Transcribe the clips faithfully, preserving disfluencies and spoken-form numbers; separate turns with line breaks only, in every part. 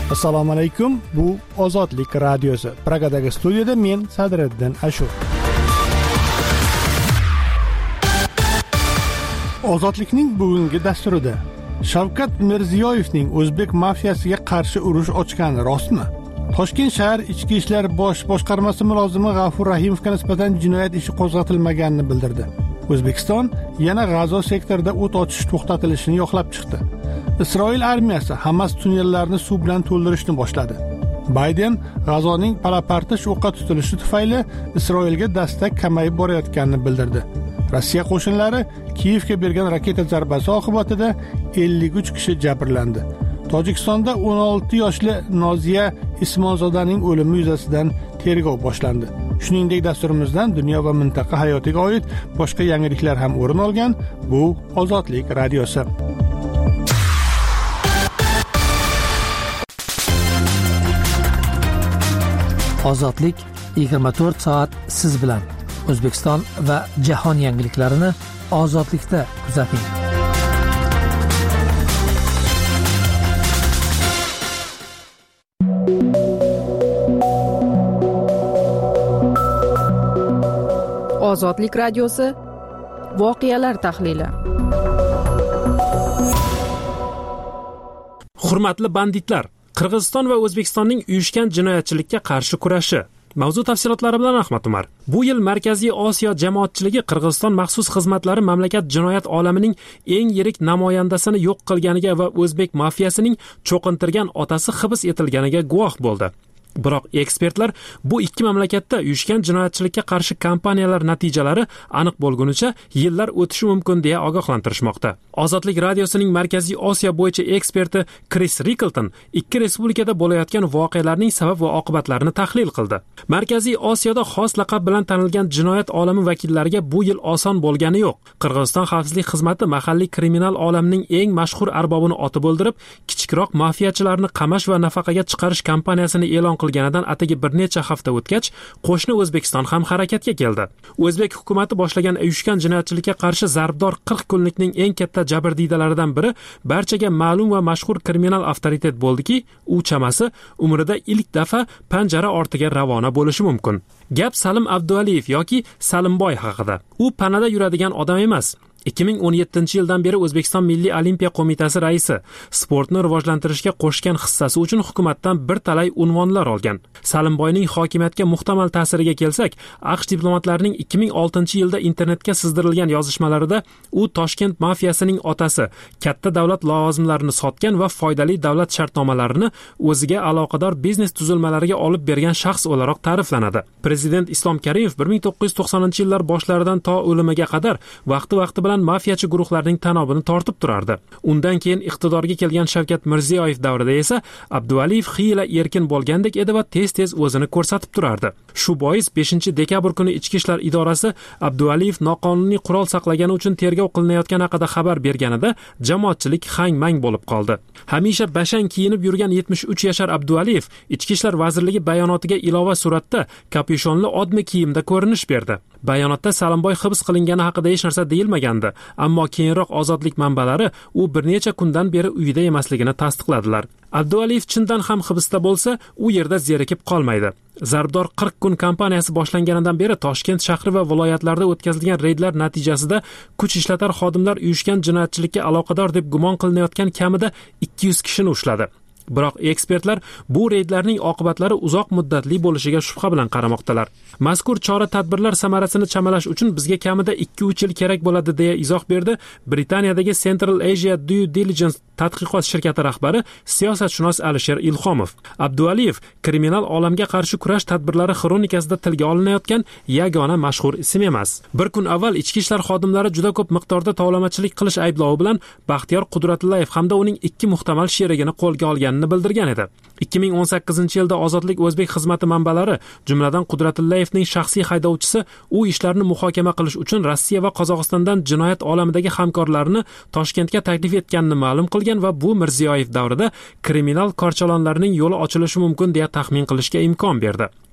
Assalomu alaykum. Bu Ozodlik radiosi. Pragadagi studiyada men Sadriddin Ashur. Ozodlikning bugungi dasturida Shavkat Mirziyoyevning O'zbek mafiyasiga qarshi urush ochgani rostmi? Toshkent shahar Ichki ishlar bosh boshqarmasi mulozimi G'afur Rahimovga nisbatan jinoyat ishi qo'zg'atilmaganini bildirdi. O'zbekiston yana G'azo sektorida o't ochish to'xtatilishini yoqlab chiqdi. Isroil armiyasi Hamas tunnellarini suv bilan to'ldirishni boshladi. Bayden G'azoning palapartish o'qqa tutilishi tufayli Isroilga dastak kamayib borayotganini bildirdi. Rossiya qo'shinlari Kiyevga bergan raketa zarbasi oqibatida ellik uch kishi jabrlandi. Tojikistonda o'n olti yoshli Noziya Ismonzodaning o'limi yuzasidan tergov boshlandi. Shuningdek, dasturimizdan dunyo va mintaqa hayotiga oid boshqa yangiliklar ham o'rin olgan. Bu Ozodlik radiosi.
Ozodlik yigirma to'rt soat siz bilan. O'zbekiston va jahon yangiliklarini Ozodlikda kuzating.
Ozodlik radiosi voqealar tahlili.
Hurmatli banditlar, Qirg'iziston va O'zbekistonning uyushgan jinoyatchilikka qarshi kurashi. Mavzu tafsilotlari bilan Ahmad Umar. Bu yil Markaziy Osiyo jamoatchiligi Qirg'iziston maxsus xizmatlari mamlakat jinoyat olamining eng yirik namoyandasini yo'q qilganiga va o'zbek mafiyasining cho'qintirgan otasi hibs etilganiga guvoh bo'ldi. Biroq ekspertlar bu ikki mamlakatda uyushgan jinoyatchilikka qarshi kampaniyalar natijalari aniq bo'lgunicha yillar o'tishi mumkin deya ogohlantirishmoqda. Ozodlik radiosining Markaziy Osiyo bo'yicha eksperti Chris Rickleton ikki respublikada bo'layotgan voqealarning sabab va oqibatlarini tahlil qildi. Markaziy Osiyoda xos laqab bilan tanilgan jinoyat olami vakillariga bu yil oson bo'lgani yo'q. Qirg'iziston xavfsizlik xizmati mahalliy kriminal olamining eng mashhur arbobini otib o'ldirib, kichikroq mafiyachilarni qamash va nafaqaga chiqarish kampaniyasini e'lon qilganidan atigi bir necha hafta o'tgach, qo'shni O'zbekiston ham harakatga keldi. O'zbek hukumatı boshlagan uyushgan jinoyatchilikka qarshi zarbdor qirq kunlikning eng katta jabrdiydalaridan biri barchaga ma'lum va mashhur kriminal avtoritet bo'ldiki, u chamasi umrida ilk dafa panjara ortiga ravona bo'lishi mumkin. Gap Salim Abdualiyev yoki Salimboy haqida. U panada yuradigan odam emas. ikki ming o'n yettinchi yildan beri O'zbekiston Milliy Olimpiya qo'mitasi raisi, sportni rivojlantirishga qo'shgan hissasi uchun hukumatdan bir talay unvonlar olgan. Salimboyning hokimiyatga muhtamal ta'siriga kelsak, AQSh diplomatlarining ikki ming oltinchi yilda internetga sizdirilgan yozishmalarida u Toshkent mafiyasining otasi, katta davlat lavozimlarini sotgan va foydali davlat shartnomalarini o'ziga aloqador biznes tuzilmalariga olib bergan shaxs o'laroq ta'riflanadi. Prezident Islom Karimov bir ming to'qqiz yuz to'qsoninchi yillar boshlaridan to o'limiga qadar vaqti-vaqti bilan mafiyachi guruhlarning tanobini tortib turardi. Undan keyin iqtidorga kelgan Shavkat Mirziyoyev davrida esa Abdualiyev xiyla erkin bo'lgandek edi va tez-tez o'zini ko'rsatib turardi. Shu bois beshinchi dekabr kuni Ichki ishlar idorasi Abdualiyev noqonuniy qurol saqlagani uchun tergov qilinayotgani haqida xabar berganida jamoatchilik hang-mang bo'lib qoldi. Hamisha bashang kiyinib yurgan yetmish uch yashar Abdualiyev Ichki ishlar vazirligi bayonotiga ilova suratda kapyushonli odmi kiyimda ko'rinish berdi. Bayonotda Salimboy hibs qilingani haqida hech narsa deyilmagandi, ammo keyinroq Ozodlik manbalari u bir necha kundan beri uyida emasligini tasdiqladilar. Abdualiyev chindan ham hibsda bo'lsa, u yerda zerikib qolmaydi. Zarbdor qirq kun kampaniyasi boshlanganidan beri Toshkent shahri va viloyatlarda o'tkazilgan reydlar natijasida kuch ishlatar xodimlar uyushgan jinoyatchilikka aloqador deb gumon qilinayotgan kamida ikki yuz kishini ushladi. Biroq ekspertlar bu reydlarning oqibatlari uzoq muddatli bo'lishiga shubha bilan qaramoqdalar. Mazkur chora-tadbirlar samarasini chamalash uchun bizga kamida ikki uch yil kerak bo'ladi deya izoh berdi Britaniyadagi Central Asia Due Diligence tadqiqot shirkati rahbari siyosatshunos Alisher Ilhomov. Abdualiyev kriminal olamga qarshi kurash tadbirlari xronikasida tilga olinayotgan yagona mashhur ism emas. Bir kun avval ichki ishlar xodimlari juda ko'p miqdorda tovlamachilik qilish ayblovi bilan Baxtiyor Qudratullayev hamda uning ikki muhtamal sherigini qo'lga olgan bildirgan edi. ikki ming o'n sakkizinchi yilda Ozodlik o'zbek xizmati manbalari, jumladan Qudratullayevning shaxsiy haydovchisi, u ishlarni muhokama qilish uchun Rossiya va Qozog'istondan jinoyat olamidagi hamkorlarini Toshkentga taklif etganini ma'lum qilgan va bu Mirziyoyev davrida kriminal korchalonlarning yo'li ochilishi mumkin deya taxmin qilishga imkon berdi.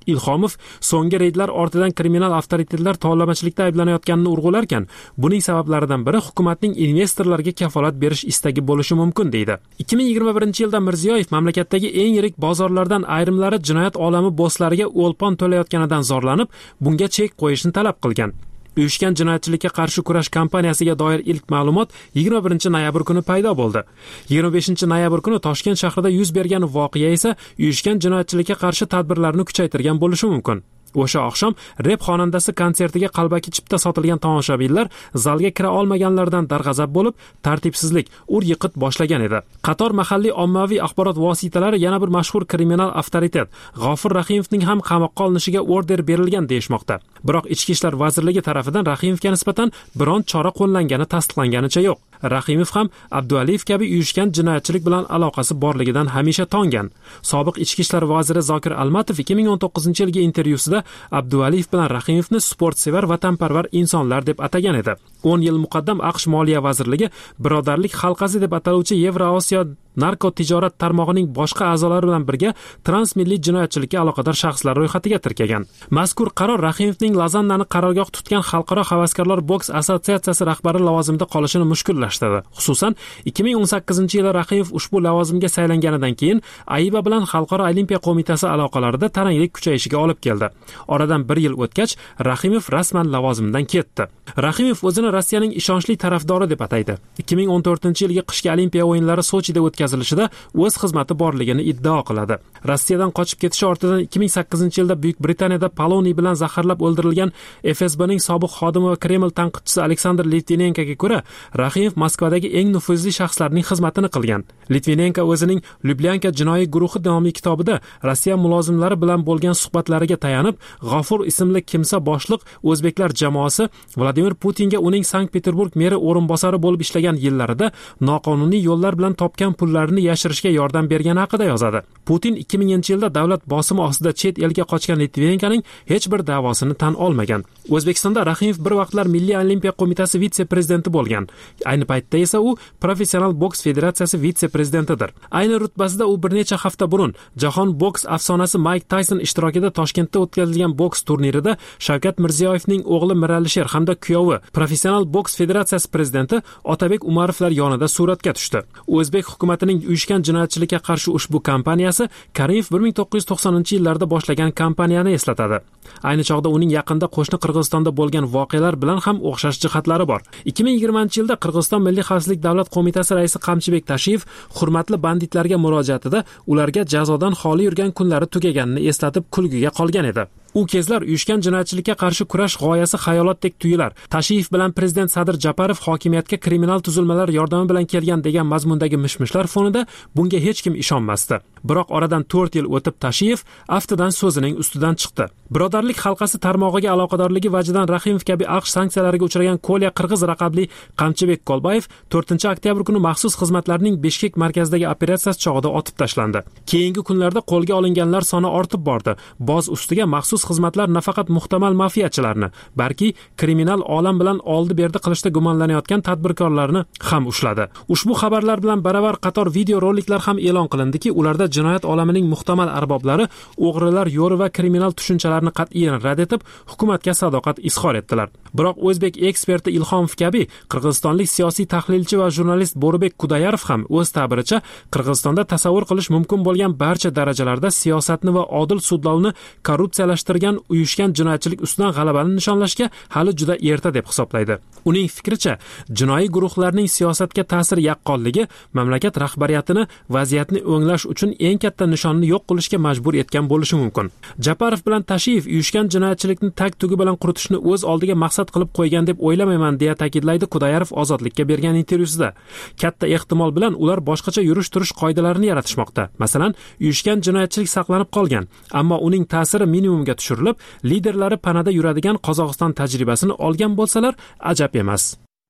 Ilhomov so'nggi reydlar ortidan kriminal avtoritetlar tovlamachilikda ayblanayotganini urg'ularkan, buning sabablaridan biri hukumatning investorlarga kafolat berish istagi bo'lishi mumkin deydi. ikki ming yigirma birinchi yilda Mirziyoyev mamlakatdagi eng yirik bozorlardan ayrimlari jinoyat olami bosslariga o'lpon to'layotganidan zorlanib, bunga chek qo'yishni talab qilgan. Uyushgan jinoyatchilikka qarshi kurash kampaniyasiga doir ilk ma'lumot yigirma birinchi noyabr kuni paydo bo'ldi. yigirma beshinchi noyabr kuni Toshkent shahrida yuz bergan voqea esa uyushgan jinoyatchilikka qarshi tadbirlarni kuchaytirgan bo'lishi mumkin. O'sha oqshom rep xonandasi konsertiga qalbaki chipta sotilgan tomoshabinlar zalga kira olmaganlardan darg'azab bo'lib, tartibsizlik, ur-yiqit boshlagan edi. Qator mahalliy ommaviy axborot vositalari yana bir mashhur kriminal avtoritet G'ofur Rahimovning ham qamoqqa olinishiga order berilgan deyishmoqda. Biroq Ichki ishlar vazirligi tomonidan Rahimovga nisbatan biron chora qo'llangani tasdiqlanganicha yo'q. Rahimov ham Abdualiyev kabi uyushgan jinoyatchilik bilan aloqasi borligidan hamisha tongan. Sobiq Ichki ishlar vaziri Zokir Almatov ikki ming o'n to'qqizinchi yilgi intervyusida Abdualiyev bilan Rahimovni sportsevar, vatanparvar insonlar deb atagan edi. o'n yil muqaddam AQSh Moliya vazirligi birodarlik halqasi deb ataluvchi Yevroosiyo narko tijorat tarmog'ining boshqa a'zolari bilan birga transmilliy jinoyatchilikka aloqador shaxslar ro'yxatiga tirkagan. Mazkur qaror Rahimovning Lozannani qarorgoh tutgan Xalqaro havaskorlar boks assotsiatsiyasi rahbari lavozimida qolishini mushkullashtirdi. Xususan, ikki ming o'n sakkizinchi yilda Rahimov ushbu lavozimga saylanganidan keyin AIBA bilan Xalqaro olimpiya qo'mitasi aloqalarida taranglik kuchayishiga olib keldi. Oradan bir yil o'tgach, Rahimov rasman lavozimidan ketdi. Rahimov o'zini Rossiyaning ishonchli tarafdori deb ataydi. ikki ming o'n to'rtinchi yilgi qishki olimpiya o'yinlari Sochida o'tkazilishida o'z xizmati borligini iddao qiladi. Rossiyadan qochib ketishi ortidan ikki ming sakkizinchi yilda Buyuk Britaniyada poloniy bilan zaharlab o'ldirilgan F S Bning sobiq xodimi va Kreml tanqidchisi Aleksandr Litvinenkoga ko'ra, Rahimov Moskvadagi eng nufuzli shaxslarning xizmatini qilgan. Litvinenko o'zining Lyubyanka jinoiy guruhi nomli kitobida Rossiya mulozimlari bilan bo'lgan suhbatlariga tayanib, G'ofur ismli kimsa boshliq o'zbeklar jamoasi Vladimir Putinga uning Sankt-Peterburg meri o'rinbosari bo'lib ishlagan yillarida noqonuniy yo'llar bilan topgan pullarini yashirishga yordam bergani haqida yozadi. Putin ikki minginchi yilda davlat bosimi ostida chet elga qochgan Litvinenkoning hech bir da'vosini tan olmagan. O'zbekistonda Rahimov bir vaqtlar Milliy olimpiya qo'mitasi vitse-prezidenti bo'lgan. Ayni paytda esa u Professional boks federatsiyasi vitse-prezidentidir. Ayni rutbasida u bir necha hafta burun jahon boks afsonasi Mike Tyson ishtirokida Toshkentda o'tkazilgan boks turnirida Shavkat Mirziyoyevning o'g'li Miralisher hamda kuyovi Professional boks federatsiyasi prezidenti Otabek Umarovlar yonida suratga tushdi. O'zbek hukumatining uyushgan jinoyatchilikka qarshi ushbu kampaniyasi Karimov bir ming to'qqiz yuz to'qsoninchi yillarda boshlagan kampaniyani eslatadi. Ayni chog'da uning yaqinda qo'shni Qirg'izistonda bo'lgan voqealar bilan ham o'xshash jihatlari bor. ikki ming yigirmanchi yilda Qirg'iziston Milliy xavfsizlik davlat qo'mitasi raisi Qamchibek Tashiyev hurmatli banditlarga murojaatida ularga jazodan xoli yurgan kunlari tugaganini eslatib kulgiga qolgan edi. U kezlar uyushgan jinoyatchilikka qarshi kurash g'oyasi xayolotdek tuyular. Tashiyev bilan prezident Sadir Japarov hokimiyatga kriminal tuzilmalar yordami bilan kelgan degan mazmundagi mishmishlar fonida bunga hech kim ishonmasdi. Biroq oradan to'rt yil o'tib Tashiyev aftidan so'zining ustidan chiqdi. Birodarlik halqasi tarmog'iga aloqadorligi vajidan Rahimov kabi AQSh sanksiyalariga uchragan Kolya Qirg'iz raqamli Qamchibek Kolbayev to'rtinchi oktyabr kuni maxsus xizmatlarning Bishkek markazidagi operatsiyasi chog'ida otib tashlandi. Keyingi kunlarda qo'lga olinganlar soni ortib bordi. Boz ustiga maxsus xizmatlar nafaqat muhtamal mafiyachilarni, balki kriminal olam bilan oldi-berdi qilishda gumonlanayotgan tadbirkorlarni ham ushladi. Ushbu xabarlar bilan baravar qator video roliklar ham e'lon qilindiki, ularda jinoyat olamining muhtamal arboblari o'g'rilar yo'ri va kriminal tushunchalarni qat'iyan rad etib, hukumatga sadoqat izhor etdilar. Biroq o'zbek eksperti Ilhomov kabi qirg'izistonlik siyosiy tahlilchi va jurnalist Bo'ribek Kudayarov ham o'z ta'biricha Qirg'izistonda tasavvur qilish mumkin bo'lgan barcha darajalarda siyosatni va odil sudlovni korrupsiyalashtirgan uyushgan jinoyatchilik ustidan g'alabani nishonlashga hali juda erta deb hisoblaydi. Uning fikricha, jinoiy guruhlarning siyosatga ta'sir yaqqonligi mamlakat rahbariyatini vaziyatni o'nglash uchun eng katta nishonni yo'q qilishga majbur etgan bo'lishi mumkin. Japarov bilan Tashiyev uyushgan jinoyatchilikni tag tugi bilan quritishni o'z oldiga maqsad qilib qo'ygan deb o'ylamayman, deya ta'kidlaydi Kudayarov Ozodlikka bergan intervyusida. Katta ehtimol bilan ular boshqacha yurish-turish qoidalarini yaratishmoqda. Masalan, uyushgan jinoyatchilik saqlanib qolgan, ammo uning ta'siri minimumga tushirilib, liderlari panada yuradigan Qozog'iston tajribasini olgan bo'lsalar, ajab emas.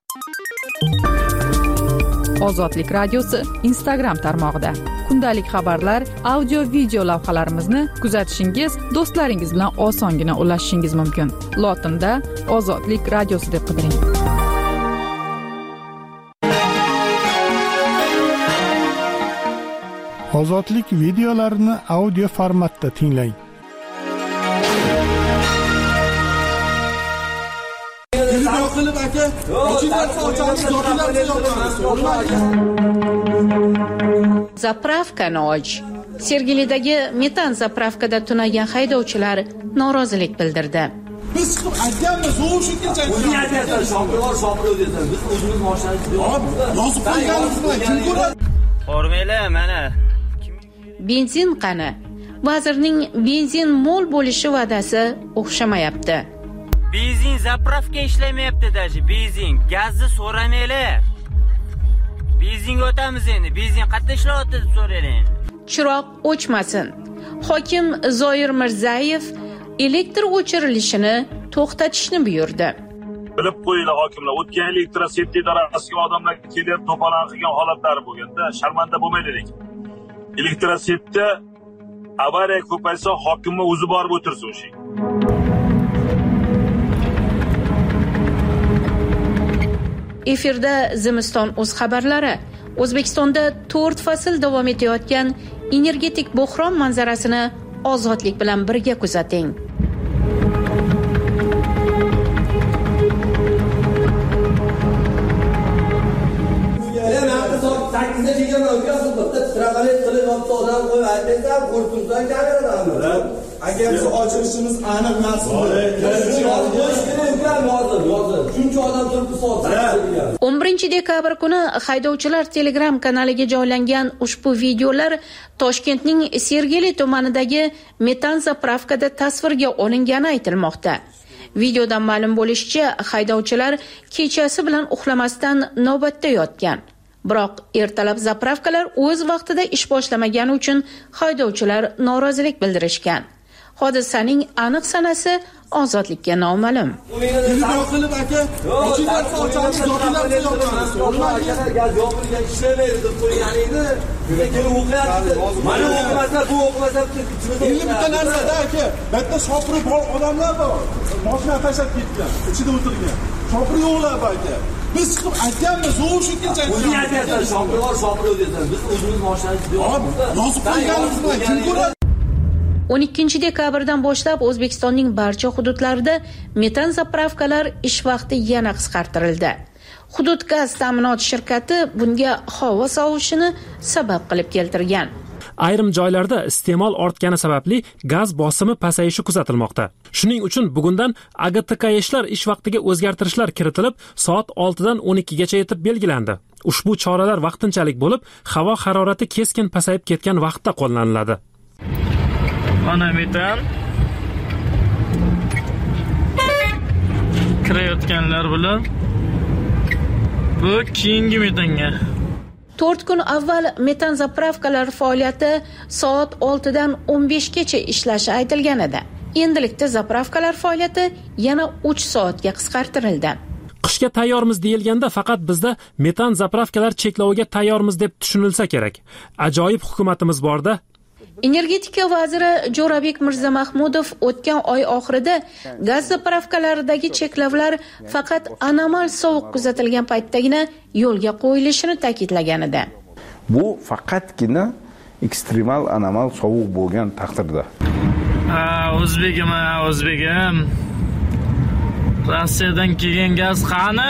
Ozodlik radiosi Instagram tarmog'ida kundalik xabarlar, audio video lavhalarimizni kuzatishingiz, do'stlaringiz bilan osongina ulashishingiz mumkin. Lotinda Ozodlik radiosi deb qidiring.
Ozodlik videolarini audio formatda tinglang.
Zapravkani och. Sergelidagi metan zapravkada tunagan haydovchilar norozilik bildirdi.
Biz chiqib aytganmiz, o'shingacha aytganmiz. Shopirlar, shopir o'zingizlar. Biz o'zimiz mashinani yozib qo'yganimizmi? Kim ko'radi?
Hormaylar, mana.
Benzin qani? Vazirning benzin mo'l bo'lishi va'dasi o'xshamayapti.
Benzin zapravka ishlamayapti dashi. Benzin, gazni so'ramanglar. Benzin o'tamiz endi. Benzin qayerda ishlayapti deb so'raylar.
Chiroq o'chmasin. Hokim Zoir Mirzayev elektr o'chirilishini to'xtatishni buyurdi.
Bilib qo'yinglar hokimlar, o'tgan elektroseti idorasiga odamlar kelib to'polon qilgan holatlari bo'lganda sharmanda bo'lmaylik. Elektrosetda avariya ko'paysa hokimni o'zi borib o'tirsin o'sha.
Efirda Zimiston o'z xabarlari. O'zbekistonda to'rt fasl davom etayotgan energetik bo'hron manzarasini ozodlik bilan birga kuzating.
Agar biz ochilishimiz aniq emas
o'n birinchi dekabr kuni haydovchilar Telegram kanaliga joylangan ushbu videolar Toshkentning Sergeli tumanidagi metan zapravkada tasvirga olingani aytilmoqda. Videodan ma'lum bo'lishicha, haydovchilar kechasi bilan uxlamasdan navbatda yotgan. Biroq ertalab zapravkalar o'z vaqtida ish boshlamagani uchun haydovchilar norozilik bildirishgan. Hodisaning aniq sanasi ozodlikka noma'lum.
qilib aka, ochinglar sochamiz, yo'qlarni yo'qamiz. Gaz yo'qilgan ishlamaydi deb qo'ygan edi. Kelib o'qiyapti. Mana o'qimasa, bu o'qimasa ichimizda. Endi bitta narsada aka, bitta shopiri bor odamlar bor. Mashina tashlab ketgan, ichida o'tirgan. Shopiri yo'qlar aka. Biz chiqib aytganmiz, o'shingacha aytganmiz. Shopirlar, shopir o'zingizlar. Biz o'zimiz mashinani yozib qo'yganimizmi? Kim ko'radi?
o'n ikkinchi dekabrdan boshlab O'zbekistonning barcha hududlarida metan zapravkalar ish vaqti yana qisqartirildi. Hudud gaz ta'minot shirkati bunga havo sovishini sabab qilib keltirgan.
Ayrim joylarda iste'mol ortgani sababli gaz bosimi pasayishi kuzatilmoqda. Shuning uchun bugundan A G T K ishlar ish vaqtiga o'zgartirishlar kiritilib, soat oltidan o'n ikkigacha yetib belgilandi. Ushbu choralar vaqtinchalik bo'lib, havo harorati keskin pasayib ketgan vaqtda qo'llaniladi.
Mana metan kirayotganlar bilan bu keyingi metanga.
to'rt kun avval metan zapravkalar faoliyati soat oltidan o'n beshgacha ishlashi aytilgan edi. Endilikda zapravkalar faoliyati yana uch soatga qisqartirildi.
Qishga tayyormiz deyilganda faqat bizda metan zapravkalar cheklaviga tayyormiz deb tushunilsa kerak. Ajoyib hukumatimiz borda.
Energetika vaziri Jo'rabek Mirzamahmudov o'tgan oy oxirida gaz zapravkalaridagi cheklovlar faqat anomal sovuq kuzatilgan paytdagina yo'lga qo'yilishini ta'kidlagan edi.
Bu faqatgina ekstremal anomal sovuq bo'lgan taqdirda.
Ha, o'zbegim, o'zbegim. Rossiyadan kelgan gaz qani?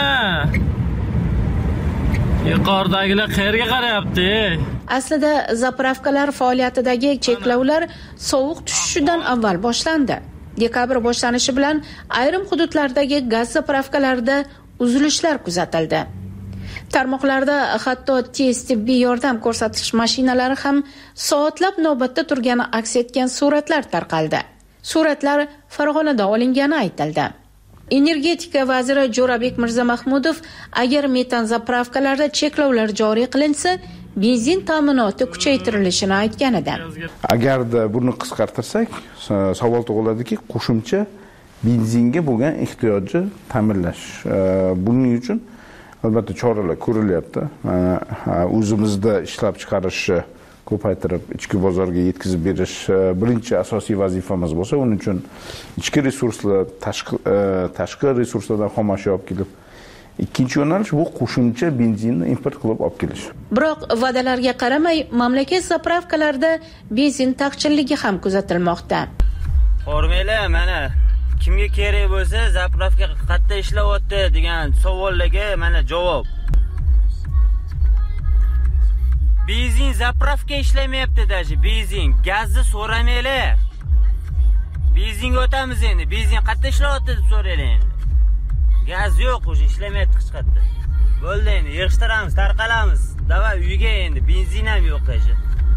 Yuqoridagilar qayerga qarayapti?
Aslida zapravkalar faoliyatidagi cheklovlar sovuq tushishidan avval boshlandi. Dekabr boshlanishi bilan ayrim hududlardagi gaz zapravkalarida uzilishlar kuzatildi. Tarmoqlarda hatto tez tibbiy yordam ko'rsatish mashinalari ham soatlab navbatda turgani aks etgan suratlar tarqaldi. Suratlar Farg'onada olingani aytildi. Energetika vaziri Jo'rabek Mirzamahmudov agar metan zapravkalarda cheklovlar joriy qilinsa, benzin ta'minoti kuchaytirilishini aytgan edi.
Agarda buni qisqartirsak, savol tug'iladiki, qo'shimcha benzinga bo'lgan ehtiyojni ta'minlash. Buning uchun albatta choralar ko'rilyapti. O'zimizda ishlab chiqarishni ko'paytirib, ichki bozorga yetkazib berish birinchi asosiy vazifamiz bo'lsa, uning uchun ichki resurslar, tashqi tashqi resurslardan xom ashyo olib kelib, ikkinchi yo'nalish bu qo'shimcha benzinni import qilib olib kelish.
Biroq va'dalarga qaramay, mamlakat zapravkalarida benzin taqchilligi ham kuzatilmoqda.
Hormaylar, mana kimga kerak bo'lsa zapravka qayerda ishlayapti degan savollarga mana javob. Benzin zapravka ishlamayapti dashi, benzin, gazni so'ramanglar. Benzinga o'tamiz endi. Benzin qayerda ishlayapti deb so'raylar. Gaz yo'q, o'sha ishlamayapti hech qayerda. Bo'ldi endi, yig'ishtiramiz, tarqalamiz. Davay uyga endi, benzin ham yo'q dashi.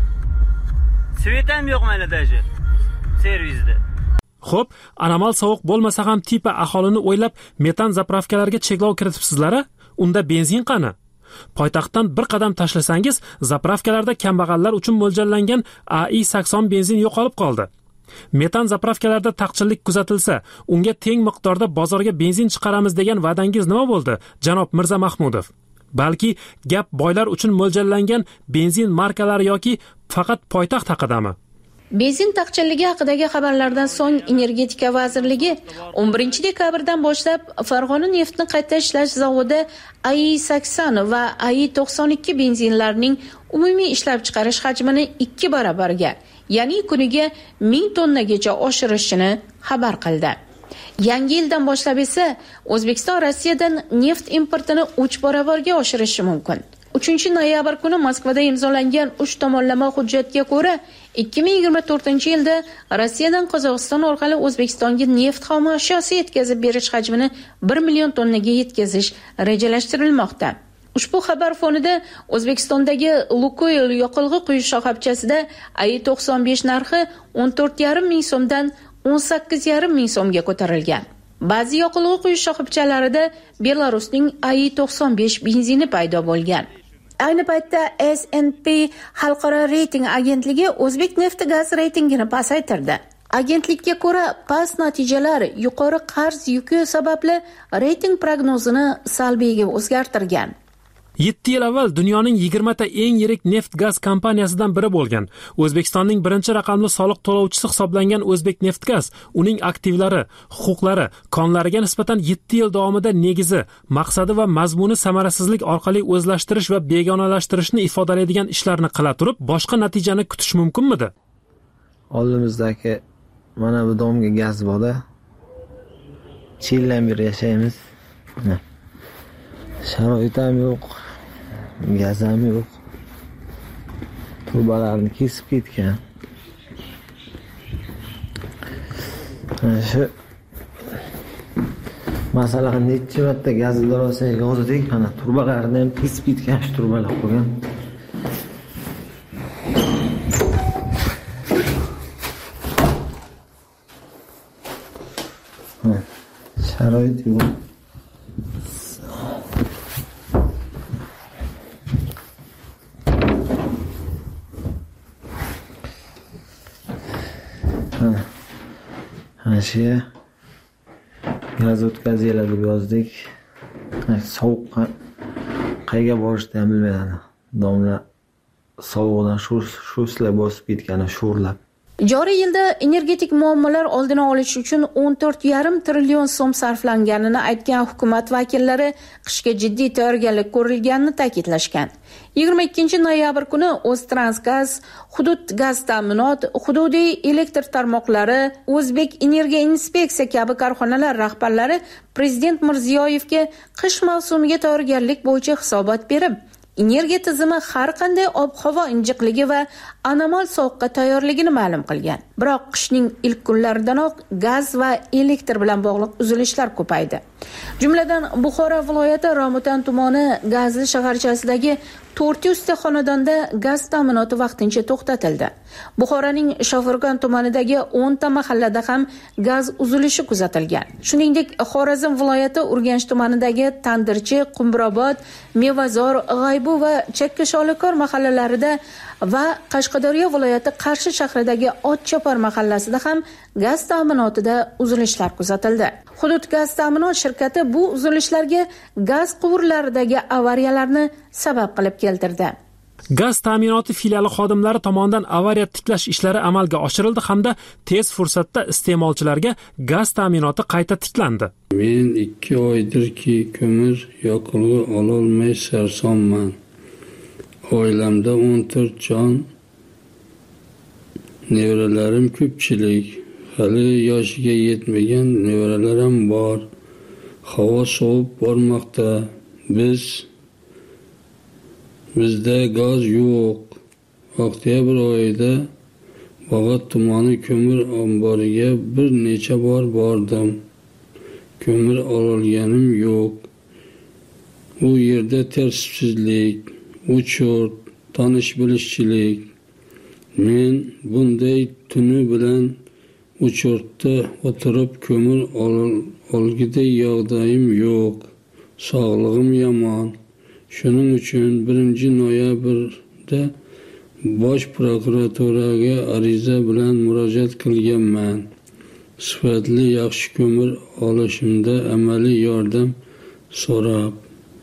Svet ham yo'q mana dashi. Servisda.
Xo'p, anomal sovuq bo'lmasa ham tipa aholini o'ylab metan zapravkalarga cheklov kiritibsizlar-a? Unda benzin qani? Poytaxtdan bir qadam tashlasangiz, zapravkalarda kambag'allar uchun mo'ljallangan A I sakson benzin yo'qolib qoldi. Metan zapravkalarda taqchillik kuzatilsa, unga teng miqdorda bozorga benzin chiqaramiz degan va'dangiz nima bo'ldi, janob Mirza Mahmudov? Balki gap boylar uchun mo'ljallangan benzin markalari yoki faqat poytaxt haqidami?
Benzin taqchilligi haqidagi xabarlardan so'ng Energetika vazirligi o'n birinchi dekabrdan boshlab Farg'ona neftni qayta ishlash zavodi A I sakson va A I to'qson ikki benzinlarining umumiy ishlab chiqarish hajmini ikki barobarga, ya'ni kuniga ming tonnagacha oshirishini xabar qildi. Yangi yildan boshlab esa O'zbekiston Rossiyadan neft importini uch barobarga oshirishi mumkin. uchinchi noyabr kuni Moskvada imzolangan uch tomonlama hujjatga ko'ra ikki ming yigirma to'rtinchi yilda Rossiyadan Qozog'iston orqali O'zbekistonga neft xom ashyosi yetkazib berish hajmini bir million tonnaga yetkazish rejalashtirilmoqda. Ushbu xabar fonida O'zbekistondagi Lukoil yoqilg'i quyish shoxobchasida A I to'qson besh narxi o'n to'rt yarim ming so'mdan o'n sakkiz yarim ming so'mga ko'tarilgan. Ba'zi yoqilg'i quyish shoxobchalarida Belarusning A I to'qson besh benzini paydo bo'lgan. Ayni paytda S and P xalqaro reyting agentligi O'zbek nefti gaz reytingini pasaytirdi. Agentlikka ko'ra, past natijalar yuqori qarz yuki sababli reyting prognozini salbiyga o'zgartirgan.
yetti yil avval dunyoning yigirma ta eng yirik neft-gaz kompaniyasidan biri bo'lgan O'zbekistonning birinchi raqamli soliq to'lovchisi hisoblangan O'zbek Neftgaz uning aktivlari, huquqlari, konlariga nisbatan yetti yil davomida negizi, maqsadi va mazmuni samarasizlik orqali o'zlashtirish va begonalashtirishni ifodalaydigan ishlarni qila turib, boshqa natijani kutish mumkinmidi?
Oldimizdagi mana bu domga gaz bor-da. Chillan bir yashaymiz. Sharoit ham yo'q, gaz ham yo'q. Trubalarni kesib ketgan. Shu masalan necha marta gaz idorasiga yozdik, mana trubalarni ham kesib ketgan, shu trubalar qo'ygan. Sharoit yo'q. Shu gaz o'tkazinglar deb yozdik. Sovuq qayga borishni ham bilmaydi. Domla sovuqdan shu shuslar bosib ketgani sho'rlab.
Joriy yilda energetik muammolar oldini olish uchun o'n to'rt yarim trillion so'm sarflanganini aytgan hukumat vakillari qishga jiddiy tayyorgarlik ko'rilganini ta'kidlashgan. yigirma ikkinchi noyabr kuni O'ztransgaz, Hudud gaz ta'minot, hududiy elektr tarmoqlari, O'zbek Energiya inspeksiya kabi korxonalar rahbarlari Prezident Mirziyoyevga qish mavsumiga tayyorgarlik bo'yicha hisobot berib, energiya tizimi har qanday ob-havo injiqligi va anomal sovuqqa tayyorligini ma'lum qilgan. Biroq qishning ilk kunlaridanoq gaz va elektr bilan bog'liq uzilishlar ko'paydi. Jumladan, Buxoro viloyati Romutan tumani Gazli shaharchasidagi to'rt yuz ta xonadonda gaz ta'minoti vaqtincha to'xtatildi. Buxoroning Shofirgon tumanidagi o'n ta mahallada ham gaz uzilishi kuzatilgan. Shuningdek, Xorazm viloyati Urganch tumanidagi Tandirchi, Qumbrobod, Mevazor, G'aybu va Chakkasholikor mahallalarida va Qashqadaryo viloyati Qarshi shahridagi Otchopar mahallasida ham gaz ta'minotida uzilishlar kuzatildi. Hudud gaz ta'minot shirkati bu uzilishlarga gaz quvurlaridagi avariyalarni sabab qilib keltirdi.
Gaz ta'minoti filiali xodimlari tomonidan avariya tiklash ishlari amalga oshirildi hamda tez fursatda iste'molchilarga gaz ta'minoti qayta tiklandi.
Men ikki oydirki ko'mir yoqilg'i ololmay sarsonman. Oilamda o'n to'rt jon, nevaralarim ko'pchilik. hali yoshiga yetmagan nevaralarim bor. Havo sovib bormoqda. Biz bizda gaz yo'q. Oktyabr oyida Bog'ot tumani ko'mir omboriga bir necha bor bordim. Ko'mir ololganim yo'q. U yerda tersibsizlik, uchurt, tanish-bilishchilik. Men bunday tuni bilan uchurtda o'tirib ko'mir olgida yog'dayim yo'q. Sog'lig'im yomon. Shuning uchun birinchi noyabrda Bosh prokuraturaga ariza bilan murojaat qilganman. Sifatli yaxshi ko'mir olishimda amaliy yordam so'rab.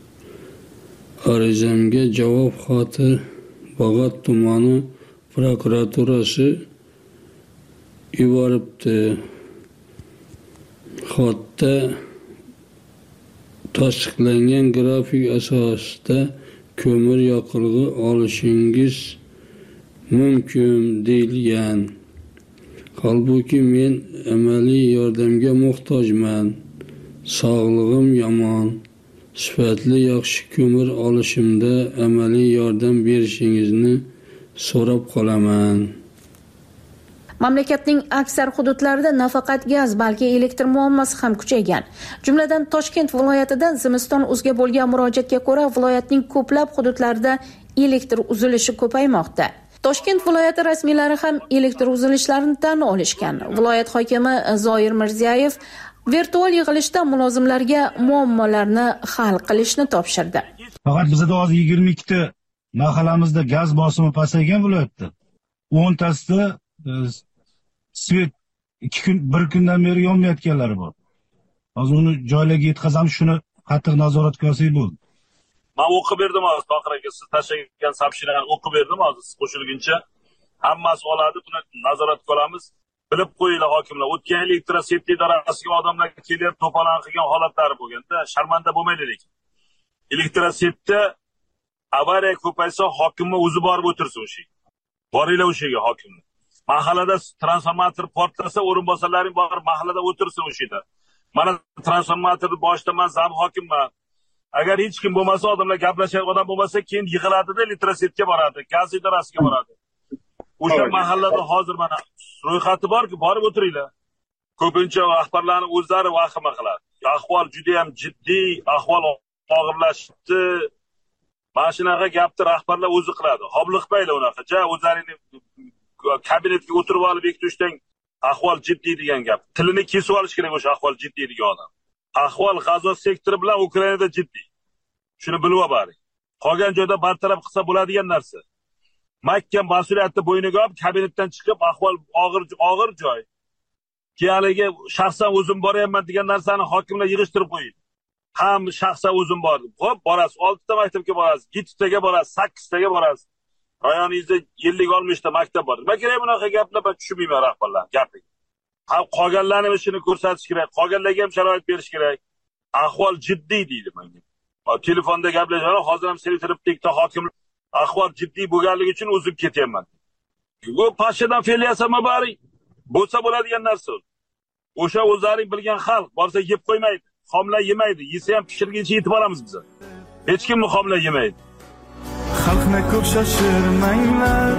Arizamga javob xati Bog'ot tumani prokuraturasi yuboribdi. Xatda tasdiqlangan grafik asosida ko'mir yoqilg'i olishingiz mumkin deyilgan. Holbuki men amaliy yordamga muhtojman. Sog'lig'im yomon. Sifatli yaxshi ko'mir olishimda amaliy yordam berishingizni so'rab qolaman.
Mamlakatning aksar hududlarida nafaqat gaz, balki elektr muammosi ham kuchaygan. Jumladan Toshkent viloyatidan zimiston o'ziga bo'lgan murojaatga ko'ra, viloyatning ko'plab hududlarida elektr uzilishi ko'paymoqda. Toshkent viloyati rasmiylari ham elektr uzilishlarini tan olishgan. Viloyat hokimi Zoir Mirziyoyev virtual yig'ilishda mulozimlarga muammolarni hal qilishni topshirdi.
Faqat bizda hozir yigirma ikkita mahallamizda gaz bosimi pasaygan viloyatda. o'n tasida svet ikki kun, bir kundan beri yonmayotganlari bor. Hozir uni joylarga yetkazamiz, shuni qattiq nazoratga olsak bo'ldi.
Men o'qib berdim hozir Tohir aka, siz tashlagan sabshinani o'qib berdim hozir siz qo'shilguncha. Hammasi oladi, buni nazoratga olamiz. Bilib qo'yinglar hokimlar, o'tgan yil elektroseti idorasiga odamlar kelib to'polon qilgan holatlari bo'lganda, sharmanda bo'lmaylik. Elektrosetda avariya ko'paysa, hokimni o'zi borib o'tirsin o'sha. Boringlar o'sha yerga hokimni. Mahallada transformator portlasa, o'rinbosarlaring borib mahallada o'tirsin o'sha yerda. Mana transformatorni boshida men zam hokimman. Agar hech kim bo'lmasa, odamlar gaplashadigan odam bo'lmasa, keyin yig'iladi-da elektrosetga boradi, gaz idorasiga boradi. O'sha mahallada hozir mana ro'yxati borki, borib o'tiringlar. Ko'pincha rahbarlarning o'zlari vahima qiladi. Ahvol juda ham jiddiy, ahvol og'irlashdi. Mana shunaqa gapni rahbarlar o'zi qiladi. Hobliqmaylar unaqa. Ja, o'zlaringni kabinetga o'tirib olib bekitishdan ahvol jiddiy degan gap. Tilini kesib olish kerak o'sha ahvol jiddiy degan odam. Ahvol G'azo sektori bilan Ukrainada jiddiy. Shuni bilib oling. Qolgan joyda bartaraf qilsa bo'ladigan narsa. Mahkam mas'uliyatni bo'yniga olib, kabinetdan chiqib, ahvol og'ir og'ir joy. Keyingi shaxsan o'zim boryapman degan narsani hokimlar yig'ishtirib qo'ying. Ham shaxsan o'zim bordim. Xo'p, borasiz, oltita maktabga borasiz, yettitaga borasiz, sakkiztaga borasiz. Rayoningizda ellik oltmish ta maktab bor. Nima kerak bunaqa gaplar? Men tushunmayman rahbarlar gapiga. Ham qolganlarning ishini ko'rsatish kerak, qolganlarga ham sharoit berish kerak. Ahvol jiddiy deydi menga. Telefonda gaplashadi, hozir ham selektorlikda hokim ahvol jiddiy bo'lganligi uchun o'zib ketyapman. Bu pashadan fe'l yasama bari bo'lsa bo'ladigan narsa. O'sha o'zlaring bilgan xalq borsa yeb qo'ymaydi, xomlar yemaydi, yesa ham pishirguncha yetib olamiz biz. Hech kimni xomlar yemaydi.
Xalqni ko'p shoshirmanglar.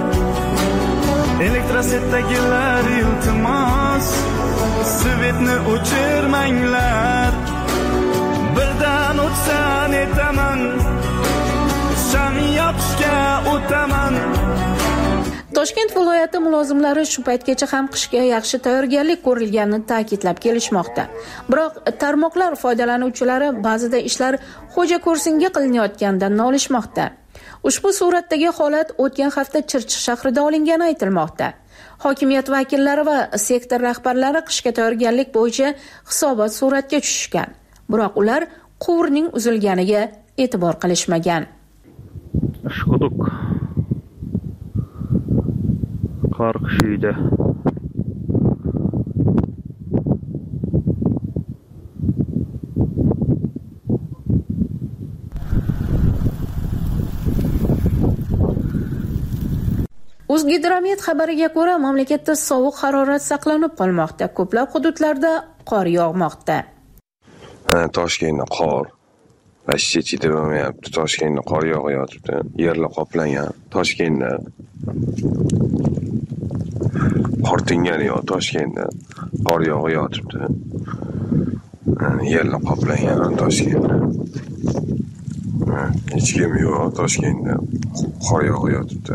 Elektrosetdagilar iltimos, svetni o'chirmanglar. Birdan o'tsa netaman, sham yoqishga o'taman.
Toshkent viloyati mulozimlari shu paytgacha ham qishga yaxshi tayyorgarlik ko'rilganini ta'kidlab kelishmoqda. Biroq tarmoqlar foydalanuvchilari ba'zida ishlar xo'ja ko'rsinga qilinayotganidan nolishmoqda. Ushbu suratdagi holat o'tgan hafta Chirchiq shahrida olingani aytilmoqda. Hokimiyat vakillari va sektor rahbarlari qishga tayyorgarlik bo'yicha hisobot suratga tushishgan. Biroq ular quvurning uzilganiga e'tibor qilishmagan.
Ishquduk qor qishida
O'zgidromet xabariga ko'ra, mamlakatda sovuq harorat saqlanib qolmoqda. Ko'plab hududlarda qor yog'moqda.
Toshkentda qor Rossiya chidab olmayapti. Toshkentda qor yog'ayotibdi. Yerlar qoplangan. Toshkentda qor tingani yo'q. Toshkentda qor yog'ayotibdi. Yerlar qoplangan Toshkentda. Hech kim yo'q Toshkentda. Qor yog'ayotibdi.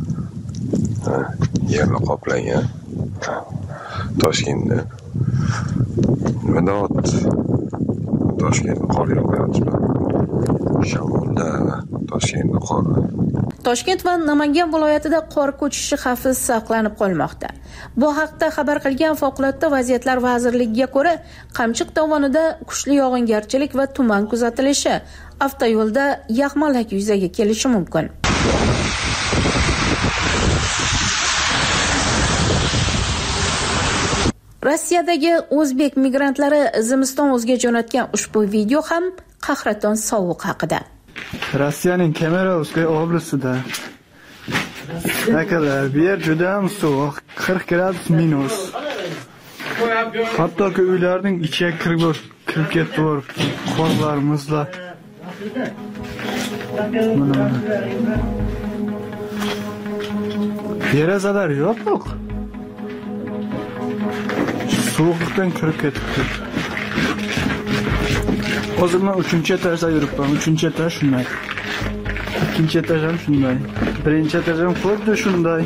Yerlar qoplangan Toshkentda. Madot Toshkentda qor yog'ayotibdi. Shamolda Toshkentda qor.
Toshkent va Namangan viloyatida qor ko'chishi xavfi saqlanib qolmoqda. Bu haqda xabar qilgan Favqulodda vaziyatlar vazirligiga ko'ra, Qamchiq dovonida kuchli yog'ingarchilik va tuman kuzatilishi, avtoyo'lda yaxmalak yuzaga kelishi mumkin. Rossiyadagi o'zbek migrantlari zimiston o'ziga jo'natgan ushbu video ham qahraton sovuq haqida.
Rossiyaning Kemerovskoy oblastida akalar, bu yer juda ham sovuq, qirq gradus minus. Hattoki uylarning ichiga kirib kirib ketdi, qorlar, muzlar. Mana derazalar yo'q. Sovuqdan kirib ketibdi. Hozir men uchinchi etajda yuribman. uchinchi etaj shunday. ikkinchi etaj ham shunday. birinchi etaj ham xuddi shunday.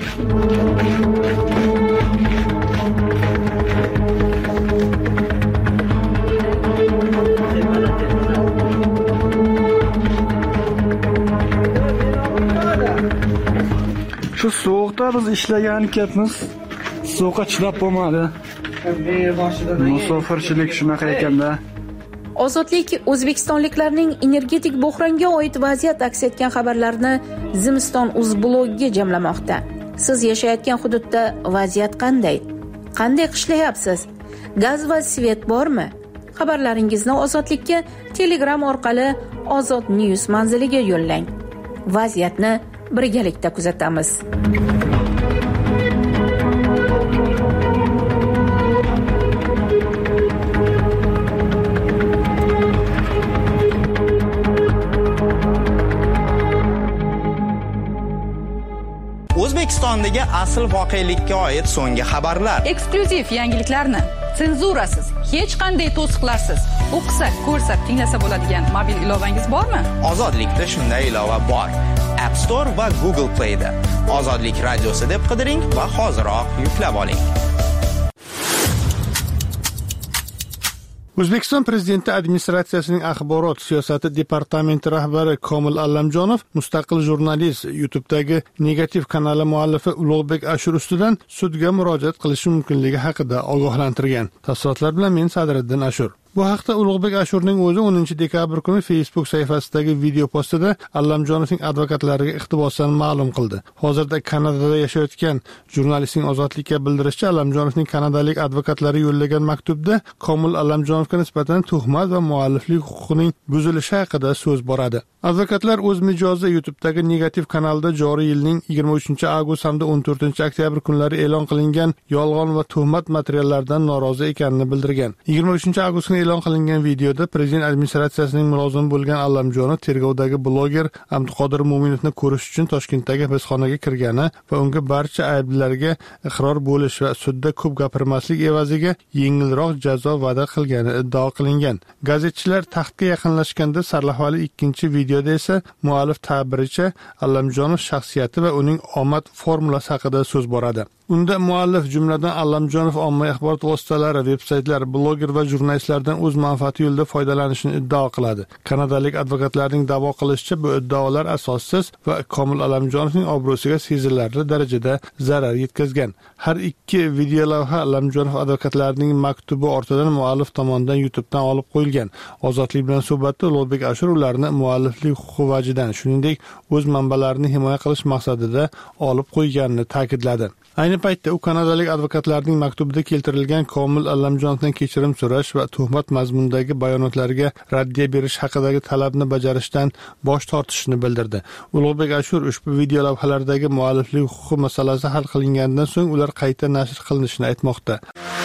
Shu sovuqda biz ishlagan ekanmiz. Sovuqqa chidab bo'lmadi. Musofirchilik shunaqa ekanda.
Ozodlik o'zbekistonliklarning energetik buhronga oid vaziyat aks etgan xabarlarni Zimiston uz blogiga jamlamoqda. Siz yashayotgan hududda vaziyat qanday? Qanday qishlayapsiz? Gaz va svet bormi? Xabarlaringizni Ozodlikka Telegram orqali Ozod News manziliga yo'llang. Vaziyatni birgalikda kuzatamiz.
O'zbekistondagi asl voqelikka oid so'nggi xabarlar.
Eksklyuziv yangiliklarni senzurasiz, hech qanday to'siqlarsiz o'qisa, ko'rsa, tinglasa bo'ladigan mobil ilovangiz bormi?
Ozodlikda shunday ilova bor. App Store va Google Play da Ozodlik radiosi deb qidiring va hoziroq yuklab oling.
O'zbekiston Prezidenti administratsiyasining axborot siyosati departamenti rahbari Komil Allamjonov mustaqil jurnalist YouTube'dagi negativ kanali muallifi Ulug'bek Ashur ustidan sudga murojaat qilishi mumkinligi haqida ogohlantirgan. Tafsilotlar bilan men Sadriddin Ashur. Bu haqda Ulug'bek Ashurning o'zi o'ninchi dekabr kuni Facebook sahifasidagi video postida Allamjonovning advokatlariga iqtibosdan ma'lum qildi. Hozirda Kanadada yashayotgan jurnalistning ozodlikka bildirishicha, Allamjonovning kanadalik advokatlari yo'llagan maktubda Komil Allamjonovga nisbatan tuhmat va mualliflik huquqining buzilishi haqida so'z boradi. Advokatlar o'z mijozida YouTube'dagi negativ kanalda joriy yilning yigirma uchinchi avgust hamda o'n to'rtinchi oktyabr kunlari e'lon qilingan yolg'on va tuhmat materiallaridan norozi ekanini bildirgan. yigirma uchinchi avgust kuni e'lon qilingan videoda prezident administratsiyasining mulozimi bo'lgan Allamjonov tergovdagi bloger Abduqodir Mo'minovni ko'rish uchun Toshkentdagi hibsxonaga kirgani va unga barcha ayblarga iqror bo'lish va sudda ko'p gapirmaslik evaziga yengilroq jazo va'da qilgani iddao qilingan. Gazetchilar taxtga yaqinlashganda sarlavhali ikkinchi videoda esa muallif ta'biricha Allamjonov shaxsiyati va uning omad formulasi haqida so'z boradi. Unda muallif jumladan Allamjonov ommaviy axborot vositalari, veb-saytlar, bloger va jurnalistlardan o'z manfaati yo'lida foydalanishini iddao qiladi. Kanadalik advokatlarning da'vo qilishicha, bu iddaolar asossiz va Komil Allamjonovning obro'siga sezilarli darajada zarar yetkazgan. Har ikki videolavha Allamjonov advokatlarining maktubi ortidan muallif tomonidan YouTube'dan olib qo'yilgan. Ozodlik bilan suhbatda Ulug'bek Ashur ularni mualliflik huquqi vajidan, shuningdek, o'z manbalarini himoya qilish maqsadida olib qo'yganini ta'kidladi. Ayni Ayni paytda u kanadalik advokatlarning maktubida keltirilgan Komil Allamjonovdan kechirim so'rash va tuhmat mazmunidagi bayonotlariga raddiya berish haqidagi talabni bajarishdan bosh tortishini bildirdi. Ulug'bek Ashur ushbu video lavhalardagi mualliflik huquqi masalasi hal qilinganidan so'ng ular qayta nashr qilinishini aytmoqda.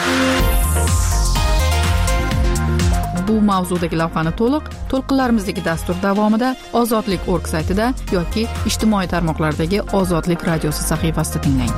Bu mavzudagi lavhani to'liq to'lqinlarimizdagi dastur davomida ozodlik точка org saytida yoki ijtimoiy tarmoqlardagi Ozodlik radiosi sahifasida tinglang.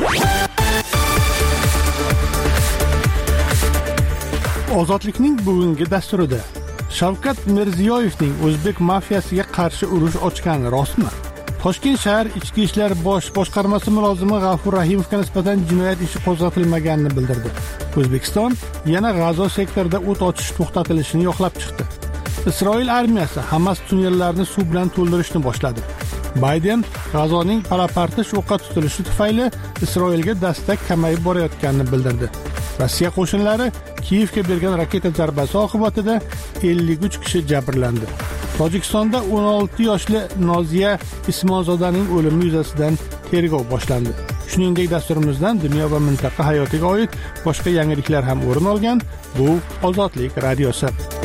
Ozodlikning bugungi dasturida Shavkat Mirziyoyevning o'zbek mafiyasiga qarshi urush ochgani rostmi? Toshkent shahar ichki ishlar bosh boshqarmasi mulozimi G'afur Rahimovga nisbatan jinoyat ishi qo'zg'atilmaganini bildirdi. O'zbekiston yana G'azo sektorida o't ochish to'xtatilishini yoqlab chiqdi. Isroil armiyasi Hamas tunnellarini suv bilan to'ldirishni boshladi. Bayden G'azoning palapartish o'qqa tutilishi tufayli Isroilga dastak kamayib borayotganini bildirdi. Rossiya qo'shinlari Kiyevga bergan raketa zarbasi oqibatida ellik uch kishi jabrlandi. Tojikistonda o'n olti yoshli Noziya Ismonzodaning o'limi yuzasidan tergov boshlandi. Shuningdek, dasturimizdan dunyo va mintaqa hayotiga oid boshqa yangiliklar ham o'rin olgan. Bu Ozodlik radiosi.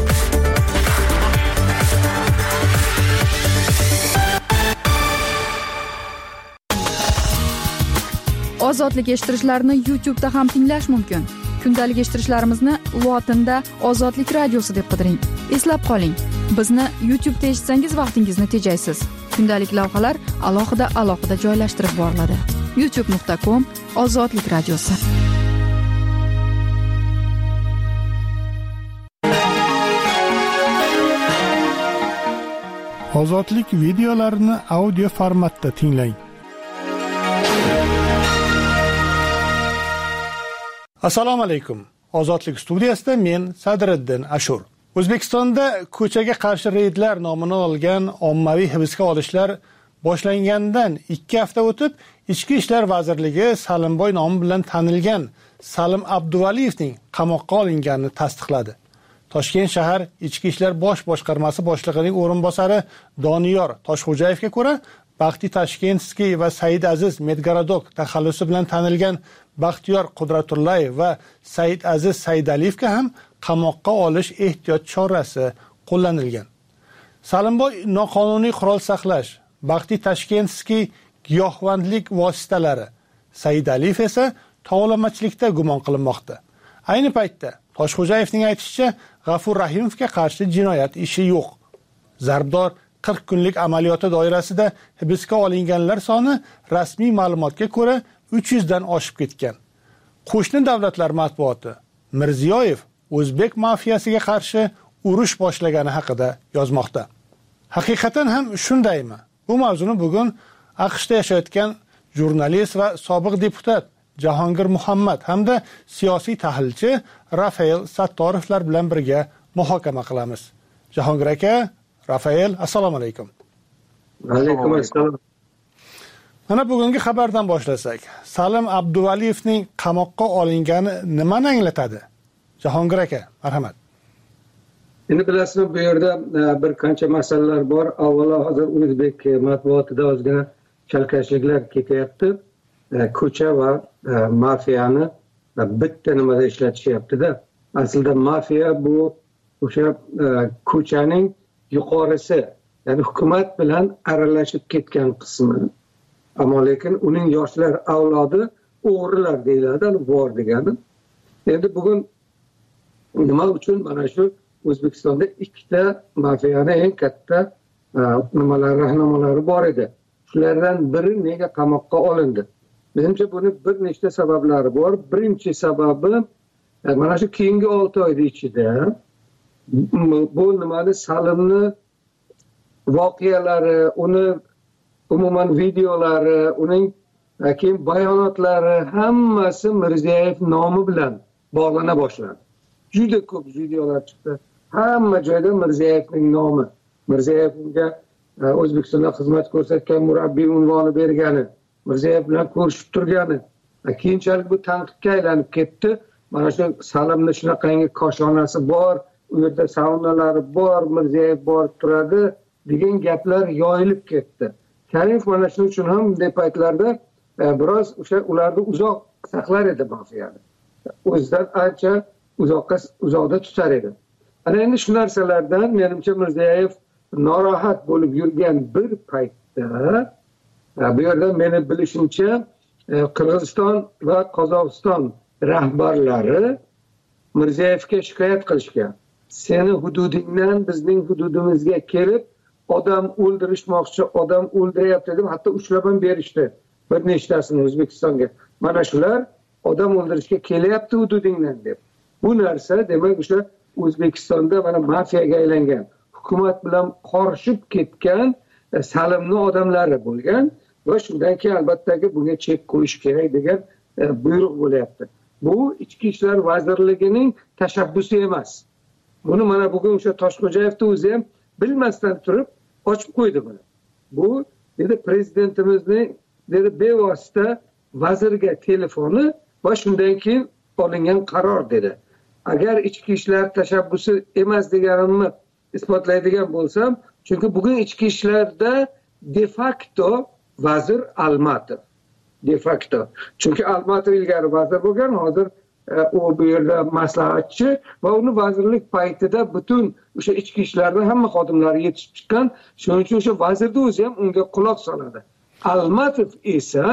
Ozodlik eshittirishlarni YouTube da ham tinglash mumkin. Kundalik eshittirishlarimizni lotinda Ozodlik radiosi deb qidiring. Eslab qoling, bizni YouTube da eshitsangiz vaqtingizni tejaysiz. Kundalik lavhalar alohida alohida joylashtirib boriladi. youtube nuqta com Ozodlik radiosi.
Ozodlik videolarini audio formatda tinglang. Assalomu alaykum. Ozodlik studiyasida men Sadriddin Ashur. O'zbekistonda ko'chaga qarshi reydlar nomini olgan ommaviy hibsga olishlar boshlangandan ikki hafta o'tib, Ichki ishlar vazirligi Salimboy nomi bilan tanilgan Salim Abduvaliyevning qamoqqa olinganini tasdiqladi. Toshkent shahar Ichki ishlar bosh boshqarmasi boshlig'ining o'rinbosari Doniyor Toshxo'jayevga ko'ra, Baxti Tashkentskiy va Said Aziz Medgarodok taxallusi bilan tanilgan Baxtiyor Qudratullayev va Said Aziz Saidaliyevga ham qamoqqa olish ehtiyot chorasi qo'llanilgan. Salimboy noqonuniy qurol saqlash, Baxti Tashkentskiy giyohvandlik vositalari, Saidaliyev esa tovlamachilikda gumon qilinmoqda. Ayni paytda Toshxo'jayevning aytishicha, G'afur Rahimovga qarshi jinoyat ishi yo'q. Zarbdor qirq kunlik amaliyoti doirasida hibsga olinganlar soni rasmiy ma'lumotga ko'ra uch yuz dan oshib ketgan. Qo'shni davlatlar matbuoti Mirziyoyev o'zbek mafiyasiga qarshi urush boshlagani haqida yozmoqda. Haqiqatan ham shundaymi? Bu mavzuni bugun AQShda yashayotgan jurnalist va sobiq deputat Jahongir Muhammad hamda siyosiy tahlilchi Rafael Sattorovlar bilan birga muhokama qilamiz. Jahongir aka, Rafael, assalomu alaykum.
Alaykum assalom.
Mana bugungi xabardan boshlasak, Salim Abduvaliyevning qamoqqa olingani nimani anglatadi? Jahongir aka, marhamat.
Endi bilasizmi, bu yerda bir qancha masalalar bor. Avvalo hozir o'zbek matbuotida ozgina chalkashliklar ketyapti. Ko'cha va mafiyani bitta nimada ishlatishyapti-da. Aslida mafiya bu o'sha ko'chaning yuqorisi, ya'ni hukumat bilan aralashib ketgan qismi. Ammo lekin uning yoshlar avlodi o'g'rilar deyiladi, bor degani. Endi bugun nima uchun mana shu O'zbekistonda ikkita mafiyani eng katta nimalar rahnamalari bor edi. Shulardan biri nega qamoqqa olindi? Menimcha buni bir nechta sabablari bor. Birinchi sababi mana shu keyingi olti oy ichida bu nimani Salimni voqealari, uni umuman videolari, uning keyin bayonotlari hammasi Mirziyoyev nomi bilan bog'lana boshladi. Juda ko'p videolar chiqdi. Hamma joyda Mirziyoyevning nomi. Mirziyevga O'zbekistonda xizmat ko'rsatgan murabbiy unvoni bergani, Mirziyoyev bilan ko'rishib turgani. Keyinchalik bu tanqidga aylanib ketdi. Mana shu Salimni shunaqangi koshonasi bor, u yerda saunalari bor, Mirziyoyev borib turadi degan gaplar yoyilib ketdi. Karimov mana shuning uchun ham bunday paytlarda biroz o'sha ularni uzoq saqlar edi mafiyani. O'zidan ancha uzoqqa uzoqda tutar edi. Ana endi shu narsalardan menimcha Mirziyoyev norohat bo'lib yurgan bir paytda bu yerda meni bilishimcha Qirg'iziston va Qozog'iston rahbarlari Mirziyoyevga shikoyat qilishgan. Seni hududingdan bizning hududimizga kelib odam o'ldirishmoqchi, odam o'ldiryapti deb hatto ushlab ham berishdi. Bir nechtasini O'zbekistonga. Mana shular odam o'ldirishga kelyapti hududingdan deb. Bu narsa demak o'sha O'zbekistonda mana mafiyaga aylangan, hukumat bilan qorishib ketgan Salimning odamlari bo'lgan va shundan keyin albatta bunga chek qo'yish kerak degan buyruq bo'lyapti. Bu Ichki ishlar vazirligining tashabbusi emas. Buni mana bugun o'sha Toshxo'jayevning o'zi ham bilmasdan turib ochib qo'ydi buni. Bu dedi prezidentimizning dedi bevosita vazirga telefoni va shundan keyin olingan qaror dedi. Agar ichki ishlar tashabbusi emas deganimni isbotlaydigan bo'lsam, chunki bugun ichki ishlarda de facto vazir Almatov. De facto. Chunki Almatov ilgari vazir bo'lgan, hozir u bu yerda maslahatchi va uni vazirlik paytida butun o'sha ichki ishlarda hamma xodimlari yetishib chiqqan, shuning uchun o'sha vazirning o'zi ham unga quloq soladi. Almatov esa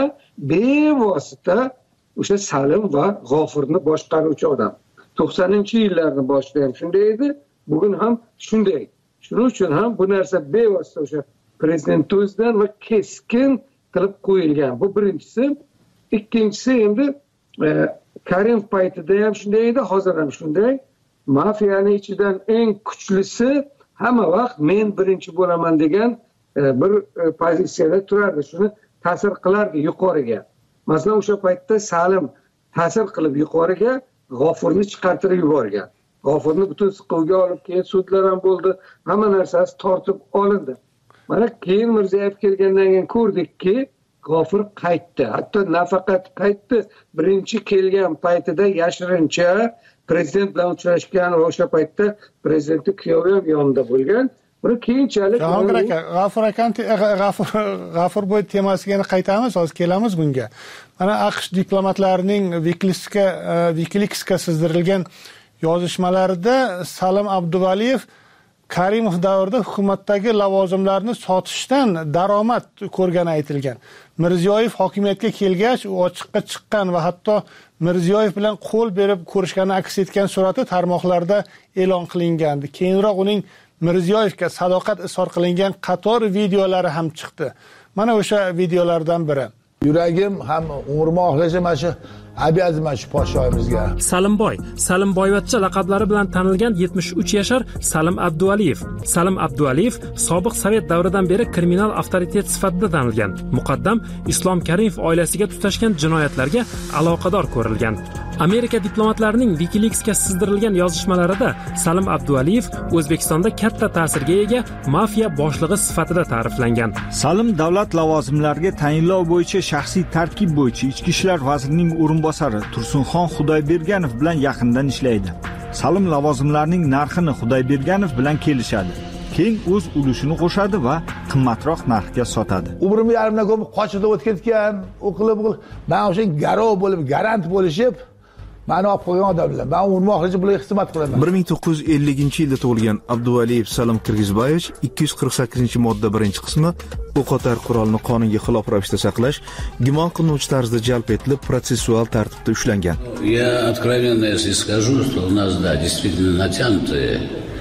bevosita o'sha Salim va G'ofurni boshqaruvchi odam. to'qsoninchi yillarning boshida ham shunday edi, bugun ham shunday. Shuning uchun ham bu narsa bevosita o'sha prezident o'zidan va keskin qilib qo'yilgan. Bu birinchisi. Ikkinchisi endi e, Karimov paytida ham shunday edi, hozir ham shunday. Mafiyaning ichidan eng kuchlisi hamma vaqt men birinchi bo'laman degan e, bir e, pozitsiyada turardi. Shuni ta'sir qilardi yuqoriga. Masalan, o'sha paytda Salim ta'sir qilib yuqoriga G'ofurni chiqartirib yuborgan. G'ofurni butun siquvga olib keyin sudlar ham bo'ldi. Hamma narsasi tortib olindi. Mana keyin Mirziyoyev kelgandan keyin ko'rdikki, G'ofur qaytdi. Hatto nafaqat qaytdi, birinchi kelgan paytida yashirincha prezident bilan uchrashgan va o'sha paytda prezidentning kuyovi ham yonida bo'lgan. Buni keyinchalik
Jahongir aka, G'afur aka, G'afur G'afur bo'y temasiga yana qaytamiz, hozir kelamiz bunga. Mana AQSh diplomatlarining Wikileaksga Wikileaksga sizdirilgan yozishmalarida Salim Abduvaliyev Karimov davrida hukumatdagi lavozimlarni sotishdan daromad ko'rgani aytilgan. Mirziyoyev hokimiyatga kelgach, u ochiqqa chiqqan va hatto Mirziyoyev bilan qo'l berib ko'rishgani aks etgan surati tarmoqlarda e'lon qilingandi. Keyinroq uning Mirziyoyevga sadoqat izhor qilingan qator videolari ham chiqdi. Mana o'sha videolardan biri.
Yuragim ham umrim oxirigacha mana shu abiyazman shu podshoyimizga.
Salimboy, Salimboyvachcha laqablari bilan tanilgan yetmish uch yashar Salim Abduvaliyev. Salim Abduvaliyev sobiq Sovet davridan beri kriminal avtoritet sifatida tanilgan. Muqaddam Islom Karimov oilasiga tutashgan jinoyatlarga aloqador ko'rilgan. Amerika diplomatlarining Wikileaksga sizdirilgan yozishmalarida Salim Abduvaliyev O'zbekistonda katta ta'sirga ega mafiya boshlig'i sifatida ta'riflangan.
Salim davlat lavozimlariga tayinlov bo'yicha shaxsiy tarkib bo'yicha Ichki ishlar vazirining o'rinbosari Tursunxon Xudoyberganov bilan yaqindan ishlaydi. Salim lavozimlarining narxini Xudoyberganov bilan kelishadi. Keyin o'z ulushini qo'shadi va qimmatroq narxga sotadi.
Umrim yarimdan ko'p qochida o'tib ketgan, o'qilib, men o'sha garov bo'lib, garant bo'lishib ma'ni olib qo'ygan odamlar. Men umrim oxirigacha bularga xizmat qilaman.
bir ming to'qqiz yuz ellinchi yilda tug'ilgan Abduvaliyev Salim Qirg'izboyevich ikki yuz qirq sakkizinchi modda birinchi qismi o'qotar qurolni qonunga xilof ravishda saqlash gumon qilinuvchi tarzda jalb etilib protsessual tartibda ushlangan.
Я откровенно если скажу, что у нас да, действительно натянутая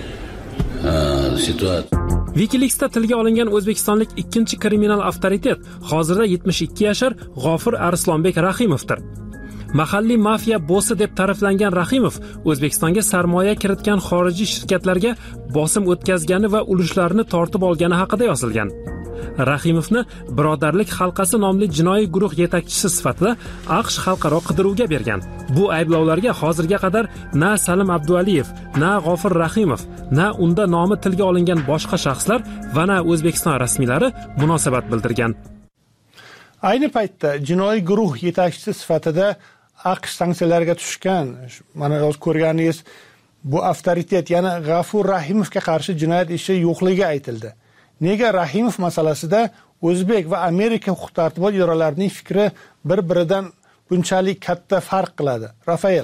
situatsiya.
Wikileaksda tilga olingan o'zbekistonlik ikkinchi kriminal avtoritet hozirda yetmish ikki yashar G'ofur Arslonbek Rahimovdir. Mahalliy mafiya bossi deb ta'riflangan Rahimov O'zbekistonga sarmoya kiritgan xorijiy shirkatlarga bosim o'tkazgani va ulushlarni tortib olgani haqida yozilgan. Rahimovni Birodarlik halqasi nomli jinoiy guruh yetakchisi sifatida AQSh xalqaro qidiruvga bergan. Bu ayblovlarga hozirga qadar na Salim Abduvaliyev, na G'ofur Rahimov, na unda nomi tilga olingan boshqa shaxslar va na O'zbekiston rasmiylari munosabat bildirgan.
Ayni paytda jinoiy guruh yetakchisi sifatida AQSh sanksiyalarga tushgan. Mana o'z ko'rganingiz bu avtoritet, ya'ni G'afur Rahimovga qarshi jinoyat ishi yo'qligi aytildi. Nega Rahimov masalasida o'zbek va amerika huquq tartibot idoralarining fikri bir biridan bunchalik katta farq qiladi? Rafael.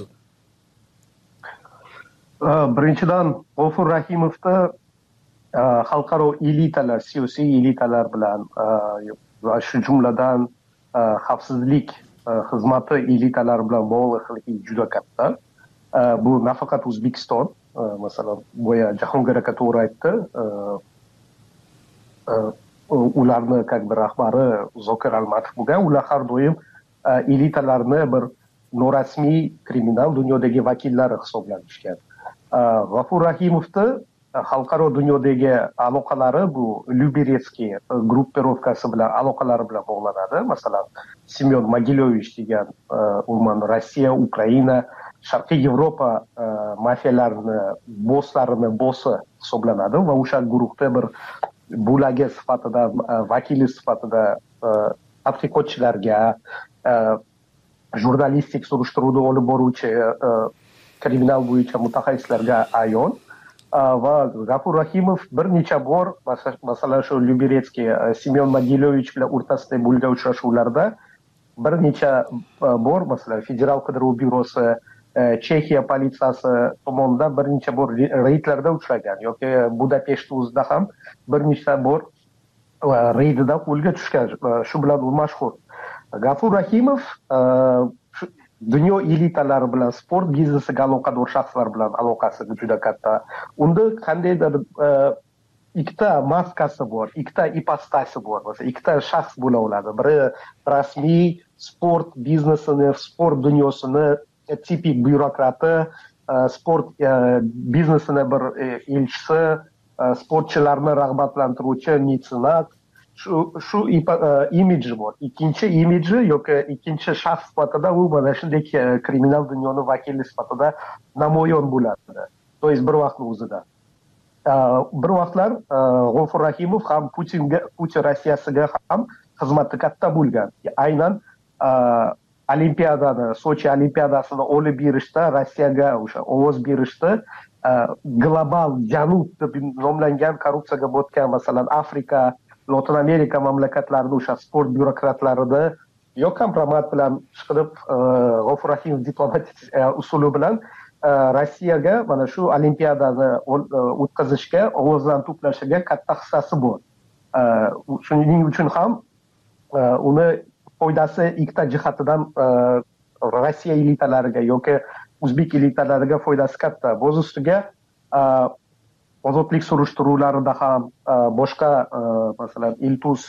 Birinchidan G'ofur Rahimovda xalqaro elitalar, siyosiy elitalar bilan va shu jumladan xavfsizlik xizmati elitalari bilan bog'liqligi juda katta. Bu nafaqat O'zbekiston, masalan, boya Jahongir aka to'g'ri aytdi. Ularni как бы rahbari Zokir Almatov bo'lgan, ular har doim elitalarni bir norasmiy kriminal dunyodagi vakillari hisoblanishgan. G'ofur Rahimovda xalqaro dunyodagi aloqalari bu Lyuberetsky gruppirovkasi bilan aloqalari bilan bog'lanadi. Masalan, Semyon Mogilyovich degan umuman Rossiya, Ukraina, Sharqiy Yevropa mafiyalarini bosslarini bossi hisoblanadi va o'sha guruhda bir bo'lagi sifatida, vakili sifatida tadqiqotchilarga, jurnalistik surishtiruvni olib boruvchi kriminal bo'yicha mutaxassislarga ayon. Va G'ofur Rahimov bir necha bor, masalan, shu Lyuberetsky, Semyon Mogilyovich bilan o'rtasida bo'lgan uchrashuvlarda bir necha bor, masalan, Federal qidiruv byurosi, Chexiya politsiyasi tomonidan bir necha bor reydlarda uchragan yoki Budapesht o'zida ham bir necha bor reydida qo'lga tushgan. Shu bilan u mashhur. G'ofur Rahimov dunyo elitalari bilan, sport biznesiga aloqador shaxslar bilan aloqasi juda katta. Unda qandaydir ikkita maskasi bor, ikkita ipostasi bor, masalan, ikkita shaxs bo'la oladi. Biri rasmiy sport biznesini, sport dunyosini tipik byurokrati, sport biznesini bir elchisi, sportchilarni rag'batlantiruvchi metsenat, shu shu imidji bor. Ikkinchi imidji yoki ikkinchi shaxs sifatida u mana shunday kriminal dunyoni vakili sifatida namoyon bo'ladi. To есть bir vaqtni o'zida. Bir vaqtlar G'ofur Rahimov ham Putinga, Putin Rossiyasiga ham xizmati katta bo'lgan. Aynan Olimpiadani, Sochi Olimpiadasini olib berishda, Rossiyaga o'sha ovoz berishda global janub deb nomlangan korrupsiyaga botgan, masalan, Afrika, Latin Amerika mamlakatlarida o'sha sport byurokratlarida yo kompromat bilan chiqib, G'ofur Rahimov diplomatik usuli bilan Rossiyaga mana shu Olimpiadani o'tkazishga, ovozlarni to'plashiga katta hissasi bor. Shuning uchun ham uni foydasi ikkita jihatidan Rossiya elitalariga yoki o'zbek elitalariga foydasi katta. Bo'z ustiga ozodlik surishtiruvlarida ham boshqa, masalan, Iltuz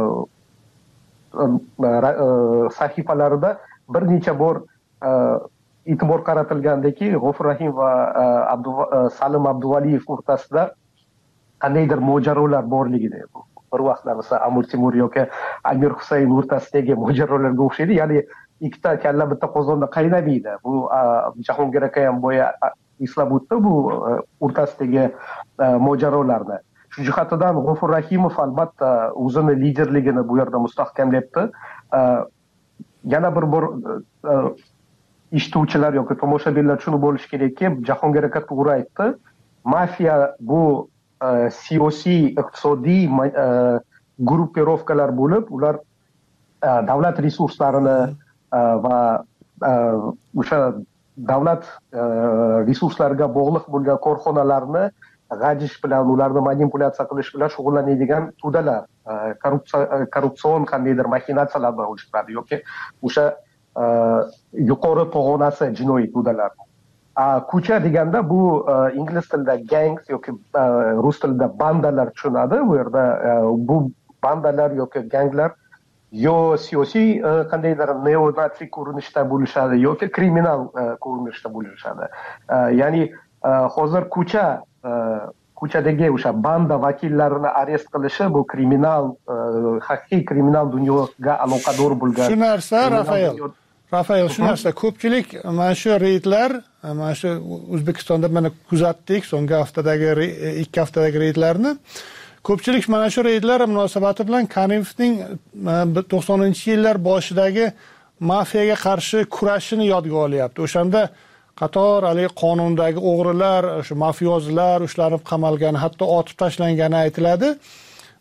sahifalarida bir necha bor e'tibor qaratilgandaki, G'ofur Rahim va Salim Abduvaliyev o'rtasida qandaydir mojarolar borligida. Bir vaqtlar masalan Amir Temur yoki Amir Husayn o'rtasidagi mojarolarga o'xshaydi. Ya'ni ikkita kalla bitta qozonda qaynamaydi. Bu Jahongir aka ham boya eslab o'tdi bu o'rtasidagi mojarolarni. Shu jihatidan G'ofur Rahimov albatta o'zini liderligini bu yerda mustahkamlayapti. Yana bir bor eshituvchilar yoki tomoshabinlar tushunib bo'lishi kerakki, Jahongir aka to'g'ri aytdi. Mafiya bu siyosiy, iqtisodiy gruppirovkalar bo'lib, ular davlat resurslarini va o'sha davlat resurslariga bog'liq bo'lgan korxonalarni g'ajish bilan, ularni manipulyatsiya qilish bilan shug'ullanadigan to'dalar, korrupsion qandaydir maxinatsiyalar bilan o'chiradi yoki o'sha yuqori pog'onasi jinoiy to'dalar. Ko'cha deganda bu ingliz tilida gangs yoki rus tilida bandalar tushunadi. Bu yerda bu bandalar yoki ganglar yo siyosiy qandaydir neonazi ko'rinishda bo'lishadi yoki kriminal ko'rinishda bo'lishadi. Ya'ni hozir ko'cha ko'chadagi o'sha banda vakillarini arest qilishi bu kriminal, haqiqiy kriminal dunyoga aloqador bo'lgan.
Shu narsa Rafael Rafael shu narsa ko'pchilik mana shu reydlar, mana shu O'zbekistonda mana kuzatdik so'nggi haftadagi ikki haftadagi reydlarni. Ko'pchilik mana shu reydlar munosabati bilan Karimovning to'qsoninchi yillar boshidagi mafiyaga qarshi kurashini yodga olyapti. O'shanda qator hali qonundagi o'g'rilar, o'sha mafiyozlar ushlanib qamalgani, hatto otib tashlangani aytiladi.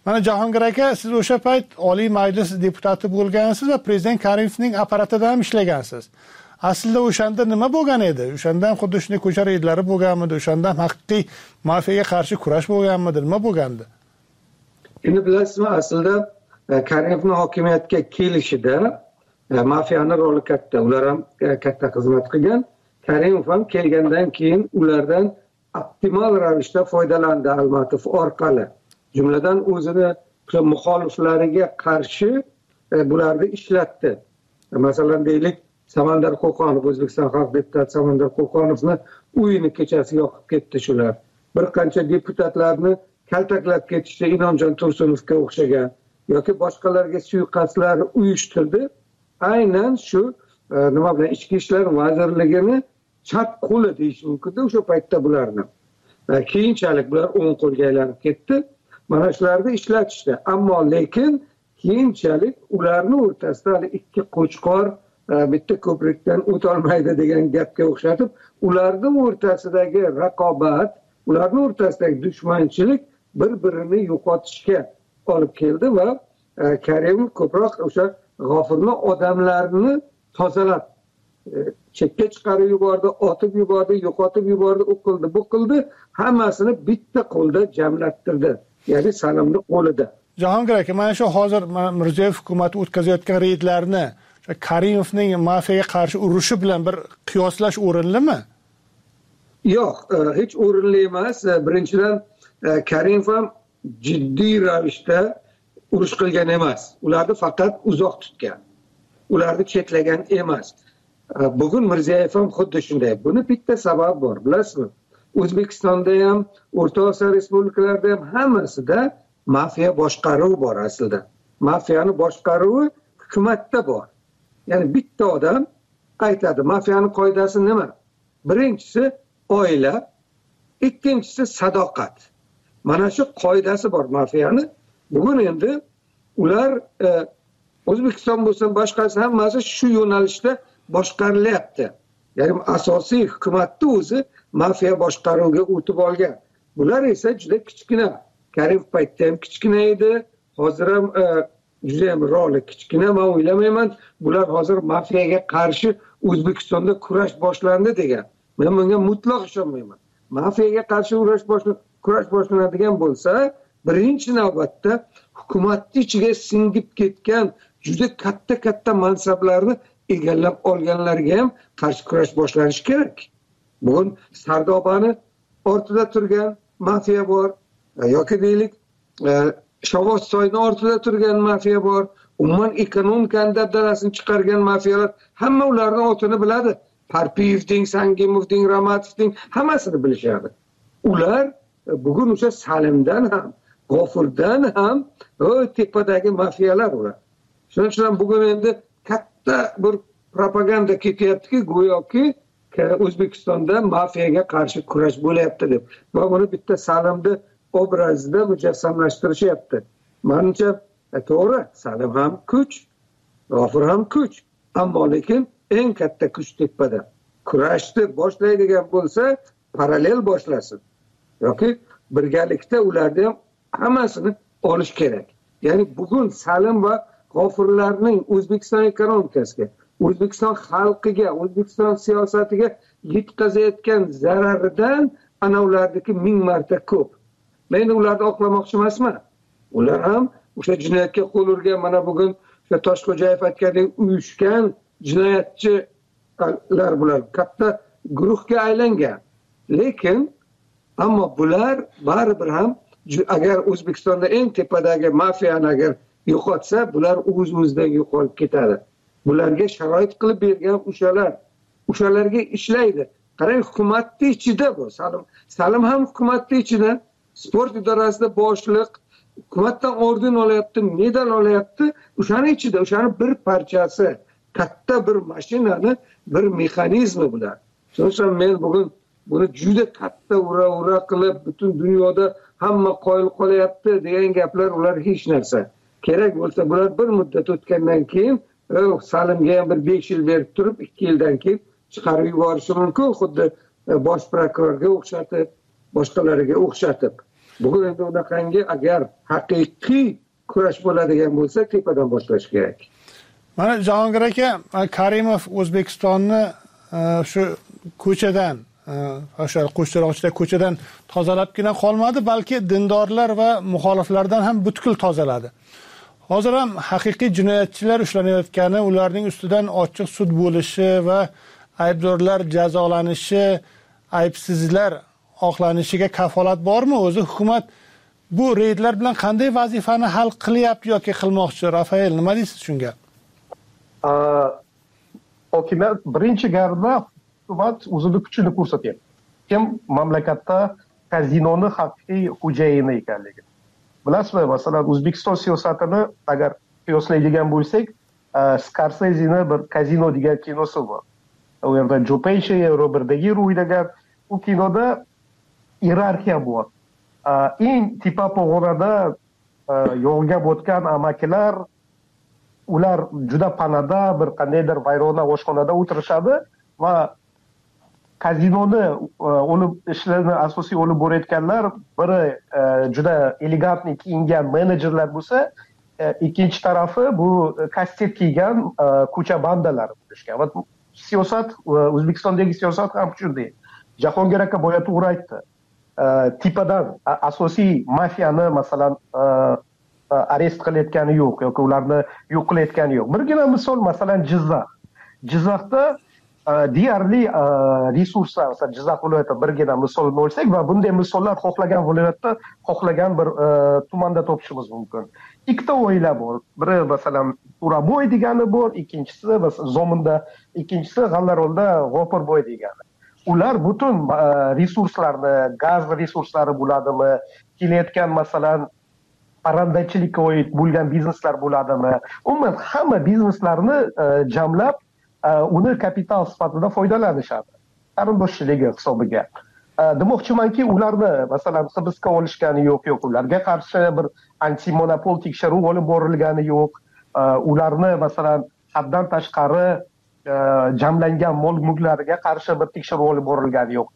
Mana Jahongir aka, siz o'sha payt Oliy Majlis deputati bo'lgansiz va prezident Karimovning apparatida ham ishlagansiz. Aslida o'shanda nima bo'lgan edi? O'shandan xuddi shunday ko'cha reydlari bo'lganmidi? O'shanda haqiqiy mafiyaga qarshi kurash bo'lganmidi? Nima bo'lgandi?
Endi bilasizmi, aslida Karimovning hokimiyatga kelishida mafiyani roli katta. Ular ham katta xizmat qilgan. Karimov ham kelgandan keyin ulardan optimal ravishda foydalandi Almatov orqali. Jumladan o'zini muxoliflariga qarshi bularni ishlatdi. Masalan, deylik, Samandar Qo'qonov, O'zbekiston xalq deputati Samandar Qo'qonovni uyini kechasi yoqib ketdi shular. Bir qancha deputatlarni kaltaklab ketishdi Inomjon Tursunovga o'xshagan yoki boshqalarga suiqasdlar uyushtirdi. Aynan shu nima bilan Ichki ishlar vazirligini chap qo'li deyish mumkin o'sha paytda bularni. Keyinchalik bular o'ng qo'lga aylanib ketdi. Mana shularni ishlatishdi. Ammo lekin keyinchalik ularni o'rtasida hali ikki qo'chqor bitta ko'prikdan o'tolmaydi degan gapga o'xshatib, ularning o'rtasidagi raqobat, ularning o'rtasidagi dushmanchilik bir-birini yo'qotishga olib keldi va Karimov ko'proq o'sha G'ofurni odamlarini tozalab, chekka chiqarib yubordi, otib yubordi, yo'qotib yubordi, u qildi, bu qildi, hammasini bitta qo'lda jamlattirdi. Ya'ni Salimning qo'lida.
Jahongir aka, mana shu hozir Mirziyoyev hukumati o'tkazayotgan reydlarni Karimovning mafiyaga qarshi urushi bilan bir qiyoslash o'rinlimi?
Yo'q, hech o'rinli emas. Birinchidan Karimov ham jiddiy ravishda urush qilgan emas. Ularni faqat uzoq tutgan. Ularni chetlagan emas. Bugun Mirziyoyev ham xuddi shunday. Buni bitta sabab bor, bilasizmi? O'zbekistonda ham, O'rta Osiyo respublikalarida ham hammasida mafiya boshqaruvi bor aslida. Mafiyani boshqaruvi hukumatda bor. Ya'ni bitta odam aytadi, mafiyani qoidasi nima? Birinchisi oila, ikkinchisi sadoqat. Mana shu qoidasi bor mafiyani. Bugun endi ular e, O'zbekiston bo'lsin, boshqasi hammasi shu yo'nalishda boshqarilyapti. Ya'ni asosiy hukumatning o'zi mafiya boshqaruviga o'tib olgan. Bular esa juda kichkina. Karimov paytda ham kichkina edi, hozir ham e, juda ham roli kichkina. Men o'ylamayman, bular hozir mafiyaga qarshi O'zbekistonda kurash boshlandi degan. Men bunga mutlaq ishonmayman. Mafiyaga qarshi kurash boshlanadi, kurash boshlanadigan bo'lsa, birinchi navbatda hukumatning ichiga singib ketgan juda katta-katta mansablarni egallab olganlarga ham qarshi kurash boshlanishi kerak. Bugun Sardobani ortida turgan mafiya bor, yoki deylik, Shovotsoyning ortida turgan mafiya bor, umuman ekonomikani dabdalasini chiqargan mafiyalar, hamma ularning otini biladi. Parpiyevning, Sangimovning, Ramatovning hammasini bilishadi. Ular bugun o'sha Salimdan ham, G'ofurdan ham o tepadagi mafiyalar ular. Shuning uchun bugun endi katta bir propaganda ketyaptiki, go'yoki O'zbekistonda mafiyaga qarshi kurash bo'lyapti deb. Va buni bitta Salimni obrazida mujassamlashtirishyapti. Menimcha to'g'ri, Salim ham kuch, G'ofur ham kuch, ammo lekin eng katta kuch tepada. Kurashni boshlaydigan bo'lsa, parallel boshlasin. Yoki birgalikda ularni ham hammasini olish kerak. Ya'ni bugun Salim va G'ofurlarning O'zbekiston ekonomikasiga, O'zbekiston xalqiga, O'zbekiston siyosatiga yetkazayotgan zararidan ana ulardagi ming marta ko'p. Men ularni oqlamoqchi emasman. Ular ham o'sha jinoyatga qo'l urgan, mana bugun o'sha Toshxo'jayev aytgandek uyushgan jinoyatchilar bular katta guruhga aylangan. Lekin ammo bular baribir ham agar O'zbekistonda eng tepadagi mafiyani agar yo'qotsa, bular o'z-o'zidan yo'qolib ketadi. Bularga sharoit qilib bergan o'shalar, o'shalarga ishlaydi. Qarang, hukumatning ichida bu. Salim, Salim ham hukumatning ichida, sport idorasida boshliq, hukumatdan orden olyapti, medal olyapti. O'shaning ichida, o'shaning bir parchasi, katta bir mashinani, bir mexanizmi bular. Shuning uchun men bugun buni juda katta ura-ura qilib, butun dunyoda hamma qoyil qolyapti degan gaplar ular hech narsa. Kerak bo'lsa bular bir muddat o'tgandan keyin Salimga ham bir besh yil berib turib, ikki yildan keyin chiqarib yuborishi mumkin, xuddi bosh prokurorga o'xshatib, boshqalariga o'xshatib. bugun endi unaqangi agar haqiqiy kurash bo'ladigan bo'lsa tepadan boshlash kerak.
Mana Jahongir aka, Karimov O'zbekistonni shu ko'chadan, o'sha Qo'shchiroqchida ko'chadan tozalabgina qolmadi, balki dindorlar va muxoliflardan ham butkul tozaladi. Hozir ham haqiqiy jinoyatchilar ushlanayotgani, ularning ustidan ochiq sud bo'lishi va aybdorlar jazolanishi, aybsizlar oqlanishiga kafolat bormi? O'zi hukumat bu reydlar bilan qanday vazifani hal qilyapti yoki qilmoqchi? Rafael, nima deysiz shunga?
Hokimiyat birinchi garda hukumat o'zini kuchini ko'rsatyapti. Kim mamlakatda kazinoni haqiqiy xo'jayini ekanligi. Bilasizmi, masalan, O'zbekiston siyosatini agar qiyoslaydigan bo'lsak, Scorsese'ning bir Kazino degan kinosi bor. U yerda Joe Pesci, Robert De Niro o'ynagan u kinoda iyerarxiya bor. Eng tepa pog'onada yo'lga botgan amakilar, ular juda panada bir qandaydir vayrona oshxonada o'tirishadi va kazinoni olib ishlarni asosiy olib borayotganlar biri juda elegantni kiyingan menejerlar bo'lsa, ikkinchi tarafi bu kastet kiygan ko'cha bandalar bo'lishgan. Va siyosat, O'zbekistondagi siyosat ham shunday. Jahongir aka boya to'g'ri aytdi. Tepadan asosiy mafiyani masalan arest qilayotgani yo'q yoki ularni yo'q qilayotgani yo'q. Birgina misol masalan Jizzax. Jizzaxda deyarli resurslar, masalan Jizzax viloyati birgina misolni olsak va bunday misollar xohlagan viloyatda, xohlagan bir tumanda topishimiz mumkin. Ikkita oila bor. Biri masalan Uraboy degani bor, ikkinchisi Zominda, ikkinchisi G'allarolda G'ofurboy degani. Ular butun resurslarni, gaz resurslari bo'ladimi, kelayotgan masalan parrandachilikka oid bo'lgan bizneslar bo'ladimi, umuman hamma bizneslarni jamlab uni kapital sifatida foydalanishadi. Qarindoshchiligi hisobiga. Demoqchimanki, ularni masalan hibsga olishgani yo'q, yo'q, ularga qarshi bir antimonopol tekshiruv olib borilgani yo'q. Ularni masalan haddan tashqari jamlangan mol-mulklariga qarshi bir tekshiruv olib borilgani yo'q.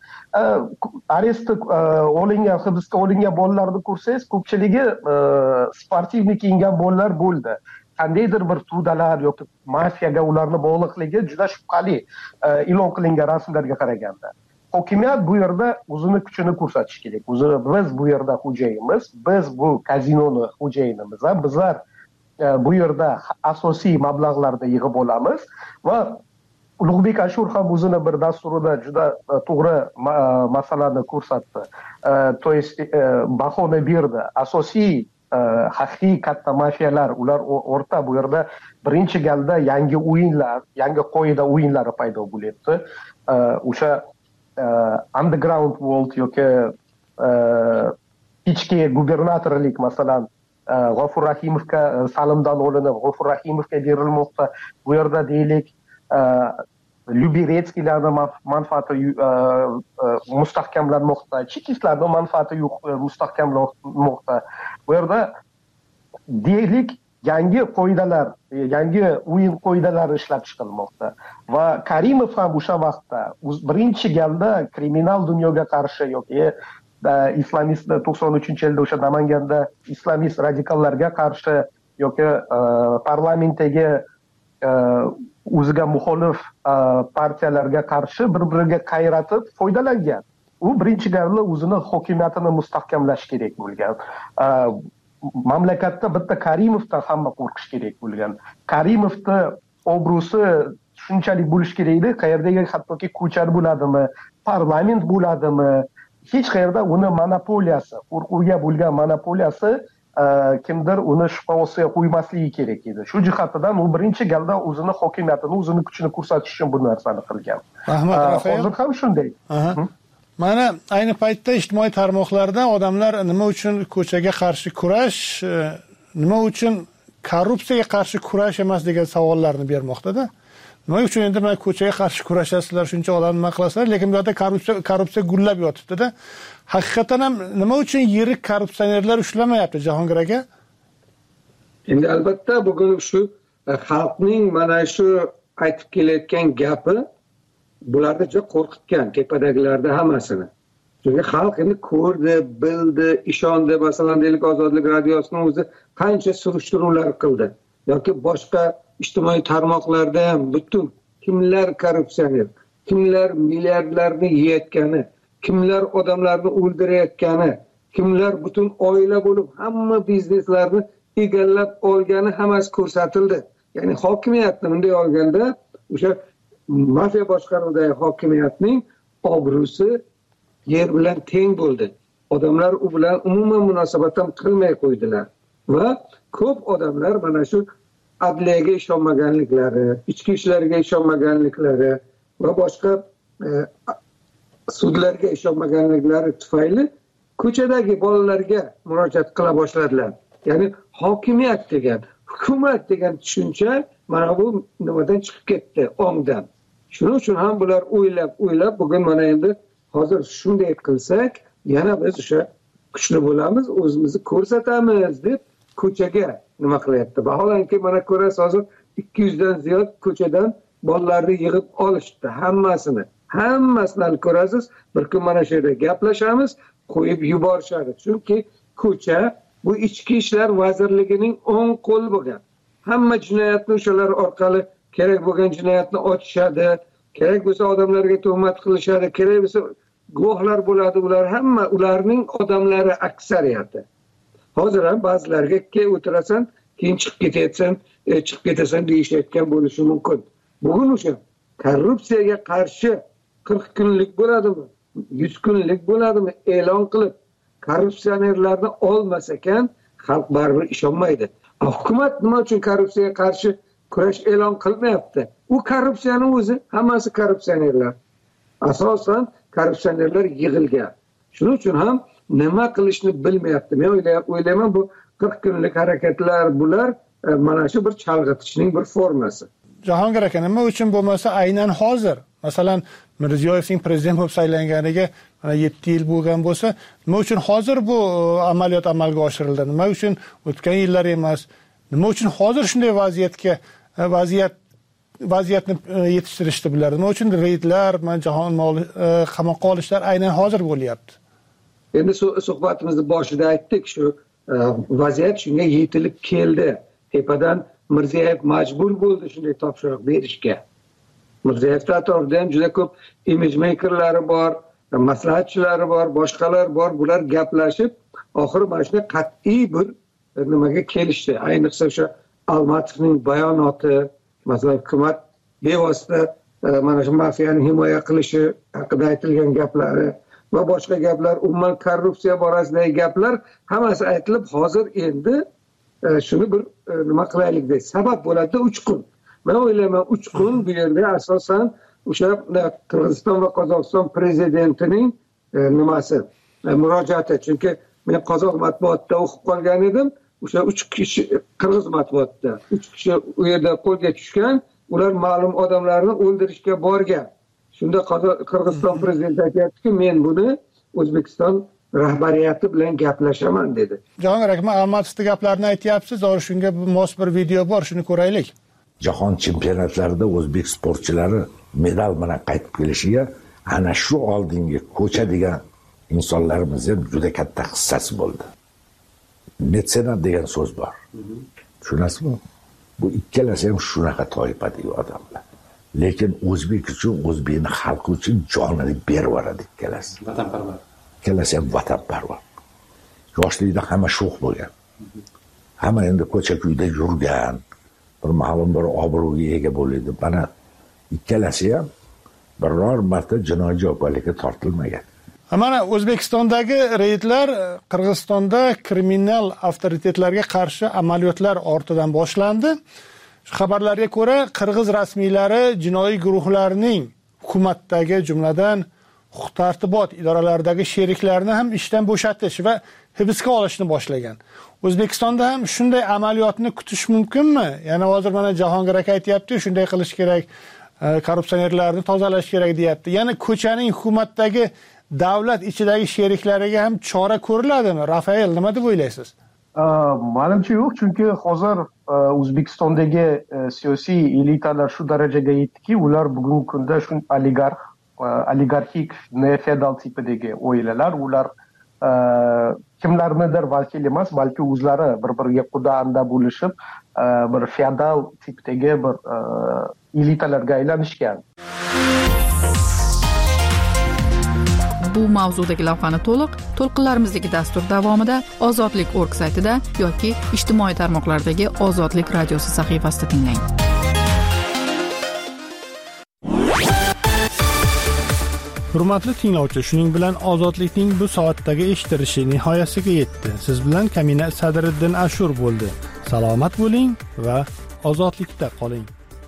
Arest olingan, hibsga olingan bolalarni ko'rsangiz, ko'pchiligi sportivni kiyingan bolalar bo'ldi. Qandaydir bir tudalar yoki mafiyaga ularni bog'liqligi juda shubhali e'lon qilingan rasmlarga qaraganda. Hokimiyat bu yerda o'zini kuchini ko'rsatish kerak. O'zi biz bu yerda xo'jayinmiz, biz bu kazinoni xo'jayinimiz, bizlar bu yerda asosiy mablag'larda yig'ib olamiz va Ulug'bek Ashur ham o'zini bir dasturida juda to'g'ri masalani ko'rsatdi. To есть bahoni berdi. Asosiy haqiqiy katta mafiyalar, ular o'rta bu yerda birinchi galda yangi o'yinlar, yangi qoida o'yinlari paydo bo'lyapti. O'sha underground world yoki ichki gubernatorlik masalan G'ofur Rahimovga Salimdan olinib, G'ofur Rahimovga berilmoqda. Bu yerda deylik Lyuberetskiylarning manfaati mustahkamlanmoqda, chekistlarning manfaati mustahkamlanmoqda. Bu yerda deylik yangi qoidalar, yangi o'yin qoidalari ishlab chiqilmoqda. Va Karimov ham o'sha vaqtda birinchi galda kriminal dunyoga qarshi yoki islamist to'qson uchinchi yilda o'sha Namanganda islamist radikallarga qarshi yoki parlamentdagi o'ziga muxolif partiyalarga qarshi bir-biriga qayratib foydalangan. U birinchi galda o'zini hokimiyatini mustahkamlash kerak bo'lgan. Mamlakatda bitta Karimovdan hamma qo'rqish kerak bo'lgan. Karimovda obro'si shunchalik bo'lish kerak edi, qayerdagi hattoki ko'char bo'ladimi, parlament bo'ladimi, hech qayerda uni monopoliyasi, qo'rquvga bo'lgan monopoliyasi kimdir uni shubha ostiga qo'ymasligi kerak edi. Shu jihatdan u birinchi galda o'zini hokimiyatini, o'zini kuchini ko'rsatish uchun bu narsani qilgan.
Rahmat, Rafael.
Hozir ham shunday.
Mana ayni paytda ijtimoiy tarmoqlarda odamlar nima uchun ko'chaga qarshi kurash, nima uchun korrupsiyaga qarshi kurash emas degan savollarni bermoqda-da. Nima uchun endi mana ko'chaga qarshi kurashasizlar, shuncha odam nima qilasizlar, lekin bu yerda korrupsiya korrupsiya gullab yotibdi-da. Haqiqatan ham nima uchun yirik korrupsionerlar ushlamayapti, Jahongir aka?
Endi albatta bugun shu xalqning mana shu aytib kelayotgan gapi bularni juda qo'rqitgan, tepadagilarda hammasini. chunki xalq endi ko'rdi, bildi, ishondi. Masalan deylik, Ozodlik radiosining o'zi qancha surishtiruvlar qildi yoki boshqa ijtimoiy tarmoqlarda ham butun kimlar korrupsioner, kimlar milliardlarni yeyotgani, kimlar odamlarni o'ldirayotgani, kimlar butun oila bo'lib hamma bizneslarni egallab olgani hammasi ko'rsatildi. Ya'ni hokimiyatni bunday olganda o'sha mafiya boshqaruvidagi hokimiyatning obro'si yer bilan teng bo'ldi. Odamlar u bilan umuman munosabat ham qilmay qo'ydilar va ko'p odamlar mana shu adliyaga ishonmaganliklari, ichki ishlarga ishonmaganliklari va boshqa e, sudlarga ishonmaganliklari tufayli ko'chadagi bolalarga murojaat qila boshladilar. Ya'ni hokimiyat degan, hukumat degan tushuncha mana bu nimadan chiqib ketdi, ongdan. Shuning uchun ham bular o'ylab, o'ylab bugun mana endi hozir shunday qilsak, yana biz o'sha kuchli bo'lamiz, o'zimizni ko'rsatamiz deb ko'chaga nima qilyapti. Vaholanki mana ko'rasiz, hozir ikki yuz dan ziyod ko'chadan bolalarni yig'ib olishdi, hammasini. Hammasini ko'rasiz. Bir kun mana shu yerda gaplashamiz, qo'yib yuborishadi. Chunki ko'cha bu ichki ishlar vazirligining o'ng qo'li bo'lgan. Hamma jinoyatni o'shalar orqali kerak bo'lgan jinoyatni ochishadi, kerak bo'lsa odamlarga tuhmat qilishadi, kerak bo'lsa guvohlar bo'ladi, ular hamma ularning odamlari aksariyati. Hozir ham ba'zilarga ke o'tirasan, keyin chiqib ketaysan, e, chiqib ketasan deyishayotgan bo'lishi mumkin. Bugun o'sha korrupsiyaga qarshi qirq kunlik bo'ladimi, yuz kunlik bo'ladimi e'lon qilib korrupsionerlarni olmas ekan, xalq baribir ishonmaydi. Hukumat nima uchun korrupsiyaga qarshi kurash e'lon qilmayapti? U korrupsiyaning o'zi, hammasi korrupsionerlar. Asosan korrupsionerlar yig'ilgan. Shuning uchun ham nima qilishni bilmayapti. Men o'ylayman bu qirq kunlik harakatlar bular mana shu bir chalg'itishning bir formasi.
Jahongir aka, nima uchun bo'lmasa aynan hozir, masalan, Mirziyoyevning prezident bo'lib saylanganiga mana yetti yil bo'lgan bo'lsa, nima uchun hozir bu amaliyot amalga oshirildi? Nima uchun o'tgan yillar emas? Nima uchun hozir shunday vaziyatga vaziyat vaziyatni yetishtirishdi bular? Nima uchun reydlar, mana jahon moli qamoqqa olishlar aynan hozir bo'lyapti?
Endi suhbatimizni boshida aytdik, shu vaziyat shunga yetilib keldi. Tepadan Mirziyoyev majbur bo'ldi shunday topshiriq berishga. Mirziyoyevning atrofida ham juda ko'p image makerlari bor, maslahatchilari bor, boshqalar bor. Bular gaplashib, oxiri mana shunday qat'iy bir nimaga kelishdi. Ayniqsa o'sha Almatovning bayonoti, masalan, hukumat bevosita mana shu mafiyani himoya qilishi haqida aytilgan gaplari va boshqa gaplar, umuman korrupsiya borasidagi gaplar hammasi aytilib, hozir endi shuni bir nima qilaylik deb sabab bo'ladi uch kun. Men o'ylayman uch kun bu yerda asosan o'sha Qirg'iziston va Qozog'iston prezidentining nimasi, murojaati. Chunki men qozoq matbuotida o'qib qolgan edim. O'sha uch kishi qirg'iz matbuotida uch kishi u yerda qo'lga tushgan, ular ma'lum odamlarni o'ldirishga borgan. Shunda Qirg'iziston prezidenti aytayapti-ki, men buni O'zbekiston rahbariyati bilan gaplashaman dedi.
Jahongir aka, Almatovning gaplarini aytyapsiz, hozir shunga mos bir video bor, shuni ko'raylik.
Jahon chempionatlarida o'zbek sportchilari medal bilan qaytib kelishiga ana shu oldingi ko'cha degan insonlarimizning juda katta hissasi bo'ldi. Metsenat degan so'z bor. Tushunasizmi? Bu ikkalasi ham shunaqa toifadagi odamlar. Lekin o'zbek uchun, o'zbekning xalqi uchun jonini berib yuboradi ikkalasi.
Vatanparvar.
Ikkalasi ham vatanparvar. Yoshlikda hamma sho'x bo'lgan. Hamma endi ko'cha-kuyda yurgan, bir ma'lum bir obro'ga ega bo'ladi. Mana ikkalasi ham biror marta jinoiy javobgarlikka tortilmagan.
Mana O'zbekistondagi reydlar Qirg'izistonda kriminal avtoritetlarga qarshi amaliyotlar ortidan boshlandi. Xabarlarga ko'ra, qirg'iz rasmiylari jinoiy guruhlarning hukumatdagi, jumladan huquq-tartibot idoralaridagi sheriklarini ham ishdan bo'shatish va hibsga olishni boshlagan. O'zbekistonda ham shunday amaliyotni kutish mumkinmi? Yana hozir mana Jahongir aka aytayapti, shunday qilish kerak, korrupsionerlarni tozalash kerak deyapti. Yana ko'chaning hukumatdagi davlat ichidagi sheriklariga ham chora ko'riladimi? Rafael, nima deb o'ylaysiz?
Menimcha yo'q, chunki hozir O'zbekistondagi siyosiy elitalar shu darajaga yetdiki, ular bugungi kunda shu oligarx oligarxik neofeodal tipidagi oilalar, ular kimlarnidir vakil emas, balki o'zlari bir-biriga quda anda bo'lishib, bir feodal tipdagi bir elitalarga aylanishgan.
Bu mavzudagi lavhani to'liq to'lqinlarimizdagi dastur davomida Ozodlik nokta org saytida yoki ijtimoiy tarmoqlardagi Ozodlik radiosi sahifasida tinglang.
Hurmatli tinglovchi, shuning bilan Ozodlikning bu soatdagi eshittirishi nihoyasiga yetdi. Siz bilan Kamina Sadriddin Ashur bo'ldi. Salomat bo'ling va ozodlikda qoling.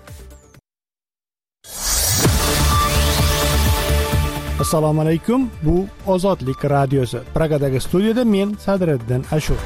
Assalomu alaykum. Bu Ozodlik radiosi. Pragadagi studiyada men Sadriddin Ashur.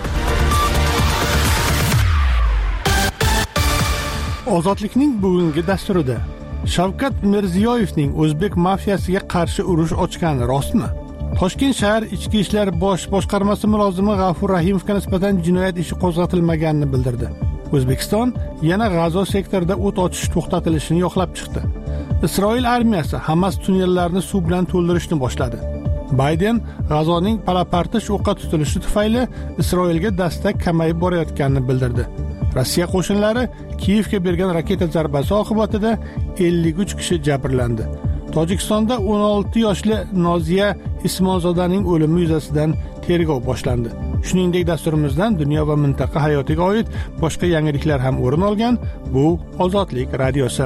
Ozodlikning bugungi dasturida Shavkat Mirziyoyevning o'zbek mafiyasiga qarshi urush ochgani rostmi? Toshkent shahar ichki ishlar bosh boshqarmasi mulozimi G'afur Rahimovga nisbatan jinoyat ishi qo'zg'atilmaganini bildirdi. O'zbekiston yana G'azo sektorida o't ochish to'xtatilishini yoqlab chiqdi. Isroil armiyasi Hamas tunnellarini suv bilan to'ldirishni boshladi. Bayden G'azoning palapartish o'qqa tutilishi tufayli Isroilga dastak kamayib borayotganini bildirdi. Rossiya qo'shinlari Kiyevga bergan raketa zarbasi oqibatida ellik uch kishi jabrlandi. Tojikistonda o'n olti yoshli Noziya Ismonzodaning o'limi yuzasidan tergov boshlandi. Shuningdek, dasturimizdan dunyo va mintaqa hayotiga oid boshqa yangiliklar ham o'rin olgan. Bu Ozodlik radiosi.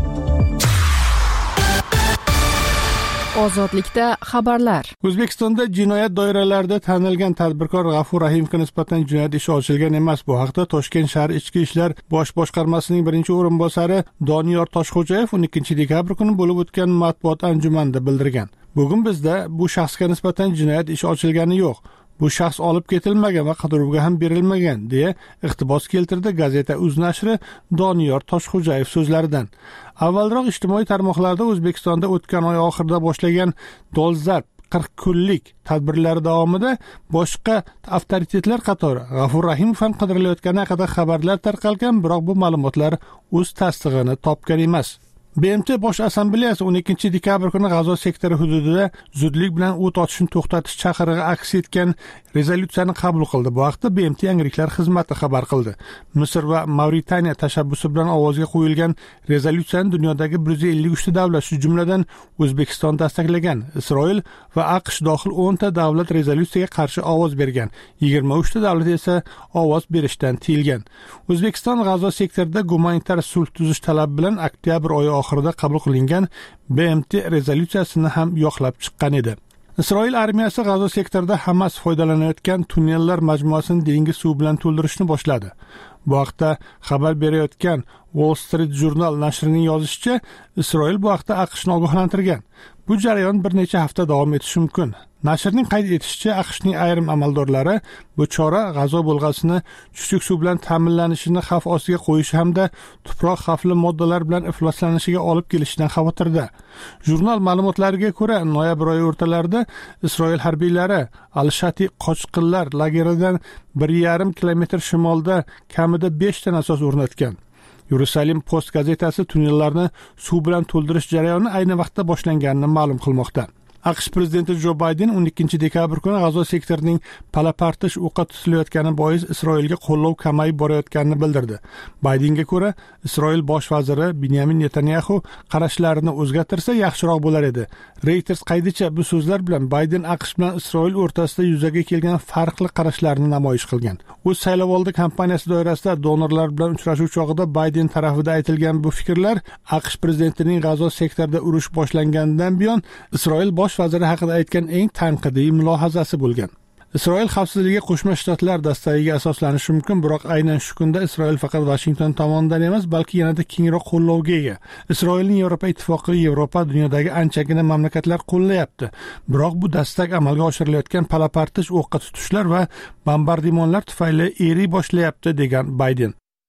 Ozodlikda xabarlar.
O'zbekistonda jinoyat doiralarida tanilgan tadbirkor G'afur Rahimovga nisbatan jinoyat ishi ochilgan emas. Bu haqda Toshkent shahar ichki ishlar bosh boshqarmasining birinchi o'rinbosari Doniyor Toshxo'jayev o'n ikkinchi dekabr kuni bo'lib o'tgan matbuot anjumanida bildirgan. Bugun bizda bu shaxsga nisbatan jinoyat ishi ochilgani yo'q. Bu shaxs olib ketilmagan va qidiruvga ham berilmagan deya iqtibos keltirdi gazeta Uz nashri Doniyor Toshxo'jayev so'zlaridan. Avvalroq ijtimoiy tarmoqlarda O'zbekistonda o'tgan oy oxirida boshlangan dolzarb qirq kunlik tadbirlar davomida boshqa avtoritetlar qatori G'afur Rahimov ham qidirilayotgani haqida xabarlar tarqalgan, biroq bu ma'lumotlar o'z tasdig'ini topgan emas. B M T Bosh Assambleyasi o'n ikkinchi dekabr kuni G'azo sektori hududida zudlik bilan o't ochishni to'xtatish chaqirig'i aks etgan rezolyutsiyani qabul qildi. Bu haqda B M T yangiliklar xizmati xabar qildi. Misr va Mavritaniya tashabbusi bilan ovozga qo'yilgan rezolyutsiyani dunyodagi bir yuz ellik uch ta davlat, shu jumladan O'zbekiston tasdiqlagan. Isroil va AQSh dohil o'n ta davlat rezolyutsiyaga qarshi ovoz bergan. yigirma uch ta davlat esa ovoz berishdan tiyilgan. O'zbekiston G'azo sektorida gumanitar sulh tuzish talabi bilan oktyabr oyi oxirida qabul qilingan B M T rezolyutsiyasini ham yoqlab chiqqan edi. Isroil armiyasi G'azo sektorida Hamas foydalanayotgan tunnellar majmuasini dengiz suvi bilan to'ldirishni boshladi. Bu haqda xabar berayotgan Wall Street Journal nashrining yozishicha, Isroil bu haqda AQShni ogohlantirgan. Bu jarayon bir necha hafta davom etishi mumkin. Nashrning qayd etishicha, AQShning ayrim amaldorlari bu chora G'azo bo'lg'asini chuchuk suv bilan ta'minlanishini xavf ostiga qo'yishi hamda tuproq xavfli moddalar bilan ifloslanishiga olib kelishidan xavotirda. Jurnal ma'lumotlariga ko'ra, noyabr oyi o'rtalarida Isroil harbiylari Al-Shati qochqinlar lageridan bir yarim kilometr shimolda kamida besh ta nasos o'rnatgan. Yerusalim Post gazetasi tunnellarni suv bilan to'ldirish jarayoni ayni vaqtda boshlanganini ma'lum qilmoqda. AQSh prezidenti Jo Bayden o'n ikkinchi dekabr kuni G'azo sektorining palapartish o'qqa tutilayotgani bois Isroilga qo'llov kamayib borayotganini bildirdi. Baydenga ko'ra, Isroil bosh vaziri Benyamin Netanyahu qarashlarini o'zgartirsa yaxshiroq bo'lar edi. Reuters qaydicha bu so'zlar bilan Bayden AQSh bilan Isroil o'rtasida yuzaga kelgan farqli qarashlarni namoyish qilgan. O'z saylovoldi kampaniyasi doirasida donorlar bilan uchrashuv chog'ida Bayden tarafida aytilgan bu fikrlar AQSh prezidentining G'azo sektorida urush boshlanganidan buyon Isroil bosh vaziri haqida aytgan eng tanqidiy mulohazasi bo'lgan. Isroil xavfsizligi Qo'shma Shtatlar dastagiga asoslanishi mumkin, biroq aynan shu kunda Isroil faqat Washington tomonidan emas, balki yanada kengroq qo'llovga ega. Isroilning Yevropa ittifoqi, Yevropa dunyodagi anchagina mamlakatlar qo'llayapti. Biroq bu dastak amalga oshirilayotgan palapartish o'qqa tutishlar va bombardimonlar tufayli eriy boshlayapti, degan Bayden.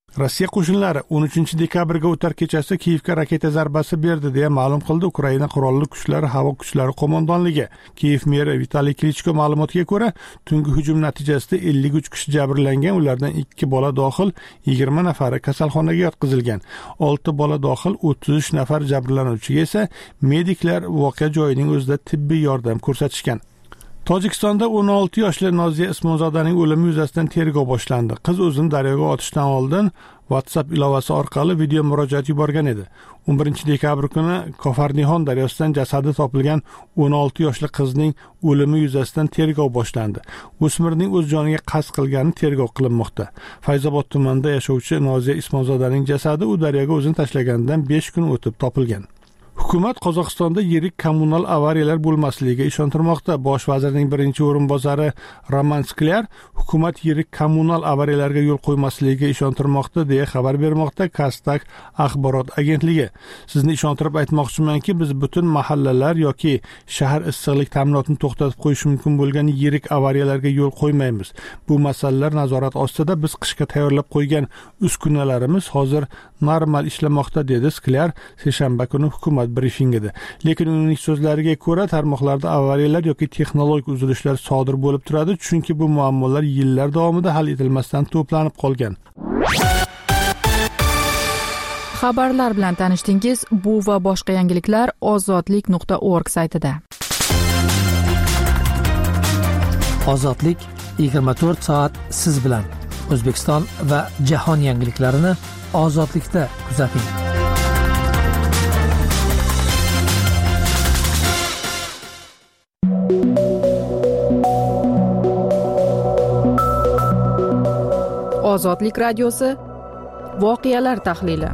Rossiya qo'shinlari o'n uchinchi dekabrga o'tar kechasi Kiyevga raketa zarbasi berdi deya ma'lum qildi Ukraina qurolli kuchlari havo kuchlari qo'mondonligi. Kiyev meri Vitaliy Klichko ma'lumotiga ko'ra, tungi hujum natijasida ellik uch kishi jabrlangan, ulardan ikki bola dohil yigirma nafari kasalxonaga yotqizilgan. olti bola dohil o'ttiz uch nafar jabrlanuvchiga esa mediklar voqea joyining o'zida tibbiy yordam ko'rsatishgan. Tojikistonda o'n olti yoshli Noziya Ismonzodaning o'limi yuzasidan tergov boshlandi. Qiz o'zini daryoga otishdan oldin WhatsApp ilovasi orqali video murojaat yuborgan edi. o'n birinchi dekabr kuni Kofarnihon daryosidan jasadi topilgan o'n olti yoshli qizning o'limi yuzasidan tergov boshlandi. O'smirning o'z joniga qasd qilgani tergov qilinmoqda. Fayzobod tumanida yashovchi Noziya Ismonzodaning jasadi u daryoga o'zini tashlaganidan besh kun o'tib topilgan. Hukumat Qozog'istonda yirik kommunal avariyalar bo'lmasligiga ishontirmoqda. Bosh vazirning birinchi o'rinbosari Roman Sklyar hukumat yirik kommunal avariyalarga yo'l qo'ymasligiga ishontirmoqda deya xabar bermoqda Kastak axborot agentligi. Sizni ishontirib aytmoqchimanki, biz butun mahallalar yoki shahar issiqlik ta'minotini to'xtatib qo'yish mumkin bo'lgan yirik avariyalarga yo'l qo'ymaymiz. Bu masalalar nazorat ostida, biz qishga tayyorlab qo'ygan uskunalarimiz hozir normal ishlamoqda, dedi Sklyar seshanba kuni hukumat brifingida. Lekin uning so'zlariga ko'ra, tarmoqlarda avariyalar yoki texnologik uzilishlar sodir bo'lib turadi, chunki bu muammolar yillar davomida hal etilmasdan to'planib qolgan.
Xabarlar bilan tanishdingiz. Bu va boshqa yangiliklar ozodlik nuqta org saytida.
Ozodlik yigirma to'rt soat siz bilan. O'zbekiston va jahon yangiliklarini ozodlikda kuzating.
Ozodlik radiosi voqealar tahlili.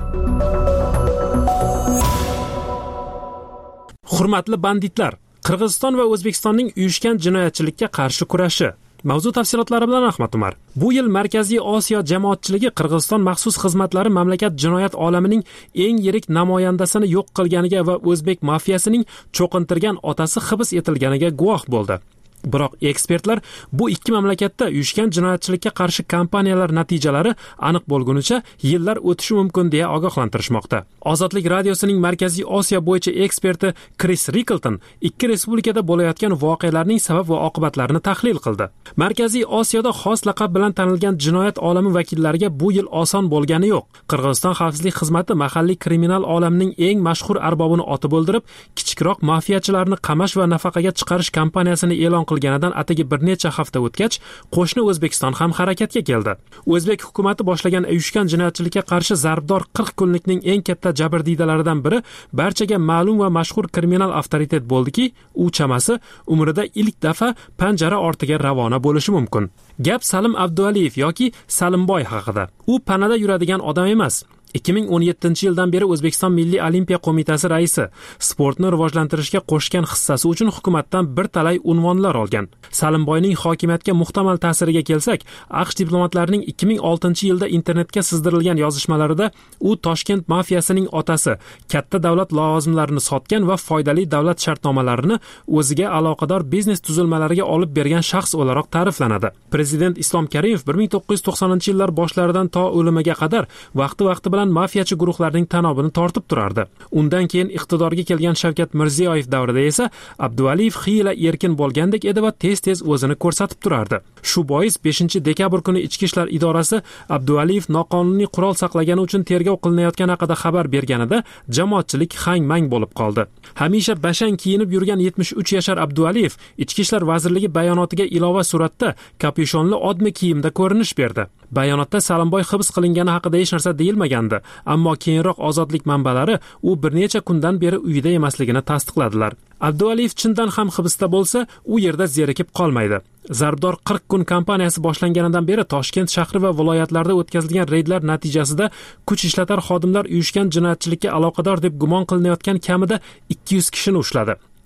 Hurmatli banditlar, Qirg'iziston va O'zbekistonning uyushgan jinoyatchilikka qarshi kurashi. Mavzu tafsilotlari bilan Ahmad Umar. Bu yil Markaziy Osiyo jamoatchiligi Qirg'iziston maxsus xizmatlari mamlakat jinoyat olamining eng yirik namoyandasini yo'q qilganiga va o'zbek mafiyasining cho'qintirgan otasi hibs etilganiga guvoh bo'ldi. Biroq ekspertlar bu ikki mamlakatda uyushgan jinoyatchilikka qarshi kampaniyalar natijalari aniq bo'lgunicha yillar o'tishi mumkin deya ogohlantirishmoqda. Ozodlik radiosining Markaziy Osiyo bo'yicha eksperti Chris Rickleton ikki respublikada bo'layotgan voqealarning sabab va oqibatlarini tahlil qildi. Markaziy Osiyoda xos laqab bilan tanilgan jinoyat olami vakillariga bu yil oson bo'lgani yo'q. Qirg'iziston xavfsizlik xizmati mahalliy kriminal olamining eng mashhur arbobini otib o'ldirib, kichikroq mafiyachilarni qamash va nafaqaga chiqarish kampaniyasini e'lon qilganidan atigi bir necha hafta o'tgach, qo'shni O'zbekiston ham harakatga keldi. O'zbek hukumatı boshlagan uyushgan jinoyatchilikka qarshi zarbdor qirq kunlikning eng katta jabrdiydalaridan biri barchaga ma'lum va mashhur kriminal avtoritet bo'ldiki, u chamasi umrida ilk dafa panjara ortiga ravona bo'lishi mumkin. Gap Salim Abdualiyev yoki Salimboy haqida. U panada yuradigan odam emas. ikki ming o'n yettinchi yildan beri O'zbekiston Milliy Olimpiya qo'mitasi raisi, sportni rivojlantirishga qo'shgan hissasi uchun hukumatdan bir talay unvonlar olgan. Salimboyning hokimiyatga muhtamal ta'siriga kelsak, AQSh diplomatlarining ikki ming oltinchi yilda internetga sizdirilgan yozishmalarida u Toshkent mafiyasining otasi, katta davlat lavozimlarini sotgan va foydali davlat shartnomalarini o'ziga aloqador biznes tuzilmalariga olib bergan shaxs o'laroq ta'riflanadi. Prezident Islom Karimov bir ming to'qqiz yuz to'qsoninchi yillar boshlaridan to o'limiga qadar vaqti-vaqti bilan mafiyachi guruhlarning tanobini tortib turardi. Undan keyin iqtidorga kelgan Shavkat Mirziyoyev davrida esa Abdualiyev xiyla erkin bo'lgandek edi va tez-tez o'zini ko'rsatib turardi. Shu bois beshinchi dekabr kuni Ichki ishlar idorasi Abdualiyev noqonuniy qurol saqlagani uchun tergov qilinayotgani haqida xabar berganida jamoatchilik hang-mang bo'lib qoldi. Hamisha bashang kiyinib yurgan yetmish uch yashar Abdualiyev Ichki ishlar vazirligi bayonotiga ilova suratda kapyushonli odmi kiyimda ko'rinish berdi. Bayonotda Salimboy hibs qilingani haqida hech narsa deyilmagandi, ammo keyinroq ozodlik manbalari u bir necha kundan beri uyida emasligini tasdiqladilar. Abdualiyev chindan ham hibsda bo'lsa, u yerda zerikib qolmaydi. Zarbdor qirq kun kampaniyasi boshlanganidan beri Toshkent shahri va viloyatlarda o'tkazilgan reydlar natijasida kuch ishlatar xodimlar uyushgan jinoyatchilikka aloqador deb gumon qilinayotgan kamida ikki yuz kishini ushladi.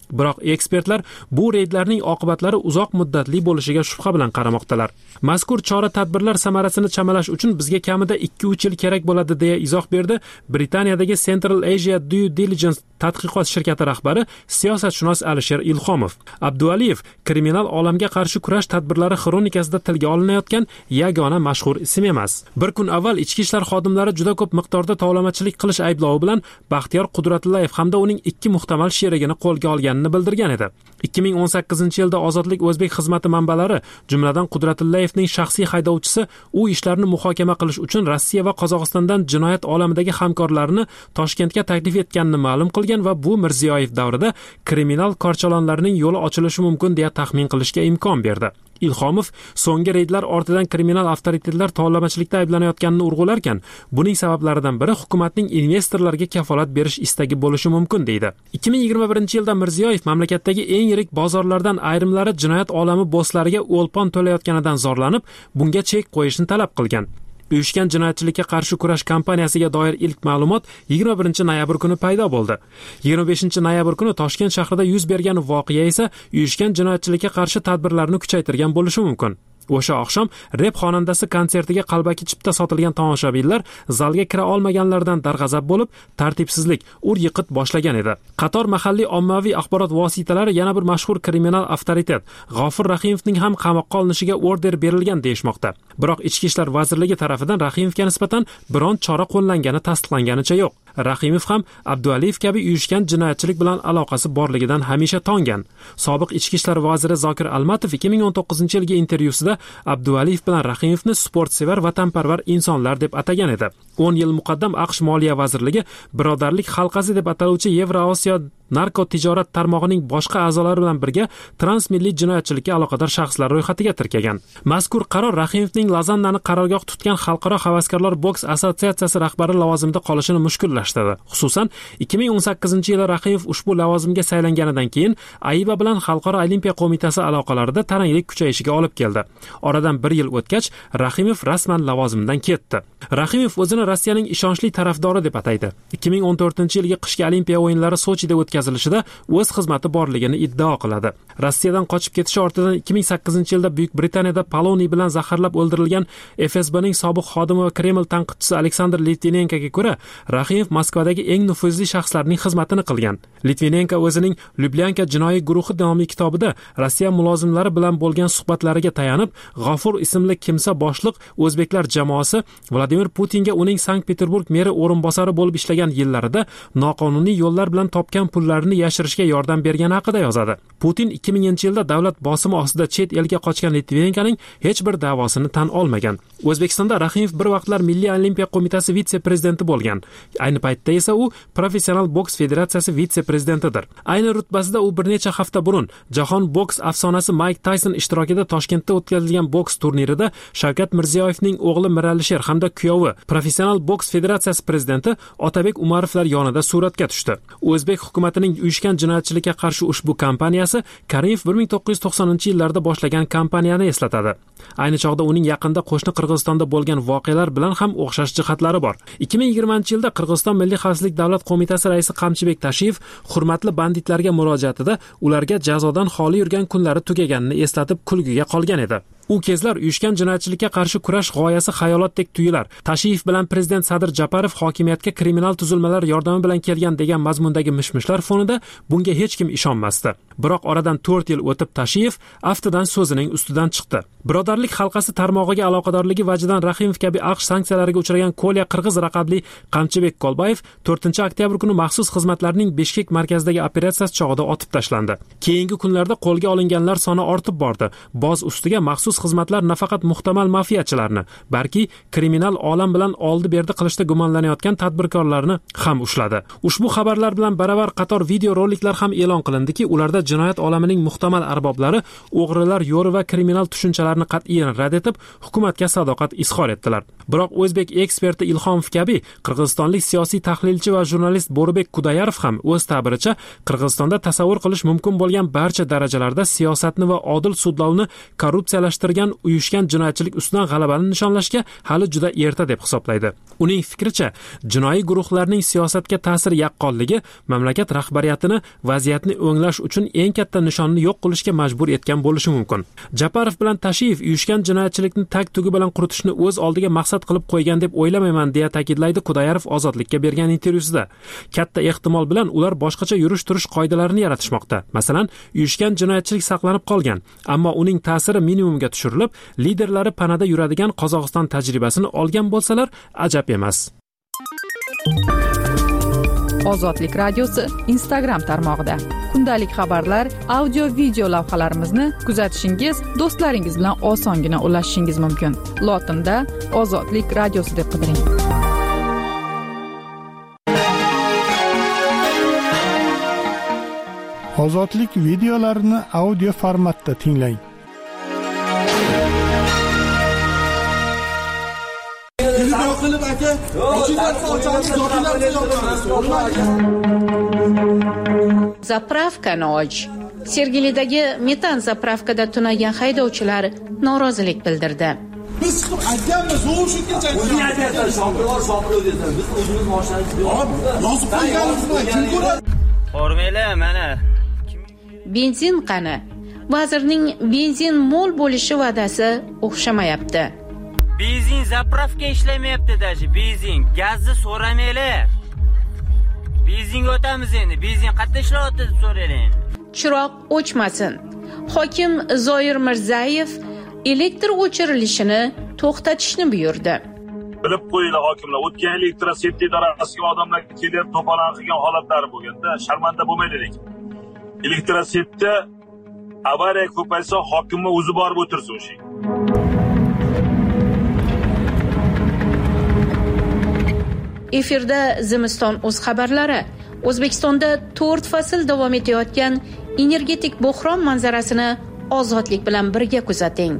Biroq ekspertlar bu reydlarning oqibatlari uzoq muddatli bo'lishiga shubha bilan qaramoqdalar. Mazkur chora-tadbirlar samarasini chamalash uchun bizga kamida ikki uch yil kerak bo'ladi deya izoh berdi Britaniyadagi Central Asia Due Diligence tadqiqot shirkati rahbari siyosatshunos Alisher Ilhomov. Abdualiyev kriminal olamga qarshi kurash tadbirlari xronikasida tilga olinayotgan yagona mashhur ism emas. Bir kun avval ichki ishlar xodimlari juda ko'p miqdorda tovlamachilik qilish ayblovi bilan Baxtiyor Qudratullayev hamda uning ikki muhtamal sherigini qo'lga olganini bildirgan edi. ikki ming o'n sakkizinchi yilda Ozodlik O'zbek xizmati manbalari, jumladan Qudratullayevning shaxsiy haydovchisi u ishlarni muhokama qilish uchun Rossiya va Qozog'istondan jinoyat olamidagi hamkorlarini Toshkentga taklif etganini ma'lum qilgan va bu Mirziyoyev davrida kriminal korchalonlarning yo'li ochilishi mumkin deya taxmin qilishga imkon berdi. Ilhomov so'nggi reydlar ortidan kriminal avtoritetlar tovlamachilikda ayblanayotganini urg'ularkan, buning sabablaridan biri hukumatning investorlarga kafolat berish istagi bo'lishi mumkin deydi. ikki ming yigirma birinchi yilda Mirziyoyev mamlakatdagi eng yirik bozorlardan ayrimlari jinoyat olami bosslariga o'lpon to'layotganidan zorlanib, bunga chek qo'yishni talab qilgan. Uyushgan jinoyatchilikka qarshi kurash kampaniyasiga doir ilk ma'lumot yigirma birinchi noyabr kuni paydo bo'ldi. yigirma beshinchi noyabr kuni Toshkent shahrida yuz bergan voqea esa uyushgan jinoyatchilikka qarshi tadbirlarni kuchaytirgan bo'lishi mumkin. O'sha oqshom rep xonandasi konsertiga qalbaki chipta sotilgan tomoshabinlar zalga kira olmaganlardan darg'azab bo'lib, tartibsizlik, ur-yiqit boshlagan edi. Qator mahalliy ommaviy axborot vositalari yana bir mashhur kriminal avtoritet G'ofur Rahimovning ham qamoqqa olinishiga order berilgan deyishmoqda. Biroq Ichki ishlar vazirligi tarafidan Rahimovga nisbatan biron chora qo'llangani tasdiqlanganicha yo'q. Rahimov ham Abdualiyev kabi uyushgan jinoyatchilik bilan aloqasi borligidan hamisha tongan. Sobiq Ichki ishlar vaziri Zokir Almatov ikki ming o'n to'qqizinchi yilgi intervyusida Abdualiyev bilan Rahimovni sportsevar vatanparvar insonlar deb atagan edi. o'n yil muqaddam AQSh Moliya vazirligi birodarlik halqasi deb ataluvchi Yevroosiyo narko tijorat tarmog'ining boshqa a'zolari bilan birga transmilliy jinoyatchilikka aloqador shaxslar ro'yxatiga tirkagan. Mazkur qaror Rahimovning Lozannani qarorgoh tutgan Xalqaro havaskorlar boks assotsiatsiyasi rahbari lavozimida qolishini mushkullashtirdi. Xususan, ikki ming o'n sakkizinchi yilda Rahimov ushbu lavozimga saylanganidan keyin AIBA bilan Xalqaro olimpiya qo'mitasi aloqalarida taranglik kuchayishiga olib keldi. Oradan bir yil o'tgach, Rahimov rasman lavozimdan ketdi. Rahimov o'zini Rossiyaning ishonchli tarafdori deb ataydi. ikki ming o'n to'rtinchi yilgi qishki olimpiya o'yinlari Sochida o'tkazilishida o'z xizmati borligini iddao qiladi. Rossiyadan qochib ketishi ortidan ikki ming sakkizinchi yilda Buyuk Britaniyada poloniy bilan zaharlab o'ldirilgan F S Bning sobiq xodimi va Kreml tanqidchisi Aleksandr Litvinenkoga ko'ra, Rahimov Moskvadagi eng nufuzli shaxslarning xizmatini qilgan. Litvinenko o'zining Lubyanka jinoiy guruhi nomli kitobida Rossiya mulozimlari bilan bo'lgan suhbatlariga tayanib, G'ofur ismli kimsa boshliq o'zbeklar jamoasi Vladimir Putinga uning Sankt-Peterburg meri o'rinbosari bo'lib ishlagan yillarida noqonuniy yo'llar bilan topgan pullarini yashirishga yordam bergani haqida yozadi. Putin ikki minginchi yilda davlat bosimi ostida chet elga qochgan Litvinenkoning hech bir da'vosini tan olmagan. O'zbekistonda Rahimov bir vaqtlar Milliy olimpiya qo'mitasi vitse-prezidenti bo'lgan. Ayni paytda esa u Professional boks federatsiyasi vitse-prezidentidir. Ayni rutbasida u bir necha hafta burun jahon boks afsonasi Mike Tyson ishtirokida Toshkentda o'tkazilgan boks turnirida Shavkat Mirziyoyevning o'g'li Miralisher hamda kuyovi Professional boks federatsiyasi prezidenti Otabek Umarovlar yonida suratga tushdi. O'zbek hukumatining uyushgan jinoyatchilikka qarshi ushbu kampaniyasi Karimov bir ming to'qqiz yuz to'qsoninchi yillarda boshlangan kampaniyani eslatadi. Ayni chog'da uning yaqinda qo'shni Qirg'izistonda bo'lgan voqealar bilan ham o'xshash jihatlari bor. ikki ming yigirmanchi yilda Qirg'iziston Milliy xavfsizlik davlat qo'mitasi raisi Qamchibek Tashiyev hurmatli banditlarga murojaatida ularga jazodan xoli yurgan kunlari tugaganini eslatib kulgiga qolgan edi. U kezlar uyushgan jinoyatchilikka qarshi kurash g'oyasi xayolotdek tuyular. Tashiyev bilan prezident Sadir Japarov hokimiyatga kriminal tuzilmalar yordami bilan kelgan degan mazmundagi mishmishlar fonida bunga hech kim ishonmasdi. Biroq oradan to'rt yil o'tib Tashiyev aftidan so'zining ustidan chiqdi. Birodarlik halqasi tarmog'iga aloqadorligi vajidan Rahimov kabi AQSh sanksiyalariga uchragan Kolya Qirg'iz raqamli Qamchibek Kolbayev to'rtinchi oktyabr kuni maxsus xizmatlarning Bishkek markazidagi operatsiyasi chog'ida otib tashlandi. Keyingi kunlarda qo'lga olinganlar soni ortib bordi. Boz ustiga maxsus xizmatlar nafaqat muhtamal mafiyachilarni, balki kriminal olam bilan oldi-berdi qilishda gumonlanayotgan tadbirkorlarni ham ushladi. Ushbu xabarlar bilan baravar qator video roliklar ham e'lon qilindiki, ularda jinoyat olamining muhtamal arboblari o'g'rilar yo'ri va kriminal tushunchalarni qat'iyan rad etib, hukumatga sadoqat izhor etdilar. Biroq o'zbek eksperti Ilhomov kabi qirg'izistonlik siyosiy tahlilchi va jurnalist Bo'ribek Kudayarov ham o'z ta'biricha Qirg'izistonda tasavvur qilish mumkin bo'lgan barcha darajalarda siyosatni va odil sudlovni korrupsiyalashtirib keltirgan uyushgan jinoyatchilik ustidan g'alabani nishonlashga hali juda erta deb hisoblaydi. Uning fikricha, jinoiy guruhlarning siyosatga ta'siri yaqqolligi mamlakat rahbariyatini vaziyatni o'nglash uchun eng katta nishonni yo'q qilishga majbur etgan bo'lishi mumkin. Japarov bilan Tashiyev uyushgan jinoyatchilikni tag-tugi bilan quritishni o'z oldiga maqsad qilib qo'ygan deb o'ylamayman, deya ta'kidlaydi Kudayarov Ozodlikka bergan intervyusida. Katta ehtimol bilan ular boshqacha yurish-turish qoidalarini yaratishmoqda. Masalan, uyushgan jinoyatchilik saqlanib qolgan, ammo uning ta'siri minimumga tushirilib, liderlari panada yuradigan Qozog'iston tajribasini olgan bo'lsalar, ajab emas.
Ozodlik radiosi Instagram tarmog'ida kundalik xabarlar, audio video lavhalarimizni kuzatishingiz, do'stlaringiz bilan osongina ulashishingiz mumkin. Lotinda Ozodlik radiosi deb qidiring.
Ozodlik videolarini audio formatda tinglang.
Zapravkani och. Sergelidagi metan zapravkada tunagan haydovchilar norozilik bildirdi.
Biz aytganmiz, u shu kecha. O'zing aytayapsan, shopirlar, shopirlar deysan. Biz o'zimiz mashinamizni yozib qo'yganmizmi? Kim ko'radi?
Formela mana.
Benzin qani? Vazirning benzin mo'l bo'lishi va'dasi o'xshamayapti.
Benzin zapravka ishlamayapti dashi. Benzin, gazni so'ramanglar. Benzinga o'tamiz endi. Benzin qayerda ishlayapti deb so'raylik.
Chiroq o'chmasin. Hokim Zoir Mirzayev elektr o'chirilishini to'xtatishni buyurdi.
Bilib qo'yinglar hokimlar, o'tgan yil elektroseti idarasiga odamlar kelib to'polon qilgan holatlari bo'lganda sharmanda bo'lmaylik. Elektrosetda avariya ko'paysa hokimni o'zi borib o'tirsin o'sha.
Efirda Zimiston o'z xabarlari. O'zbekistonda to'rt fasl davom etayotgan energetik bo'hron manzarasini Ozodlik bilan birga kuzating.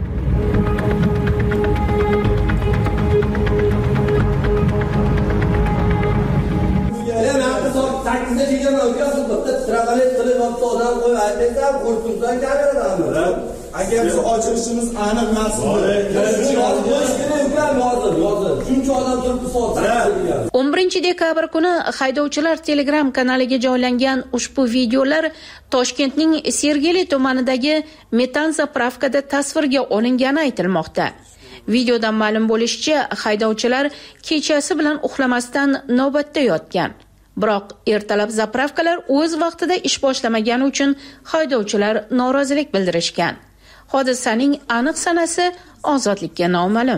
sakkizda kelgan ukasi bitta titraqalik qilib olsa odam qo'yib aytsa, qo'rqinsan kameradanmi? Agar biz ochilishimiz aniq emas. Shuncha odam turibdi soat.
o'n birinchi dekabr kuni haydovchilar Telegram kanaliga joylangan ushbu videolar Toshkentning Sergeli tumanidagi metan zapravkada tasvirga olingani aytilmoqda. Videodan ma'lum bo'lishicha, haydovchilar kechasi bilan uxlamasdan navbatda yotgan. Biroq ertalab zapravkalar o'z vaqtida ish boshlamagani uchun haydovchilar norozilik bildirishgan. Hodisaning aniq sanasi Ozodlikka noma'lum.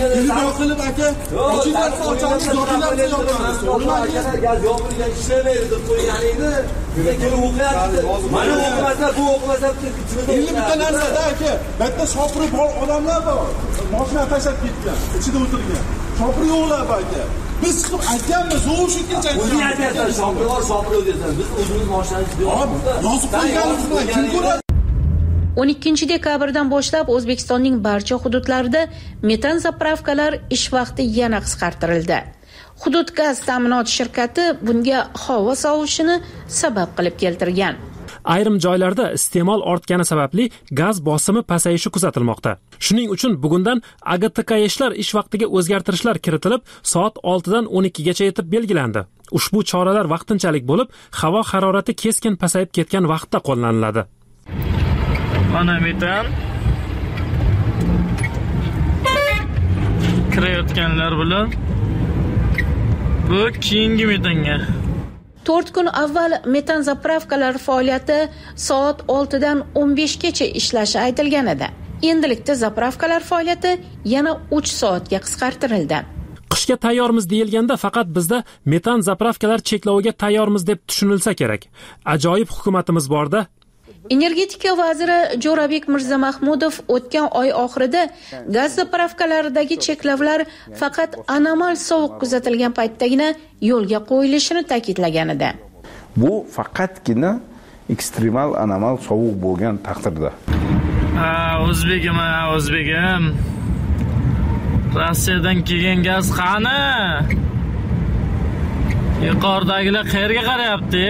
Bitta shopiri bor odamlar bor. Mashina tashlab ketgan, ichida o'tirgan. Shopiri yo'qlar aka. Biz chiqib aytganmiz, u shu kecha. O'zing aytayapsan, shopirlar, shopirlar deysan. Biz o'zimiz mashinamizni yozib qo'yganmizmi? Kim ko'radi?
o'n ikkinchi dekabrdan boshlab O'zbekistonning barcha hududlarida metan zapravkalar ish vaqti yana qisqartirildi. Hudud gaz ta'minot shirkati bunga havo sovishini sabab qilib keltirgan.
Ayrim joylarda iste'mol ortgani sababli gaz bosimi pasayishi kuzatilmoqda. Shuning uchun bugundan A G T K ishlar ish vaqtiga o'zgartirishlar kiritilib, soat oltidan o'n ikkigacha etib belgilandi. Ushbu choralar vaqtinchalik bo'lib, havo harorati keskin pasayib ketgan vaqtda qo'llaniladi.
Mana metan kirayotganlar bilan bu keyingi metanga.
to'rt kun avval metan zapravkalar faoliyati soat oltidan o'n beshgacha ishlashi aytilgan edi. Endilikda zapravkalar faoliyati yana uch soatga qisqartirildi.
Qishga tayyormiz deyilganda faqat bizda metan zapravkalar chekloviga tayyormiz deb tushunilsa kerak. Ajoyib hukumatimiz borda.
Energetika vaziri Jo'rabek Mirzamahmudov o'tgan oy oxirida gaz zapravkalaridagi cheklovlar faqat anomal sovuq kuzatilgan paytdagina yo'lga qo'yilishini ta'kidlagan edi.
Bu faqatgina ekstremal anomal sovuq bo'lgan taqdirda.
Ha, o'zbegim, o'zbegim. Rossiyadan kelgan gaz qani? Yuqoridagilar qayerga qarayapti?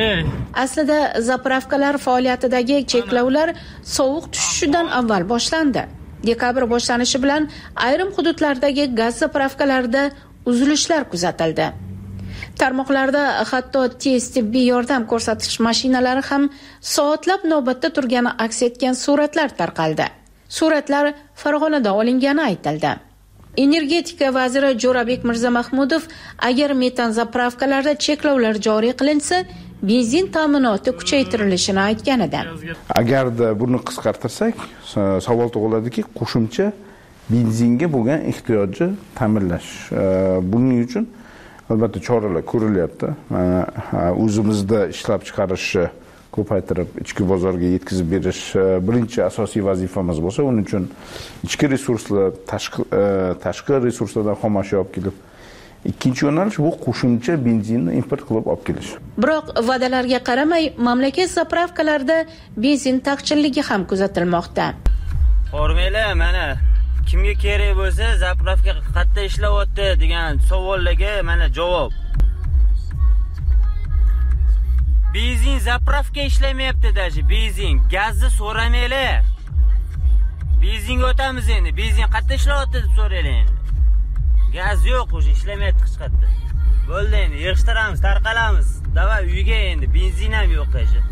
Aslida zapravkalar faoliyatidagi cheklovlar sovuq tushishidan avval boshlandi. Dekabr boshlanishi bilan ayrim hududlardagi gaz zapravkalarida uzilishlar kuzatildi. Tarmoqlarda hatto tez tibbiy yordam ko'rsatish mashinalari ham soatlab navbatda turgani aks etgan suratlar tarqaldi. Suratlar Farg'onada olingani aytildi. Energetika vaziri Jo'rabek Mirzamahmudov agar metan zapravkalarda cheklovlar joriy qilinsa, benzin ta'minoti kuchaytirilishini aytgan edi.
Agarda buni qisqartirsak, savol tug'iladiki, qo'shimcha benzinga bo'lgan ehtiyojni ta'minlash. Buning uchun albatta choralar ko'rilyapti. Mana o'zimizda ishlab chiqarishni ko'paytirib, ichki bozorga yetkazib berish birinchi asosiy vazifamiz bo'lsa, uning uchun ichki resurslar, tashqi tashqi resurslardan xomashyo olib kelib, ikkinchi yo'nalish bu qo'shimcha benzinni import qilib olib kelish.
Biroq va'dalarga qaramay, mamlakat zapravkalarida benzin taqchilligi ham kuzatilmoqda.
Formula mana kimga kerak bo'lsa, zapravka qayerda ishlayapti degan savollarga mana javob. Benzin zapravka ishlamayapti daji, benzin, gazni so'ramanglar. Benzinga o'tamiz endi, benzin qayerda ishlayapti deb so'raylar. Gaz yo'q, o'sha ishlamayapti hech qayerda. Bo'ldi endi, yig'ishtiramiz, tarqalamiz. Davay uyga endi, benzin ham yo'q daji.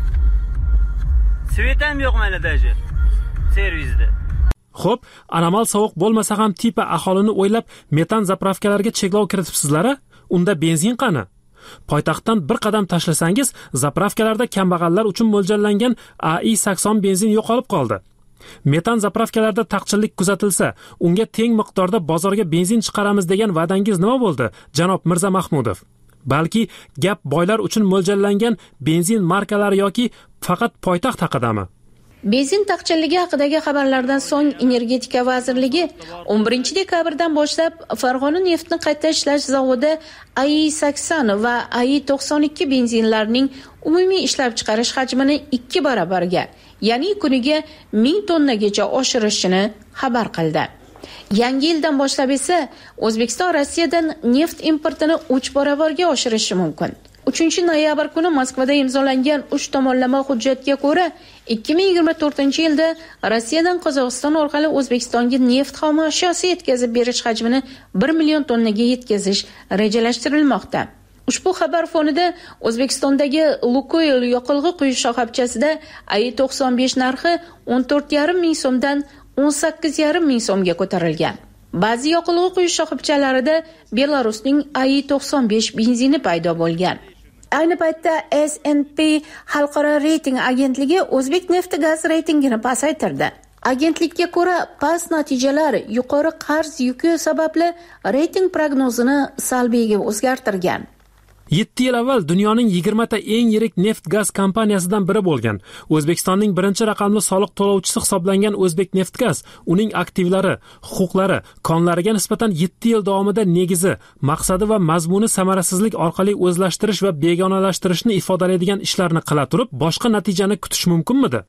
Svet ham yo'q mana daji. Servisda.
Xo'p, anomal sovuq bo'lmasa ham tipa aholini o'ylab metan zapravkalarga cheklov kiritibsizlar? Unda benzin qani? Poytaxtdan bir qadam tashlasangiz, zapravkalarda kambag'allar uchun mo'ljallangan A I sakson benzin yo'qolib qoldi. Metan zapravkalarda taqchillik kuzatilsa, unga teng miqdorda bozorga benzin chiqaramiz degan va'dangiz nima bo'ldi, janob Mirzamahmudov? Balki gap boylar uchun mo'ljallangan benzin markalari yoki faqat poytaxt haqidami?
Benzin taqchilligi haqidagi xabarlardan so'ng Energetika vazirligi o'n birinchi dekabrdan boshlab Farg'ona neftni qayta ishlash zavodi A I sakson va A I to'qson ikki benzinlarining umumiy ishlab chiqarish hajmini ikki barabarga, ya'ni kuniga ming tonnagacha oshirishini xabar qildi. Yangi yildan boshlab esa O'zbekiston Rossiyadan neft importini uch barabarga oshirishi mumkin. uchinchi noyabr kuni Moskvada imzolangan uch tomonlama hujjatga ko'ra, ikki ming yigirma to'rtinchi yilda Rossiyadan Qozog'iston orqali O'zbekistonga neft xom ashyosi yetkazib berish hajmini bir million tonnaga yetkazish rejalashtirilmoqda. Ushbu xabar fonida O'zbekistondagi Lukoil yoqilg'i quyish shoxobchasida A I to'qson besh narxi o'n to'rt yarim ming so'mdan o'n sakkiz yarim ming so'mga ko'tarilgan. Ba'zi yoqilg'i quyish shoxobchalarida Belarusning A I to'qson besh benzini paydo bo'lgan. Ayni paytda S and P xalqaro reyting agentligi O'zbek nefti gaz reytingini pasaytirdi. Agentlikka ko'ra, past natijalar yuqori qarz yuki sababli reyting prognozini salbiyga o'zgartirgan.
yetti yil avval dunyoning yigirma ta eng yirik neft-gaz kompaniyasidan biri bo'lgan O'zbekistonning birinchi raqamli soliq to'lovchisi hisoblangan O'zbek Neftgaz uning aktivlari, huquqlari, konlariga nisbatan yetti yil davomida negizi, maqsadi va mazmuni samarasizlik orqali o'zlashtirish va begonalashtirishni ifodalaydigan ishlarni qila turib, boshqa natijani kutish mumkinmidi?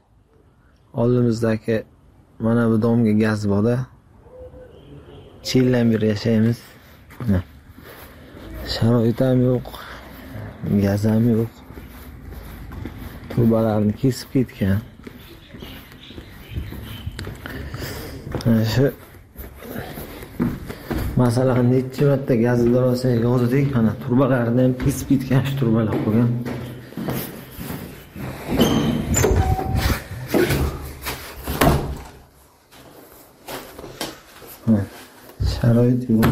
Oldimizdagi mana bu domga gaz bor-da. Chillan bir yashaymiz. Sharoit ham yo'q, gaz ham yo'q. Trubalarni kesib ketgan. Shu masalan necha marta gazdan olsak yozdik, mana turbalarni ham kesib ketgan, shu turbalar qo'ygan. Sharoit yo'q.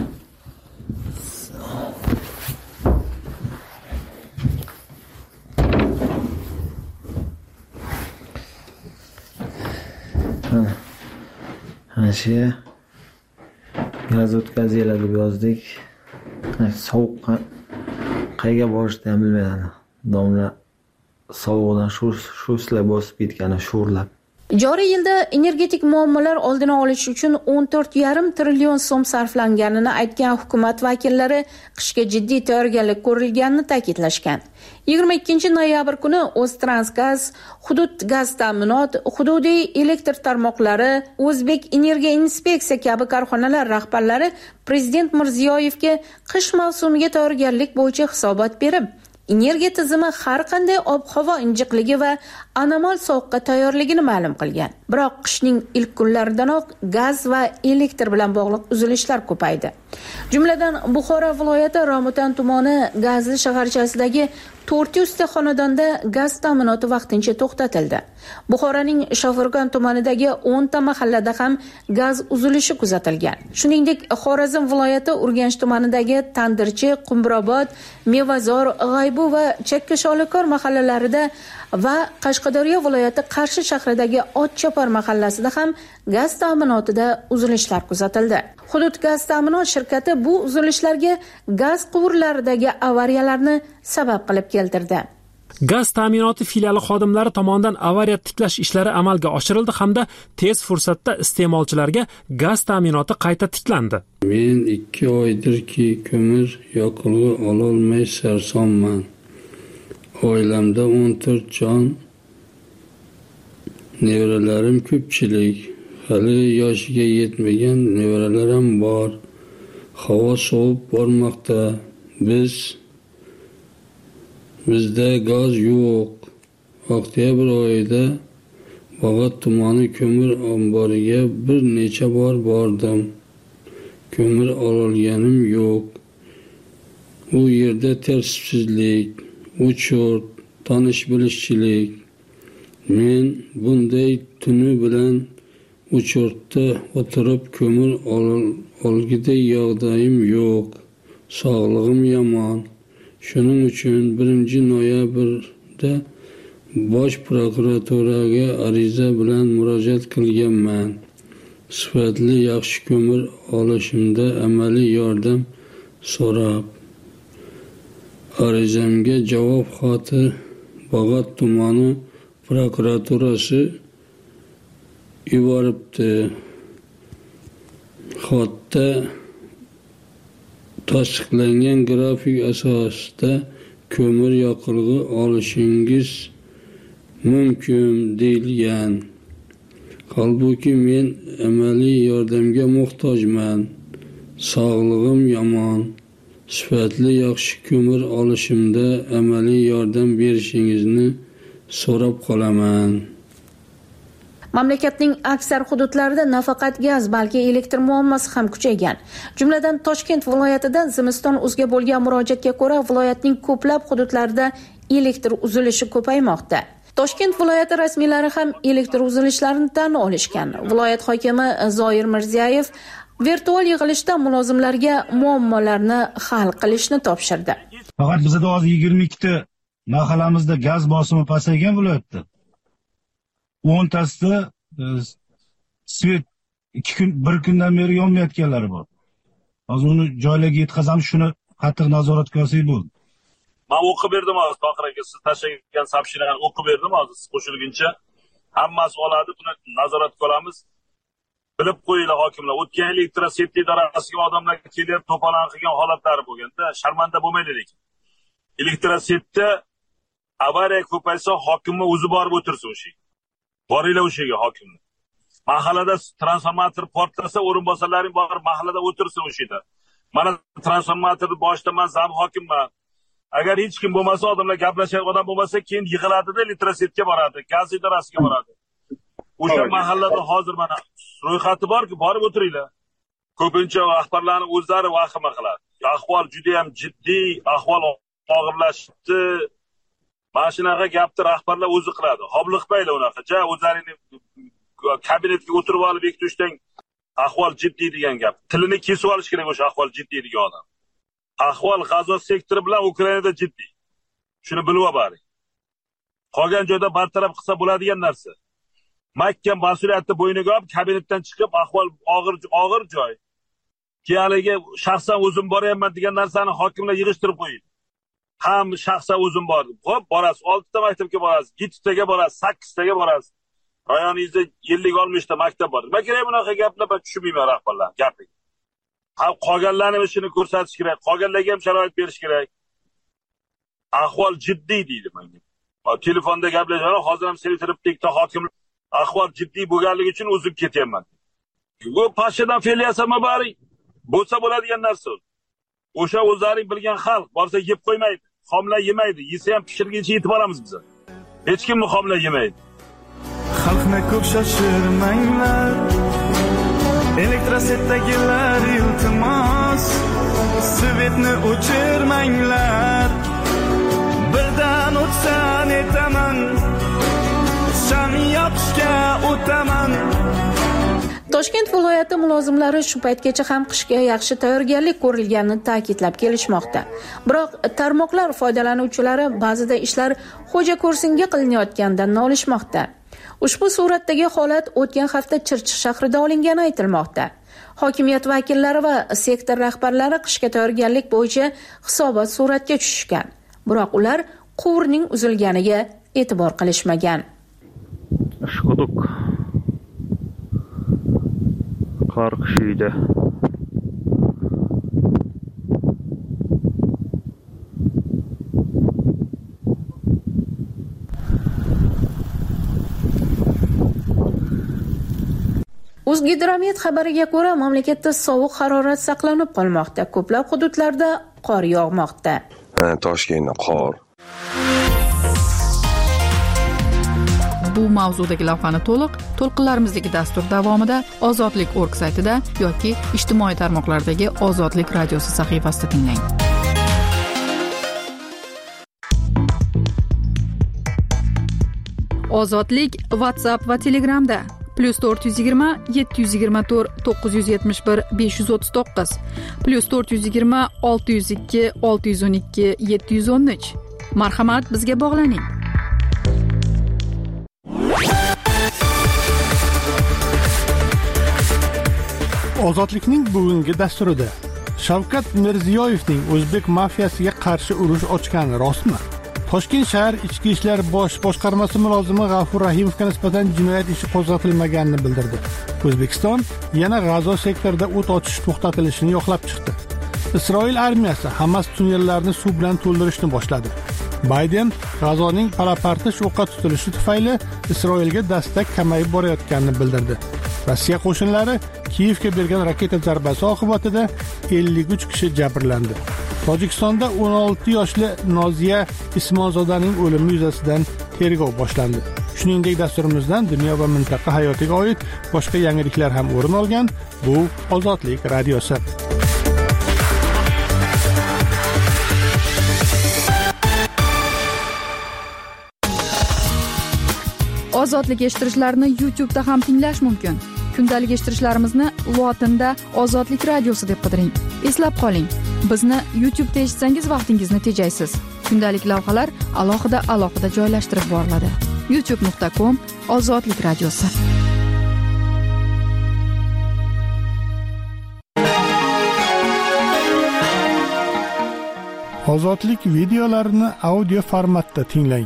Shu gaz o'tkazinglar deb yozdik. Sovuq qayga borishni ham bilmaydi. Domla sovuqdan shu shu sizlar bosib ketgani sho'rlab.
Joriy yilda energetik muammolar oldini olish uchun o'n to'rt yarim trillion so'm sarflanganini aytgan hukumat vakillari qishga jiddiy tayyorgarlik ko'rilganini ta'kidlashgan. yigirma ikkinchi noyabr kuni O'ztransgaz, Hudud gaz ta'minot, hududiy elektr tarmoqlari, O'zbek energiya inspeksiya kabi korxonalar rahbarlari Prezident Mirziyoyevga qish mavsumiga tayyorgarlik bo'yicha hisobot berib, energiya tizimi har qanday ob-havo injiqligi va anomal sovuqqa tayyorligini ma'lum qilgan. Biroq qishning ilk kunlaridanoq gaz va elektr bilan bog'liq uzilishlar ko'paydi. Jumladan, Buxoro viloyati Romutan tumani Gazli shaharchasidagi to'rt yuz ta xonadonda gaz ta'minoti vaqtincha to'xtatildi. Buxoroning Shofirkon tumanidagi o'n ta mahallada ham gaz uzilishi kuzatilgan. Shuningdek, Xorazm viloyati Urganch tumanidagi Tandirchi, Qumbrobod, Mevazor, G'aybu va Chakkasholikor mahallalarida va Qashqadaryo viloyati Qarshi shahridagi Otchopar mahallasida ham gaz ta'minotida uzilishlar kuzatildi. Hudud gaz ta'minot shirkati bu uzilishlarga gaz quvurlaridagi avariyalarni sabab qilib keltirdi.
Gaz ta'minoti filiali xodimlari tomonidan avariya tiklash ishlari amalga oshirildi hamda tez fursatda iste'molchilarga gaz ta'minoti qayta tiklandi.
Men ikki oydirki ko'mir yoqilg'i ololmay sarsonman. Oilamda o'n to'rt jon, nevaralarim ko'pchilik, hali yoshiga yetmagan nevaralarim bor. Havo sovib bormoqda. Biz bizda gaz yo'q. Oktyabr oyida Bog'ot tumani ko'mir omboriga bir necha bor bordim. Ko'mir ololganim yo'q. U yerda tartibsizlik, uchur, tanish-bilishchilik. Men bunday tuni bilan uchurtda o'tirib ko'mir olgiday yog'dayim yo'q. Sog'lig'im yomon. Shuning uchun birinchi noyabrda Bosh prokuraturaga ariza bilan murojaat qilganman. Sifatli yaxshi ko'mir olishimda amaliy yordam so'rab. Arizamga javob xati Bog'ot tumani prokuraturasi yuboribdi. Xatda tasdiqlangan grafik asosida ko'mir yoqilg'i olishingiz mumkin deyilgan. Holbuki men amaliy yordamga muhtojman. Sog'lig'im yomon. Sifatli yaxshi ko'mir olishimda amaliy yordam berishingizni so'rab qolaman.
Mamlakatning aksar hududlarida nafaqat gaz, balki elektr muammosi ham kuchaygan. Jumladan Toshkent viloyatida zimiston uzga bo'lgan murojaatga ko'ra, viloyatning ko'plab hududlarida elektr uzilishi ko'paymoqda. Toshkent viloyati rasmiylari ham elektr uzilishlarini tan olishgan. Viloyat hokimi Zoir Mirziyoyev virtual yig'ilishda mulozimlarga muammolarni hal qilishni topshirdi.
Faqat bizda hozir yigirma ikkita mahallamizda gaz bosimi pasaygan viloyatda. o'ntasida svet ikki kun, bir kundan beri yonmayotganlari bor. Hozir uni joylarga yetkazamiz, shuni qattiq nazoratga olsak bo'ldi.
Men o'qib berdim hozir Tohir aka, siz tashlagan sapshirani o'qib berdim hozir siz qo'shilguncha. Hammasi oladi, buni nazoratga olamiz. Bilib qo'yinglar hokimlar, o'tgan elektroseti idorasiga odamlar kelib to'polon qilgan holatlari bo'lganda, sharmanda bo'lmaylik. Elektrosetda avariya ko'paysa, hokimni o'zi borib o'tirsin o'sha. Boringlar o'shaga hokimni. Mahallada transformator portlasa, o'rinbosarlaring borib mahallada o'tirsin o'shida. Mana transformatorni boshida men zam hokimman. Agar hech kim bo'lmasa, odamlar gaplashadigan odam bo'lmasa, keyin yig'iladi-da, elektrosetga boradi, gaz idorasiga boradi. O'sha mahallada hozir mana ro'yxati borki, borib o'tiringlar. Ko'pincha rahbarlarning o'zlari vahima qiladi. Ahvol juda ham jiddiy, ahvol og'irlashdi. Mana shunaqa gapni rahbarlar o'zi qiladi. Hobliqmaylar unaqa. Ja, o'zlaringni kabinetga o'tirib olib bekitishdan ahvol jiddiy degan gap. Tilini kesib olish kerak o'sha ahvol jiddiy degan odam. Ahvol G'azo sektori bilan Ukrainada jiddiy. Shuni bilib oling. Qolgan joyda bartaraf qilsa bo'ladigan narsa. Makka mas'uliyatni bo'yniga olib, kabinetdan chiqib, ahvol og'ir og'ir joy. Keyingi shaxsan o'zim boraman degan narsani hokimlar yig'ishtirib qo'ying. Ham shaxsan o'zim bordim. Xo'p, borasiz, oltita maktabga borasiz, yettitaga borasiz, sakkiztaga borasiz. Rayoningizda ellik oltmish ta maktab bor. Nima kerak bunaqa gaplar? Ben tushunmayman rahbarlar gapiga. Ham qolganlarning ishini ko'rsatish kerak, qolganlarga ham sharoit berish kerak. Ahvol jiddiy deydi menga. Telefonda gaplashadi, hozir ham selektorlikda hokim ahvol jiddiy bo'lganligi uchun o'zib ketyapman. Bu pashadan fe'l yasama bari bo'lsa bo'ladigan narsa. O'sha o'zlaring bilgan xalq borsa yeb qo'ymaydi. xomla yemaydi. Yesa ham pishirguncha yetib olamiz biz. Hech kim xomla yemaydi.
Xalqni ko'p shoshirmanglar. Elektrosetdagilar iltimos, svetni o'chirmanglar. Birdan o'tsan etaman, sham yoqishga o'taman.
Toshkent viloyati mulozimlari shu paytgacha ham qishga yaxshi tayyorgarlik ko'rilganini ta'kidlab kelishmoqda. Biroq tarmoqlar foydalanuvchilari ba'zida ishlar xo'ja ko'rsinga qilinayotganidan nolishmoqda. Ushbu suratdagi holat o'tgan hafta Chirchiq shahrida olingani aytilmoqda. Hokimiyat vakillari va sektor rahbarlari qishga tayyorgarlik bo'yicha hisobot suratga tushishgan. Biroq ular quvurning uzilganiga e'tibor qilishmagan.
Ishquduk qor qishida
O'zgidromet xabariga ko'ra, mamlakatda sovuq harorat saqlanib qolmoqda. Ko'plab hududlarda qor yog'moqda.
Toshkentda qor.
Bu mavzudagi lavhani to'liq to'lqinlarimizdagi dastur davomida Ozodlik org saytida yoki ijtimoiy tarmoqlardagi Ozodlik radiosi sahifasida tinglang. Ozodlik WhatsApp va Telegramda plus to'rt yuz yigirma yetti yuz yigirma to'rt to'qqiz yuz yetmish bir besh yuz o'ttiz to'qqiz plus to'rt yuz yigirma olti yuz ikki olti yuz o'n ikki yetti yuz o'n uch. Marhamat, bizga bog'laning.
Ozodlikning bugungi dasturida Shavkat Mirziyoyevning o'zbek mafiyasiga qarshi urush ochgani rostmi? Toshkent shahar ichki ishlar bosh boshqarmasi mulozimi G'afur Rahimovga nisbatan jinoyat ishi qo'zg'atilmaganini bildirdi. O'zbekiston yana G'azo sektorida o't ochish to'xtatilishini yoqlab chiqdi. Isroil armiyasi Hamas tunnellarini suv bilan to'ldirishni boshladi. Bayden G'azoning palapartish o'qqa tutilishi tufayli Isroilga dastak kamayib borayotganini bildirdi. Rossiya qo'shinlari Kiyevga bergan raketa zarbasi oqibatida ellik uch kishi jabrlandi. Tojikistonda o'n olti yoshli Noziya Ismonzodaning o'limi yuzasidan tergov boshlandi. Shuningdek, dasturimizdan dunyo va mintaqa hayotiga oid boshqa yangiliklar ham o'rin olgan. Bu Ozodlik radiosi.
Ozodlik eshittirishlarni YouTube da ham tinglash mumkin. Kundalik eshittirishlarimizni lotinda Ozodlik radiosi deb qidiring. Eslab qoling, bizni YouTube da eshitsangiz vaqtingizni tejaysiz. Kundalik lavhalar alohida alohida joylashtirib boriladi. youtube nuqta com Ozodlik radiosi.
Ozodlik videolarini audio formatda tinglang.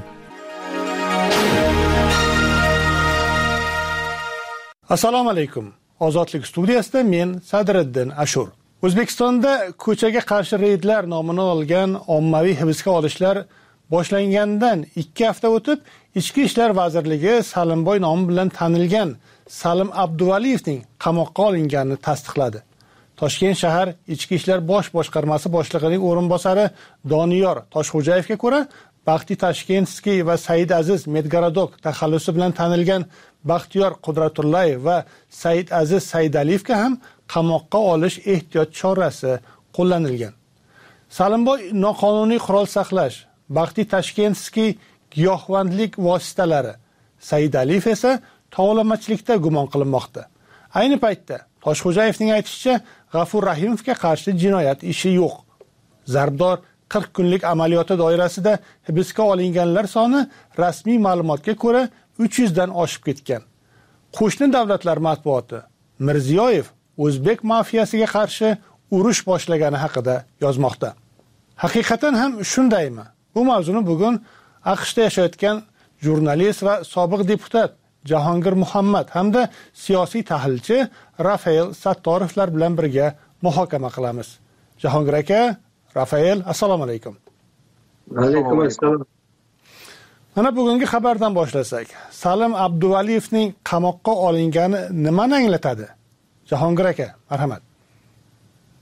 Assalomu alaykum. Ozodlik studiyasida men Sadriddin Ashur. O'zbekistonda ko'chaga qarshi reydlar nomini olgan ommaviy hibsga olishlar boshlangandan ikki hafta o'tib, Ichki ishlar vazirligi Salimboy nomi bilan tanilgan Salim Abduvaliyevning qamoqqa olinganini tasdiqladi. Toshkent shahar Ichki ishlar bosh boshqarmasi boshlig'ining o'rinbosari Doniyor Toshxo'jayevga ko'ra, Baxti Tashkentskiy va Said Aziz Medgarodok taxallusi bilan tanilgan Baxtiyor Qudratullayev va Said Aziz Saidaliyevga ham qamoqqa olish ehtiyot chorasi qo'llanilgan. Salimboy noqonuniy qurol saqlash, Baxti Tashkentskiy giyohvandlik vositalari, Saidaliyev esa tovlamachilikda gumon qilinmoqda. Ayni paytda Toshxo'jayevning aytishicha, G'afur Rahimovga qarshi jinoyat ishi yo'q. Zarbdor qirq kunlik amaliyoti doirasida hibsga olinganlar soni rasmiy ma'lumotga ko'ra uch yuz dan oshib ketgan. Qo'shni davlatlar matbuoti Mirziyoyev o'zbek mafiyasiga qarshi urush boshlagani haqida yozmoqda. Haqiqatan ham shundaymi? Bu mavzuni bugun AQShda yashayotgan jurnalist va sobiq deputat Jahongir Muhammad hamda siyosiy tahlilchi Rafael Sattorovlar bilan birga muhokama qilamiz. Jahongir aka, Rafael, assalomu alaykum.
Alaykum assalom.
Mana bugungi xabardan boshlasak, Salim Abduvaliyevning qamoqqa olingani nimani anglatadi? Jahongir aka, marhamat.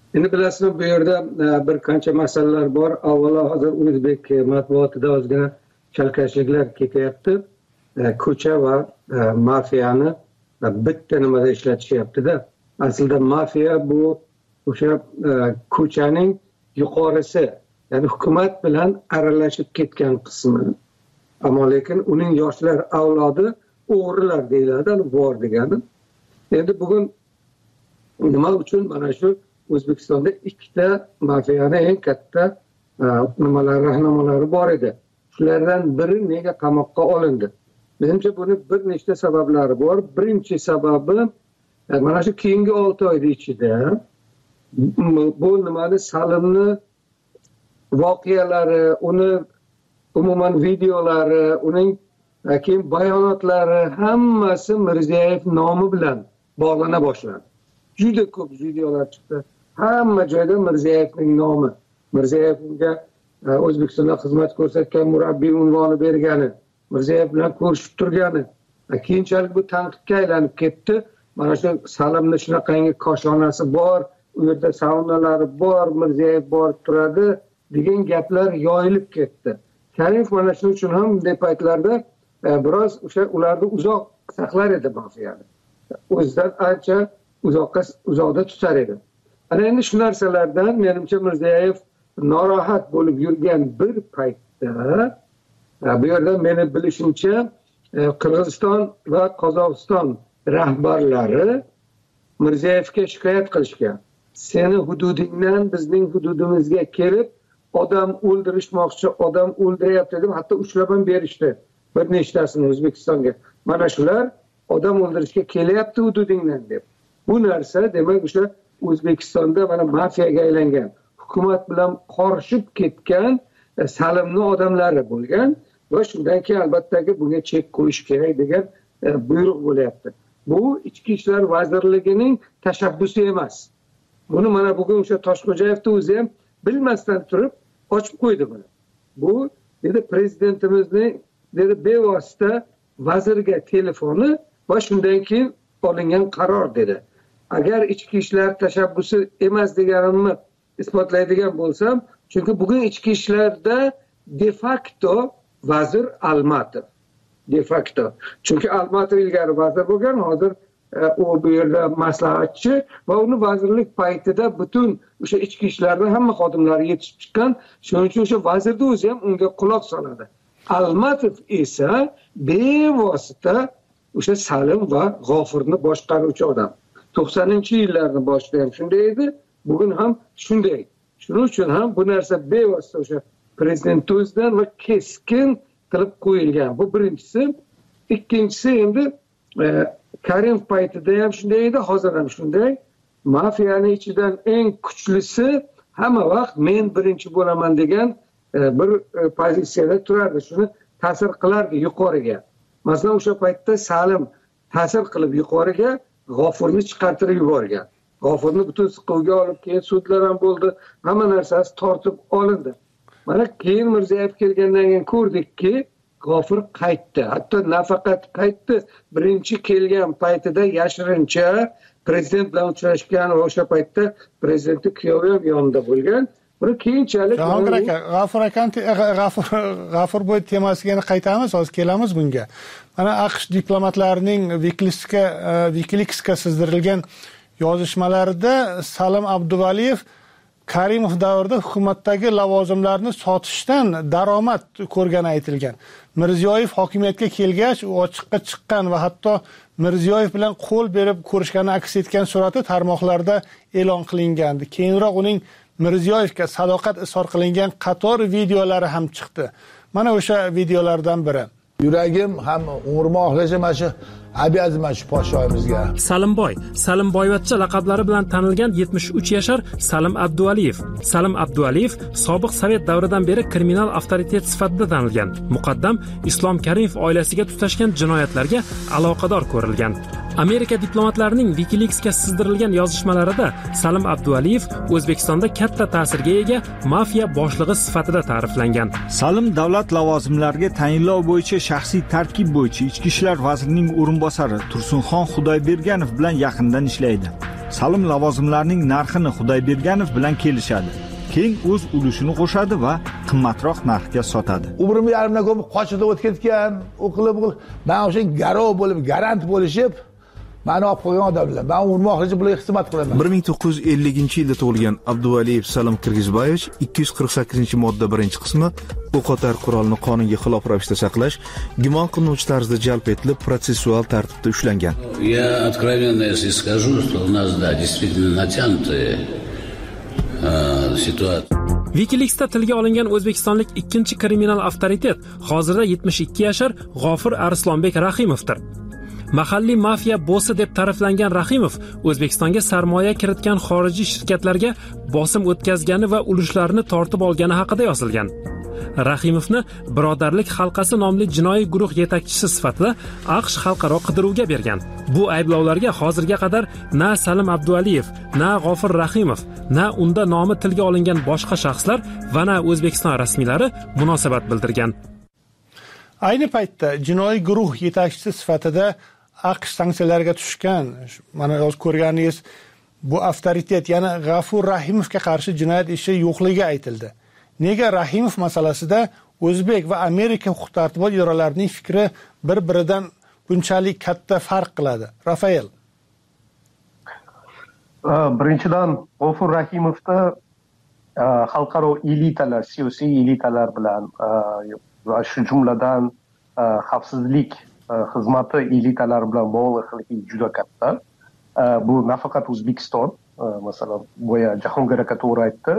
Endi bilasizmi, bu yerda bir qancha masalalar bor. Avvalo hozir O'zbek matbuotida ozgina chalkashliklar ketyapti. Ko'cha va mafiyani bitta nimada ishlatishyapti-da. Aslida mafiya bu o'sha ko'chaning yuqorisi, ya'ni hukumat bilan aralashib ketgan qismi. Ammo lekin uning yoshlar avlodi o'g'rilar deyiladi, bor degani. Endi bugun nima uchun mana shu O'zbekistonda ikkita mafiyani eng katta nimalar rahnamalari bor edi. Shulardan biri nega qamoqqa olindi? Menimcha buni bir nechta sabablari bor. Birinchi sababi mana shu keyingi olti oy ichida bu nimani Salimni voqealari, uni umuman videolari, uning keyin bayonotlari hammasi Mirziyoyev nomi bilan bog'lana boshladi. Juda ko'p videolar chiqdi. Hamma joyda Mirziyoyevning nomi. Mirziyoyevga O'zbekistonda xizmat ko'rsatgan murabbiy unvoni bergani, Mirziyoyev bilan ko'rishib turgani. Keyinchalik bu tanqidga aylanib ketdi. Mana shu Salimni shunaqangi koshonasi bor, u yerda saunalari bor, Mirziyoyev borib turadi degan gaplar yoyilib ketdi. Karimov mana shuning uchun ham bunday paytlarda biroz o'sha ularni uzoq saqlar edi mafiyani. O'zidan ancha uzoqqa uzoqda tutar edi. Ana endi shu narsalardan menimcha Mirziyoyev norohat bo'lib yurgan bir paytda bu yerda meni bilishimcha Qirg'iziston va Qozog'iston rahbarlari Mirziyoyevga shikoyat qilishgan. Seni hududingdan bizning hududimizga kelib odam o'ldirishmoqchi, odam o'ldiryapti deb hatto ushlab ham berishdi. Bir nechtasini O'zbekistonga. Mana shular odam o'ldirishga kelyapti hududingdan deb. Bu narsa demak o'sha O'zbekistonda mana mafiyaga aylangan, hukumat bilan qorishib ketgan Salimni odamlari bo'lgan va shundan keyin albatta bunga chek qo'yish kerak degan buyruq bo'lyapti. Bu Ichki ishlar vazirligining tashabbusi emas. Buni mana bugun o'sha Toshxo'jayevning o'zi ham bilmasdan turib ochib qo'ydi buni. Bu dedi prezidentimizning dedi bevosita vazirga telefoni va shundan keyin olingan qaror dedi. Agar ichki ishlar tashabbusi emas deganimni isbotlaydigan bo'lsam, chunki bugun ichki ishlarda de facto vazir Almatov. De facto. Chunki Almatov ilgari vazir bo'lgan, hozir u bu yerda maslahatchi va uni vazirlik paytida butun o'sha ichki ishlarda hamma xodimlari yetishib chiqqan. Shuning uchun o'sha vazirni o'zi ham unga quloq soladi. Almatov esa bevosita o'sha Salim va G'ofurni boshqaruvchi odam. to'qsoninchi yillarning boshida ham shunday edi, bugun ham shunday. Shuning uchun ham bu narsa bevosita o'sha prezident o'zidan va keskin qilib qo'yilgan. Bu birinchisi. Ikkinchisi endi e, Karimov paytida ham shunday edi, hozir ham shunday. Mafiyani ichidan eng kuchlisi hamma vaqt men birinchi bo'laman degan e, bir e, pozitsiyada turardi. Shuni ta'sir qilardi yuqoriga. Masalan, o'sha paytda Salim ta'sir qilib yuqoriga G'ofurni chiqartirib yuborgan. G'ofurni butun siquvga olib, keyin sudlar ham bo'ldi. Hamma narsasi tortib olindi. Mana keyin Mirziyoyev kelgandan keyin ko'rdikki, G'ofur qaytdi. Hatto nafaqat qaytdi, birinchi kelgan paytida yashirincha prezident bilan uchrashgan va o'sha paytda prezidentning kuyovi ham yonida bo'lgan. Buni keyinchalik
Jahongir aka, G'afur aka, G'afur G'afur bo'y temasiga qaytamiz, hozir kelamiz bunga. Mana AQSh diplomatlarining Wikileaksga Wikileaksga sizdirilgan yozishmalarida Salim Abduvaliyev Karimov davrida hukumatdagi lavozimlarni sotishdan daromad ko'rgani aytilgan. Mirziyoyev hokimiyatga kelgach, u ochiqqa chiqqan va hatto Mirziyoyev bilan qo'l berib ko'rishgani aks etgan surati tarmoqlarda e'lon qilingandi. Keyinroq uning Mirziyoyevga sadoqat izhor qilingan qator videolari ham chiqdi. Mana o'sha videolardan biri.
Yuragim ham umrim oxirigacha mana shu abiyaziman shu podshoyimizga.
Salimboy, Salimboyvachcha laqablari bilan tanilgan yetmish uch yashar Salim Abduvaliyev. Salim Abduvaliyev sobiq Sovet davridan beri kriminal avtoritet sifatida tanilgan. Muqaddam Islom Karimov oilasiga tutashgan jinoyatlarga aloqador ko'rilgan. Amerika diplomatlarining Wikileaksga sizdirilgan yozishmalarida Salim Abduvaliyev O'zbekistonda katta ta'sirga ega mafiya boshlig'i sifatida ta'riflangan.
Salim davlat lavozimlariga tayinlov bo'yicha shaxsiy tarkib bo'yicha Ichki ishlar vazirining o'rinbosari Tursunxon Xudoyberganov bilan yaqindan ishlaydi. Salim lavozimlarning narxini Xudoyberganov bilan kelishadi. Keyin o'z ulushini qo'shadi va qimmatroq narxga sotadi.
Umrimni yarimdan ko'p qochida o'tib ketgan, o'qilib, men o'sha garov bo'lib, garant bo'lishib, meni olib qo'ygan odamlar. Men urmoqchi bularga xizmat qilaman.
bir ming to'qqiz yuz ellinchi yilda tug'ilgan Abduvaliyev Salim Qirg'izboyevich ikki yuz qirq sakkizinchi modda birinchi qismi o'qotar qurolni qonunga xilof ravishda saqlash gumon qilinuvchi tarzda jalb etilib protsessual tartibda ushlangan.
Я откровенно если скажу, что у нас да, действительно натянутая situatsiya.
WikiLeaksda tilga olingan o'zbekistonlik ikkinchi kriminal avtoritet hozirda yetmish ikki yashar G'ofir Arslonbek Rahimovdir. Mahalliy mafiya bossi deb ta'riflangan Rahimov O'zbekistonga sarmoya kiritgan xorijiy shirkatlarga bosim o'tkazgani va ulushlarni tortib olgani haqida yozilgan. Rahimovni Birodarlik halqasi nomli jinoiy guruh yetakchisi sifatida AQSh xalqaro qidiruvga bergan. Bu ayblovlarga hozirga qadar na Salim Abduvaliyev, na G'ofir Rahimov, na unda nomi tilga olingan boshqa shaxslar va na O'zbekiston rasmiylari munosabat bildirgan.
Ayni paytda jinoiy guruh yetakchisi sifatida AQSh sanksiyalarga tushgan. Mana o'z ko'rganingiz bu avtoritet, ya'ni G'afur Rahimovga qarshi jinoyat ishi yo'qligi aytildi. Nega Rahimov masalasida O'zbek va Amerika huquq-tartibot idoralarining fikri bir-biridan bunchalik katta farq qiladi? Rafael.
Birinchidan G'afur Rahimovda xalqaro elitalar, siyosiy elitalar bilan va shu jumladan xavfsizlik xizmati elitalari bilan bog'liqligi juda katta. Bu nafaqat O'zbekiston, masalan, boya Jahongir aka to'g'ri aytdi.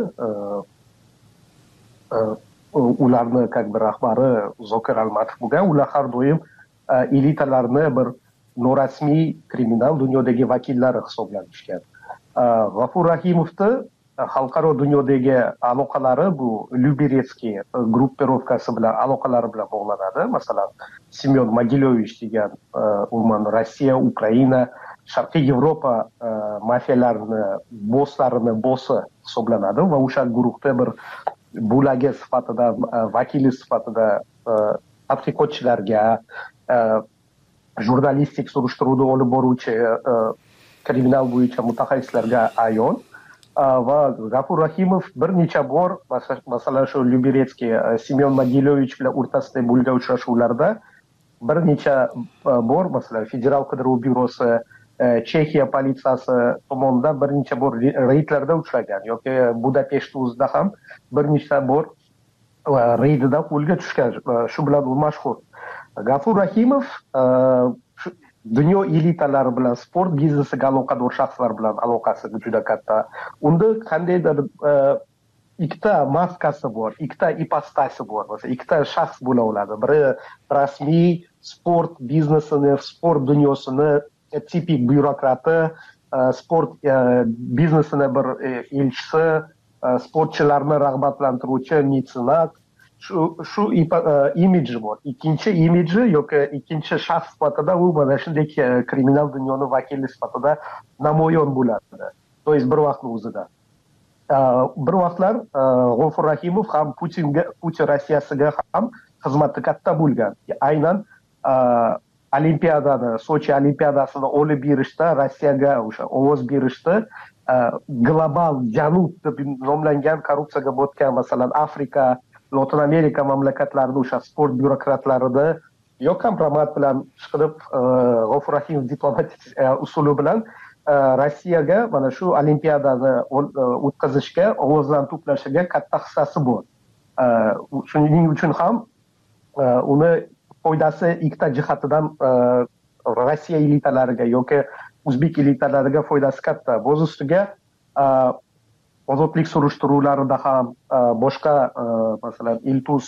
Ularni как бы rahbari Zokir Almatov bo'lgan, ular har doim elitalarni bir norasmiy kriminal dunyodagi vakillari hisoblanishgan. G'afur Rahimovda xalqaro dunyodagi aloqalari bu Lyuberetsky gruppirovkasi bilan aloqalari bilan bog'lanadi. Masalan, Semyon Mogilovich degan umuman Rossiya, Ukraina, Sharqiy Yevropa mafiyalarini bosslarini bossi hisoblanadi va o'sha guruhda bir bo'lagi sifatida, vakili sifatida tadqiqotchilarga, jurnalistik surishtiruvni olib boruvchi kriminal bo'yicha mutaxassislarga ayon. Va G'afur Rahimov bir necha bor, masalan, shu Lyuberetsky, Semyon Mogilovich bilan o'rtasida bo'lgan uchrashuvlarda bir necha bor, masalan, Federal qidiruv byurosi, Chexiya politsiyasi tomonidan bir necha bor reydlarda uchragan yoki Budapesht o'zida ham bir necha bor reydida qo'lga tushgan. Shu bilan u mashhur. G'afur Rahimov dunyo elitalari bilan, sport biznesiga aloqador shaxslar bilan aloqasi juda katta. Unda qandaydir ikkita maskasi bor, ikkita ipostasi bor, masalan, ikkita shaxs bo'la oladi. Biri rasmiy sport biznesini, sport dunyosini tipik byurokrati, sport biznesini bir elchisi, sportchilarni rag'batlantiruvchi metsenat, shu shu imidji bor. Ikkinchi imidji yoki ikkinchi shaxs sifatida u mana shunday kriminal dunyoni vakili sifatida namoyon bo'ladi. To есть bir vaqtni o'zida. Bir vaqtlar G'ofur Rahimov ham Putinga, Putin Rossiyasiga ham xizmati katta bo'lgan. Aynan Olimpiadani, Sochi Olimpiadasini olib berishda, Rossiyaga o'sha ovoz berishda global janub deb nomlangan korrupsiyaga botgan, masalan, Afrika, Latin Amerika mamlakatlarida o'sha sport byurokratlarida yo kompromat bilan chiqib, G'ofur Rahimov diplomatik usuli bilan Rossiyaga mana shu Olimpiadani o'tkazishga, ovozlarni to'plashiga katta hissasi bor. Shuning uchun ham uni foydasi ikkita jihatidan Rossiya elitalariga yoki O'zbek elitalariga foydasi katta. Bo'z ustiga ozodlik surishtiruvlarida ham boshqa, masalan, Iltuz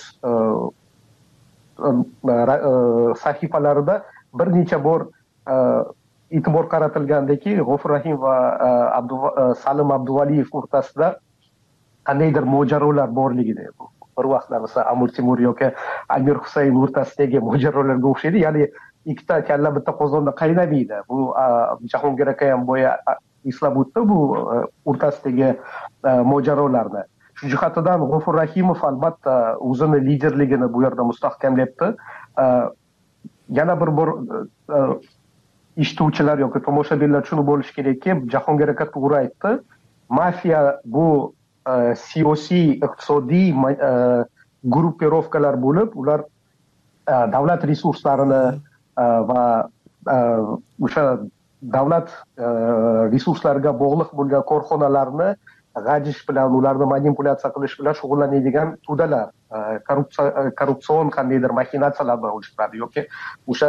sahifalarida bir necha bor e'tibor qaratilgandaki, G'ofur Rahim va Salim Abduvaliyev o'rtasida qandaydir mojarolar borligida. Bir vaqtlar masalan Amir Temur yoki Amir Husayn o'rtasidagi mojarolarga o'xshaydi. Ya'ni ikkita kalla bitta qozonda qaynamaydi. Bu Jahongir aka ham boya eslab o'tdi bu o'rtasidagi mojarolarni. Shu jihatidan G'ofur Rahimov albatta o'zini liderligini bu yerda mustahkamlayapti. Yana bir bor eshituvchilar yoki tomoshabinlar tushunib bo'lishi kerakki, Jahongir aka to'g'ri aytdi. Mafiya bu siyosiy, iqtisodiy gruppirovkalar bo'lib, ular davlat resurslarini va o'sha davlat resurslariga bog'liq bo'lgan korxonalarni g'ajish bilan, ularni manipulyatsiya qilish bilan shug'ullanadigan to'dalar, korrupsion qandaydir maxinatsiyalar bilan o'chiradi yoki o'sha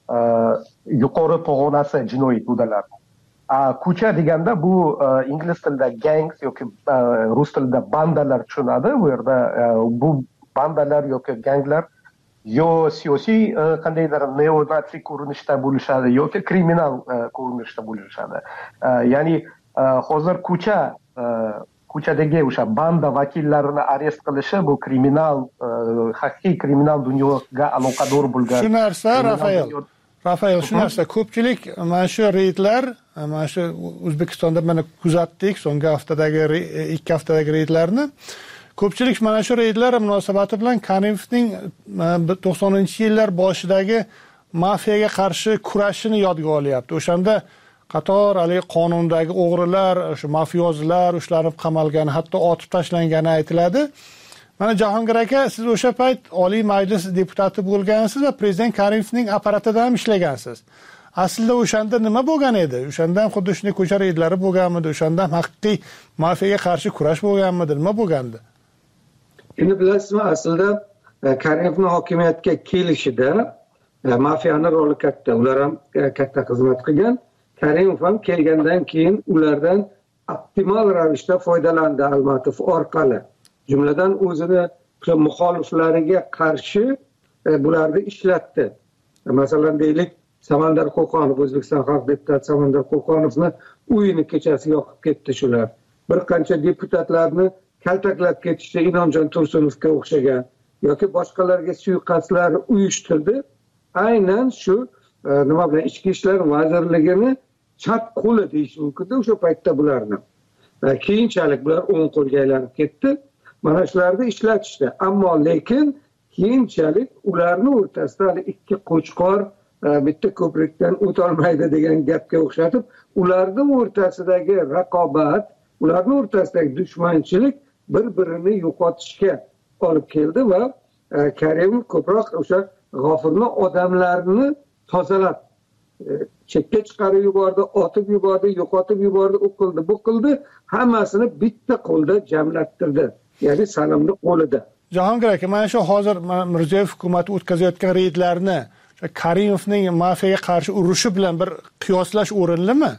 yuqori pog'onasi jinoiy to'dalar. Ko'cha deganda bu ingliz tilida gangs yoki rus tilida bandalar tushunadi. Bu yerda bu bandalar yoki ganglar yo siyosiy qandaydir neonazi ko'rinishda bo'lishadi yoki kriminal ko'rinishda bo'lishadi. Ya'ni hozir ko'cha ko'chadagi o'sha banda vakillarini arest qilishi bu kriminal, haqiqiy kriminal dunyoga aloqador bo'lgan.
Shu narsa Rafael Rafael shu narsa ko'pchilik mana shu reydlar, mana shu O'zbekistonda mana kuzatdik so'nggi haftadagi ikki haftadagi reydlarni. Ko'pchilik mana shu reydlar munosabati bilan Karimovning to'qsoninchi yillar boshidagi mafiyaga qarshi kurashini yodga olyapti. O'shanda qator haligi qonundagi o'g'rilar, o'sha mafiyozlar ushlanib qamalgan, hatto otib tashlangani aytiladi. Mana Jahongir aka, siz o'sha payt Oliy Majlis deputati bo'lgansiz va prezident Karimovning apparatida ham ishlagansiz. Aslida o'shanda nima bo'lgan edi? O'shanda ham xuddi shunday ko'cha reydlari bo'lganmidi? O'shanda ham haqiqiy mafiyaga qarshi kurash bo'lganmidi? Nima bo'lgandi?
Endi bilasizmi, aslida Karimovning hokimiyatga kelishida mafiyaning roli katta. Ular ham katta xizmat qilgan. Karimov ham kelgandan keyin ulardan optimal ravishda foydalandi Almatov orqali. Jumladan o'zini muxoliflariga qarshi bularni ishlatdi. Masalan, deylik, Samandar Qo'qonov, O'zbekiston xalq deputati Samandar Qo'qonovni uyini kechasi yoqib ketdi shular. Bir qancha deputatlarni kaltaklab ketishdi Inomjon Tursunovga o'xshagan yoki boshqalarga suiqasdlar uyushtirdi. Aynan shu nima bilan Ichki ishlar vazirligini chap qo'li deyish mumkin o'sha paytda bularni. Keyinchalik bular o'ng qo'lga aylanib ketdi. Mana shularni ishlatishdi. Ammo lekin keyinchalik ularni o'rtasida hali ikki qo'chqor bitta ko'prikdan o'tolmaydi degan gapga o'xshatib, ularning o'rtasidagi raqobat, ularning o'rtasidagi dushmanchilik bir-birini yo'qotishga olib keldi va Karimov ko'proq o'sha g'ofurni odamlarni tozalab chekka chiqarib yubordi, otib yubordi, yo'qotib yubordi, u qildi, bu qildi, hammasini bitta qo'lda jamlattirdi. Ya'ni Salimning qo'lida.
Jahongir aka, mana shu hozir Mirziyoyev hukumati o'tkazayotgan reydlarni Karimovning mafiyaga qarshi urushi bilan bir qiyoslash o'rinlimi?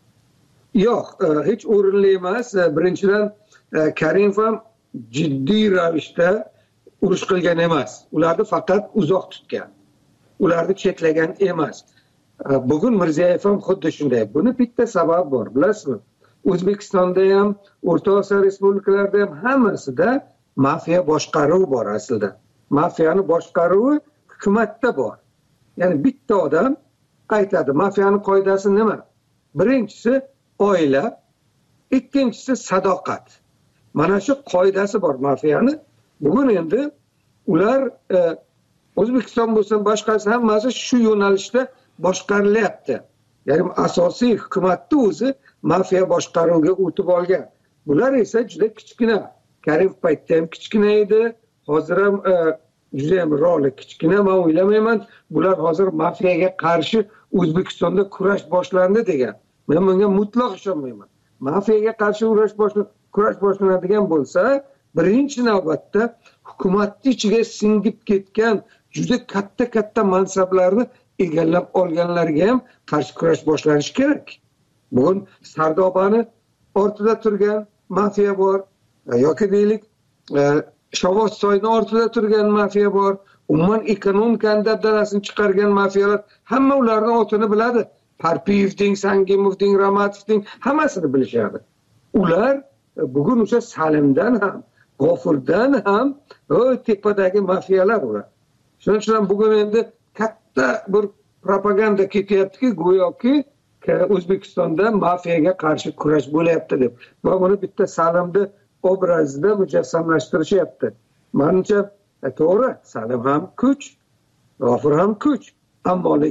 Yo'q, hech o'rinli emas. Birinchidan Karimov ham jiddiy ravishda urush qilgan emas. Ularni faqat uzoq tutgan. Ularni chetlagan emas. Bugun Mirziyoyev ham xuddi shunday. Buni bitta sabab bor, bilasizmi? O'zbekistonda ham, O'rta Osiyo respublikalarida ham hammasida mafiya boshqaruvi bor aslida. Mafiyani boshqaruvi hukumatda bor. Ya'ni bitta odam aytadi, mafiyaning qoidasi nima? Birinchisi oila, ikkinchisi sadoqat. Mana shu qoidasi bor mafiyani. Bugun endi ular O'zbekiston bo'lsin, boshqasi hammasi shu yo'nalishda boshqarilyapti. Ya'ni asosiy hukumatning o'zi mafiya boshqaruviga o'tib olgan. Bular esa juda kichkina. Karimov paytda ham kichkina edi, hozir ham juda ham roli kichkina. Men o'ylamayman, bular hozir mafiyaga qarshi O'zbekistonda kurash boshlandi degan. Men bunga mutlaq ishonmayman. Mafiyaga qarshi kurash boshlanadi, kurash boshlanadigan bo'lsa, birinchi navbatda hukumatning ichiga singib ketgan juda katta-katta mansablarni egallab olganlarga ham qarshi kurash boshlanishi kerak. Bugun Sardobani ortida turgan mafiya bor, yoki deylik, Shovotsoyning ortida turgan mafiya bor, umuman ekonomikani dabdarasini chiqargan mafiyalar, hamma ularning otini biladi. Parpiyevning, Sangimovning, Ramatovning hammasini bilishadi. Ular bugun o'sha Salimdan ham, G'ofurdan ham tepadagi mafiyalar ular. Shuning uchun bugun endi katta bir propaganda ketyaptiki, go'yoki O'zbekistonda mafiyaga qarshi kurash bo'lyapti deb. Va buni bitta Salimni obrazida mujassamlashtirishyapti. Menimcha to'g'ri, Salim ham kuch, G'ofur ham kuch. Ammo lekin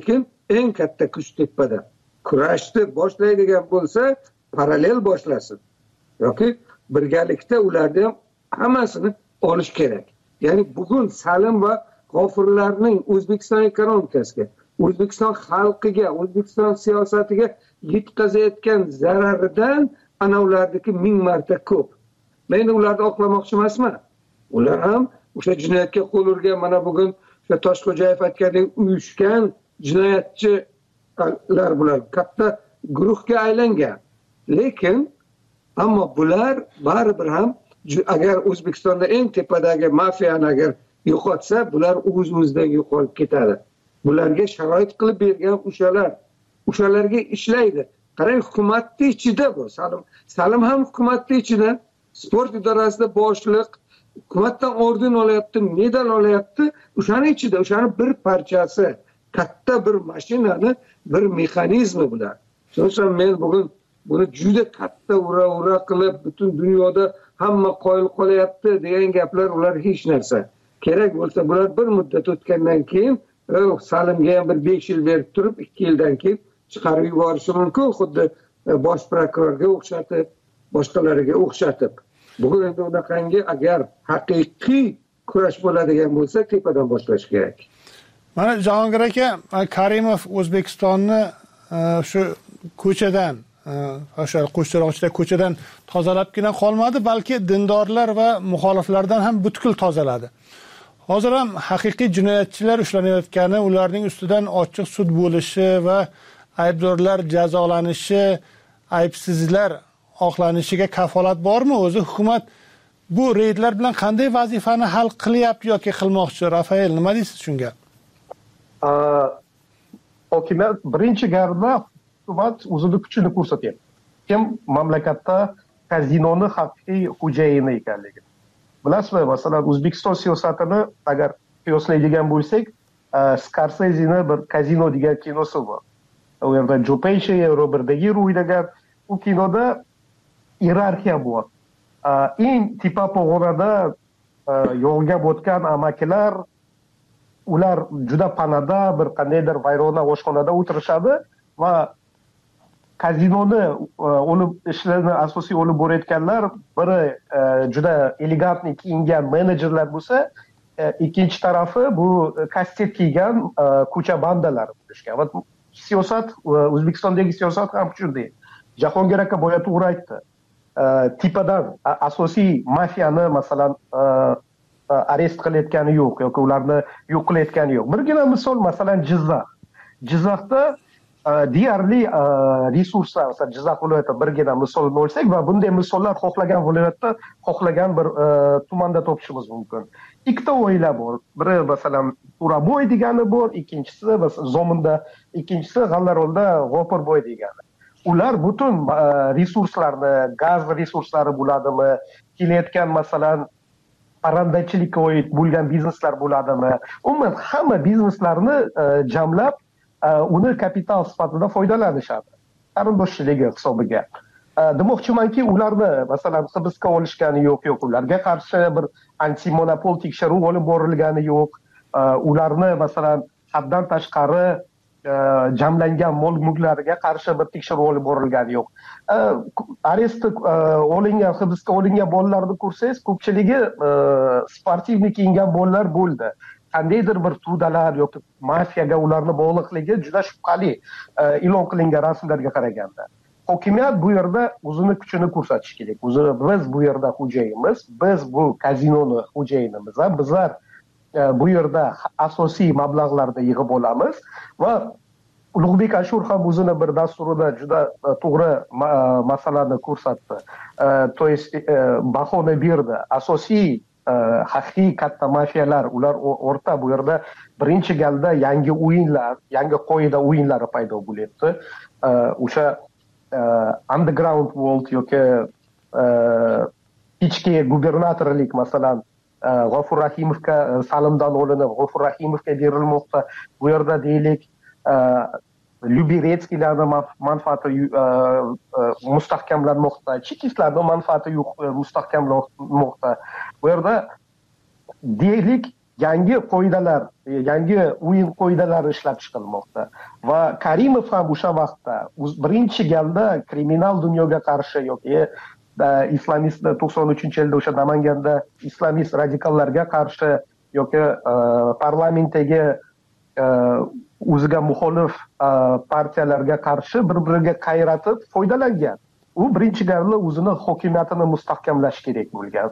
eng katta kuch tepada. Kurashni boshlaydigan bo'lsa, parallel boshlasin. Yoki birgalikda ularni ham hammasini olish kerak. Ya'ni bugun Salim va G'ofurlarning O'zbekiston ekonomikasiga, O'zbekiston xalqiga, O'zbekiston siyosatiga yetkazayotgan zararidan ana ularniki ming marta ko'p. Men ularni oqlamoqchi emasman. Ular ham o'sha jinoyatga qo'l urgan, mana bugun o'sha Toshxo'jayev aytgandek uyushgan jinoyatchilar bular katta guruhga aylangan. Lekin ammo bular baribir ham agar O'zbekistonda eng tepadagi mafiyani agar yo'qotsa, bular o'z-o'zidan yo'qolib ketadi. Bularga sharoit qilib bergan o'shalar, o'shalarga ishlaydi. Qarang, hukumatning ichida bu. Salim, Salim ham hukumatning ichida, sport idorasida boshliq, hukumatdan orden olyapti, medal olyapti. O'shaning ichida, o'shaning bir parchasi, katta bir mashinani, bir mexanizmi bular. Shuning men bugun buni juda katta ura-ura qilib, butun dunyoda hamma qoyil qolyapti degan gaplar ular hech narsa. Kerak bo'lsa bular bir muddat o'tgandan keyin Salimga ham bir besh yil berib turib, ikki yildan keyin chiqarib yuborishi mumkin, xuddi bosh prokurorga o'xshatib, boshqalariga o'xshatib. Bugun endi unaqangi agar haqiqiy kurash bo'ladigan bo'lsa, tepadan boshlash kerak.
Mana Jahongir aka, Karimov O'zbekistonni shu ko'chadan, o'sha Qo'shchiroqchida ko'chadan tozalabgina qolmadi, balki dindorlar va muxoliflardan ham butkul tozaladi. Hozir ham haqiqiy jinoyatchilar ushlanayotgani, ularning ustidan ochiq sud bo'lishi va aybdorlar jazolanishi, aybsizlar oqlanishiga kafolat bormi? O'zi hukumat bu reydlar bilan qanday vazifani hal qilyapti yoki qilmoqchi? Rafael, nima deysiz shunga?
Hokimiyat birinchi garda hukumat o'zini kuchini ko'rsatyapti. Kim mamlakatda kazinoni haqiqiy xo'jayini ekanligi. Bilasizmi, masalan, O'zbekiston siyosatini agar qiyoslaydigan bo'lsak, Scorsese'ning bir Kazino degan kinosi bor. U yerda Joe Pesci, Robert De Niro o'ynagan u kinoda iyerarxiya bor. Eng tepa pog'onada yo'lga botgan amakilar, ular juda panada bir qandaydir vayrona oshxonada o'tirishadi va kazinoni olib ishlarni asosiy olib borayotganlar biri juda elegantni kiyingan menejerlar bo'lsa, ikkinchi tarafi bu kastet kiygan ko'cha bandalar bo'lishgan. Va siyosat, O'zbekistondagi siyosat ham shunday. Jahongir aka boya to'g'ri aytdi. Tepadan asosiy mafiyani masalan arest qilayotgani yo'q yoki ularni yo'q qilayotgani yo'q. Birgina misol, masalan, Jizzax. Jizzaxda deyarli resurslar, masalan, Jizzax viloyati birgina misolni olsak va bunday misollar xohlagan viloyatda, xohlagan bir tumanda topishimiz mumkin. Ikkita oila bor. Biri masalan Uraboy degani bor, ikkinchisi Zominda, ikkinchisi G'allarolda G'ofurboy degani. Ular butun resurslarni, gaz resurslari bo'ladimi, kelayotgan masalan parrandachilikka oid bo'lgan bizneslar bo'ladimi, umuman hamma bizneslarni jamlab uni kapital sifatida foydalanishadi. Qarindoshchiligi hisobiga. Demoqchimanki, ularni masalan hibsga olishgani yo'q, yo'q, ularga qarshi bir antimonopol tekshiruv olib borilgani yo'q. Ularni masalan haddan tashqari jamlangan mol-mulklariga qarshi bir tekshiruv olib borilgani yo'q. Arest olingan, hibsga olingan bolalarni ko'rsangiz, ko'pchiligi sportivni kiyingan bolalar bo'ldi. Qandaydir bir tudalar yoki mafiyaga ularni bog'liqligi juda shubhali e'lon qilingan rasmlarga qaraganda. Hokimiyat bu yerda o'zini kuchini ko'rsatish kerak. O'zi biz bu yerda xo'jayinmiz, biz bu kazinoni xo'jayinimiz, bizlar bu yerda asosiy mablag'larda yig'ib olamiz va Ulug'bek Ashur ham o'zini bir dasturida juda to'g'ri masalani ko'rsatdi. To есть bahoni berdi. Asosiy haqiqiy katta mafiyalar, ular o'rta bu yerda birinchi galda yangi o'yinlar, yangi qoida o'yinlari paydo bo'lyapti. O'sha underground world yoki ichki gubernatorlik masalan G'ofur Rahimovga Salimdan olinib, G'ofur Rahimovga berilmoqda. Bu yerda deylik Lyuberetskiylarning manfaati mustahkamlanmoqda, chekistlarning manfaati mustahkamlanmoqda. Bu yerda deylik yangi qoidalar, yangi o'yin qoidalari ishlab chiqilmoqda va Karimov ham o'sha vaqtda birinchi galda kriminal dunyoga qarshi yoki islamist to'qson uchinchi yilda o'sha Namanganda islamist radikallarga qarshi yoki parlamentdagi o'ziga muxolif partiyalarga qarshi bir-biriga qayratib foydalangan. U birinchi galda o'zini hokimiyatini mustahkamlash kerak bo'lgan.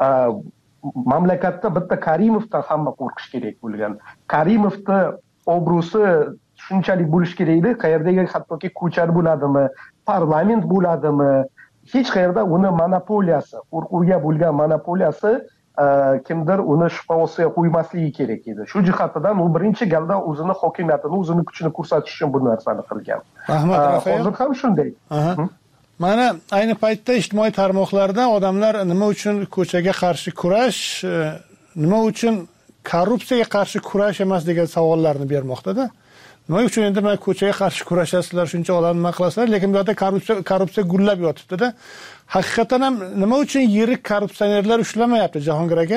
Mamlakatda bitta Karimovdan hamma qo'rqish kerak bo'lgan. Karimovda obro'si shunchalik bo'lish kerak edi, qayerdagi hattoki ko'char bo'ladimi, parlament bo'ladimi, hech qayerda uni monopoliyasi, qo'rquvga bo'lgan monopoliyasi kimdir uni shubha ostiga qo'ymasligi kerak edi. Shu jihatdan u birinchi galda o'zini hokimiyatini, o'zini kuchini ko'rsatish uchun bu narsani qilgan.
Rahmat Rafael.
Hozir ham shunday.
Mana ayni paytda ijtimoiy tarmoqlarda odamlar nima uchun ko'chaga qarshi kurash, nima uchun korrupsiyaga qarshi kurash emas degan savollarni bermoqda-da. Nima uchun endi mana ko'chaga qarshi kurashasizlar, shuncha odam nima qilasizlar, lekin bu yerda korrupsiya korrupsiya gullab yotibdi-da. Haqiqatan ham nima uchun yirik korrupsionerlar ushlamayapti Jahongir aka?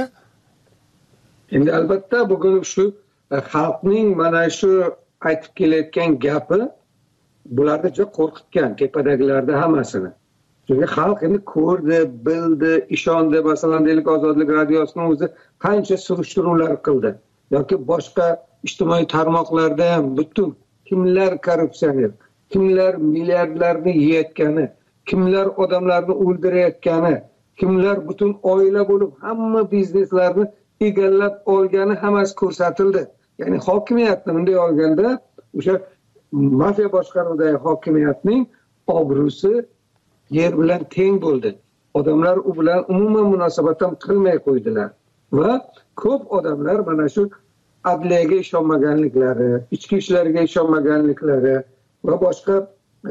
Endi albatta bugun shu xalqning mana shu aytib kelayotgan gapi bularni juda qo'rqitgan, tepadagilarda hammasini. Chunki xalq endi ko'rdi, bildi, ishondi. Masalan, deylik Ozodlik radiosining o'zi qancha surishtiruvlar qildi yoki boshqa ijtimoiy tarmoqlarda ham butun kimlar korrupsioner, kimlar milliardlarni yeyotgani, kimlar odamlarni o'ldirayotgani, kimlar butun oila bo'lib hamma bizneslarni egallab olgani hammasi ko'rsatildi. Ya'ni hokimiyatni bunday olganda o'sha mafiya boshqaruvidagi hokimiyatning obro'si yer bilan teng bo'ldi. Odamlar u bilan umuman munosabat ham qilmay qo'ydilar va ko'p odamlar mana shu adliyaga ishonmaganliklari, ichki ishlarga ishonmaganliklari va boshqa e,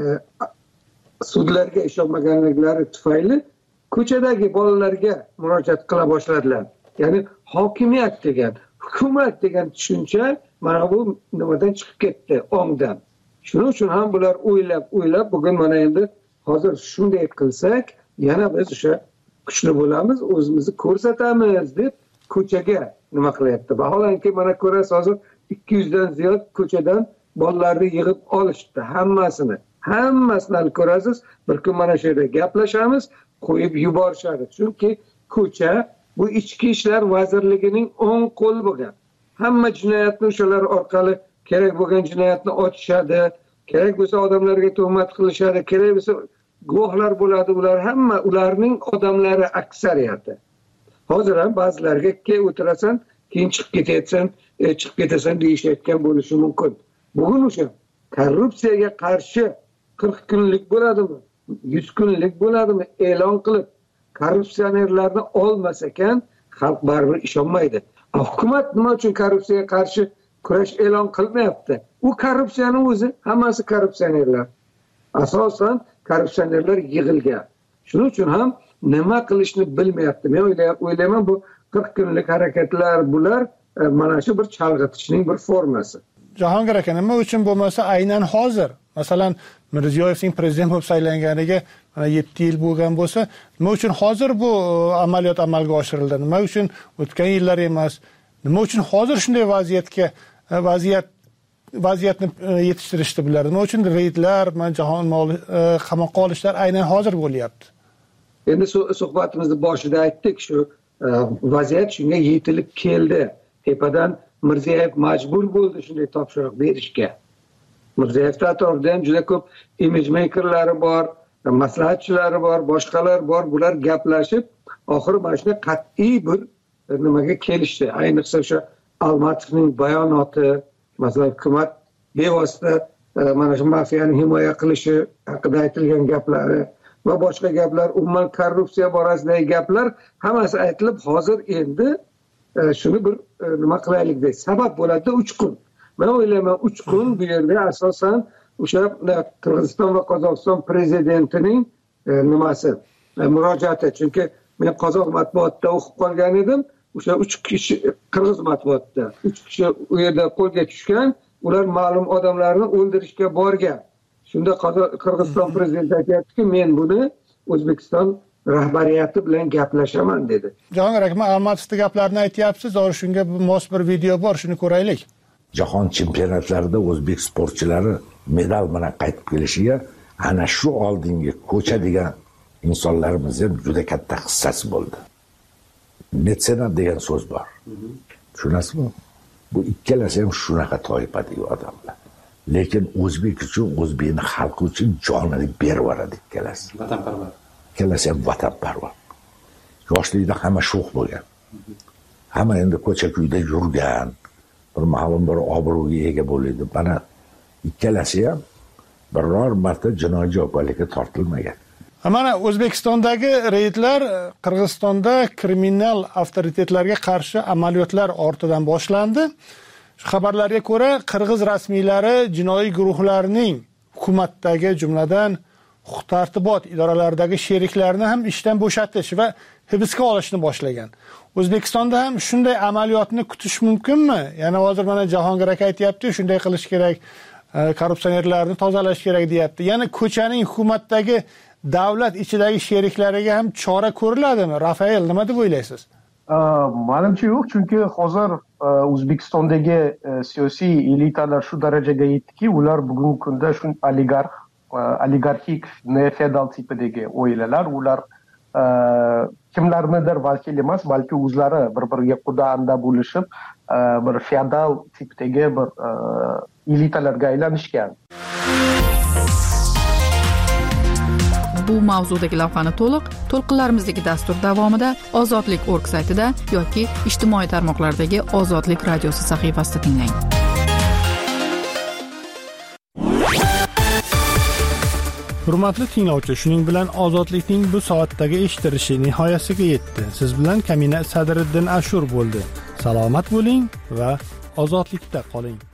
sudlarga ishonmaganliklari tufayli ko'chadagi bolalarga murojaat qila boshladilar. Ya'ni hokimiyat degan, hukumat degan tushuncha mana bu nimadan chiqib ketdi, ongdan. Shuning uchun ham bular o'ylab, o'ylab bugun mana endi hozir shunday qilsak, yana biz o'sha kuchli bo'lamiz, o'zimizni ko'rsatamiz deb ko'chaga nima qilyapti. Vaholanki mana ko'rasiz, hozir ikki yuz dan ziyod ko'chadan bolalarni yig'ib olishdi, hammasini. Hammasini ko'rasiz, bir kun mana shu yerda gaplashamiz, qo'yib yuborishadi. Chunki ko'cha bu ichki ishlar vazirligining o'ng qo'li bo'lgan. Hamma jinoyatni o'shalar orqali kerak bo'lgan jinoyatni ochishadi, kerak bo'lsa odamlarga tuhmat qilishadi, kerak bo'lsa guvohlar bo'ladi, ular hamma ularning odamlari aksariyati. Hozir ham ba'zilarga ke o'tirasan, keyin chiqib ketasan, e, chiqib ketasan deyishayotgan bo'lishi mumkin. Bugun o'sha korrupsiyaga qarshi qirq kunlik bo'ladimi, yuz kunlik bo'ladimi e'lon qilib, korrupsionerlarni olmas ekan, xalq baribir ishonmaydi. Hukumat nima uchun korrupsiyaga qarshi kurash e'lon qilmayapti? U korrupsiyaning o'zi, hammasi korrupsionerlar. Asosan korrupsionerlar yig'ilgan. Shuning uchun ham nima qilishni bilmayapti. Men o'ylayman bu qirq kunlik harakatlar bular mana shu bir chalg'itishning bir formasi.
Jahongir aka, nima uchun bo'lmasa aynan hozir, masalan, Mirziyoyevning prezident bo'lib saylanganiga mana yetti yil bo'lgan bo'lsa, nima uchun hozir bu amaliyot amalga oshirildi? Nima uchun o'tgan yillar emas? Nima uchun hozir shunday vaziyatga vaziyat vaziyatni yetishtirishdi bular? Nima uchun reydlar, mana jahon moli qamoqqa olishlar aynan hozir bo'lyapti?
Endi suhbatimizni boshida aytdik, shu vaziyat shunga yetilib keldi. Tepadan Mirziyoyev majbur bo'ldi shunday topshiriq berishga. Mirziyoyev atrofida ham juda ko'p image makerlari bor, maslahatchilari bor, boshqalar bor. Bular gaplashib, oxiri mana shunday qat'iy bir nimaga kelishdi. Ayniqsa o'sha Almatovning bayonoti, masalan, hukumat bevosita mana shu mafiyani himoya qilishi haqida aytilgan gaplari va boshqa gaplar, umuman korrupsiya borasidagi gaplar hammasi aytilib, hozir endi shuni bir nima qilaylik deb sabab bo'ladi uch kun. Men o'ylayman uch kun bu yerda asosan o'sha Qirg'iziston va Qozog'iston prezidentining nimasi, murojaati. Chunki men qozoq matbuotida o'qib qolgan edim. O'sha uch kishi qirg'iz matbuotida uch kishi u yerda qo'lga tushgan, ular ma'lum odamlarni o'ldirishga borgan. Shunda Qirg'iziston prezidenti aytayapti-ki, men buni O'zbekiston rahbariyati bilan gaplashaman dedi.
Jahongir aka, man Almatishda gaplarni aytyapsiz, hozir shunga mos bir video bor, shuni ko'raylik.
Jahon chempionatlarida o'zbek sportchilari medal bilan qaytib kelishiga ana shu oldingi ko'cha degan insonlarimiz ham juda katta hissasi bo'ldi. Metsenat degan so'z bor. Tushunasizmi? Bu ikkalasi ham shunaqa toifadagi odamlar. Lekin o'zbek uchun, o'zbekning xalqi uchun jonini berib yuboradi ikkalasi.
Vatanparvar.
Ikkalasi ham vatanparvar. Yoshlikda hamma sho'x bo'lgan. Hamma endi ko'cha-kuyda yurgan, bir ma'lum bir obro'ga ega bo'ladi. Mana ikkalasi ham biror marta jinoiy javobgarlikka tortilmagan.
Mana O'zbekistondagi reydlar Qirg'izistonda kriminal avtoritetlarga qarshi amaliyotlar ortidan boshlandi. Shu xabarlarga ko'ra, Qirg'iz rasmiylari jinoiy guruhlarning hukumatdagi, jumladan huquq-tartibot idoralaridagi sheriklarini ham ishdan bo'shatish va hibsga olishni boshlagan. O'zbekistonda ham shunday amaliyotni kutish mumkinmi? Yana hozir mana Jahongir aka aytayapti, shunday qilish kerak, korrupsionerlarni tozalash kerak deyapti. Yana ko'chaning hukumatdagi davlat ichidagi sheriklariga ham chora ko'riladimi? Rafael, nima deb o'ylaysiz?
Menimcha yo'q, chunki hozir O'zbekistondagi siyosiy elitalar shu darajaga yetdiki, ular bugungi kunda shu oligarx, oligarxik, neofeodal tipidagi oilalar, ular kimlarnidir vakil emas, balki o'zlari bir-biriga quda bo'lishib, bir feodal tipdagi bir elitalarga aylanishgan.
Bu mavzudagi lavhani to'liq to'lqinlarimizdagi dastur davomida Ozodlik nokta org saytida yoki ijtimoiy tarmoqlardagi Ozodlik radiosi sahifasida tinglang.
Hurmatli tinglovchi, shuning bilan Ozodlikning bu soatdagi eshittirishi nihoyasiga yetdi. Siz bilan Kamina Sadriddin Ashur bo'ldi. Salomat bo'ling va ozodlikda qoling.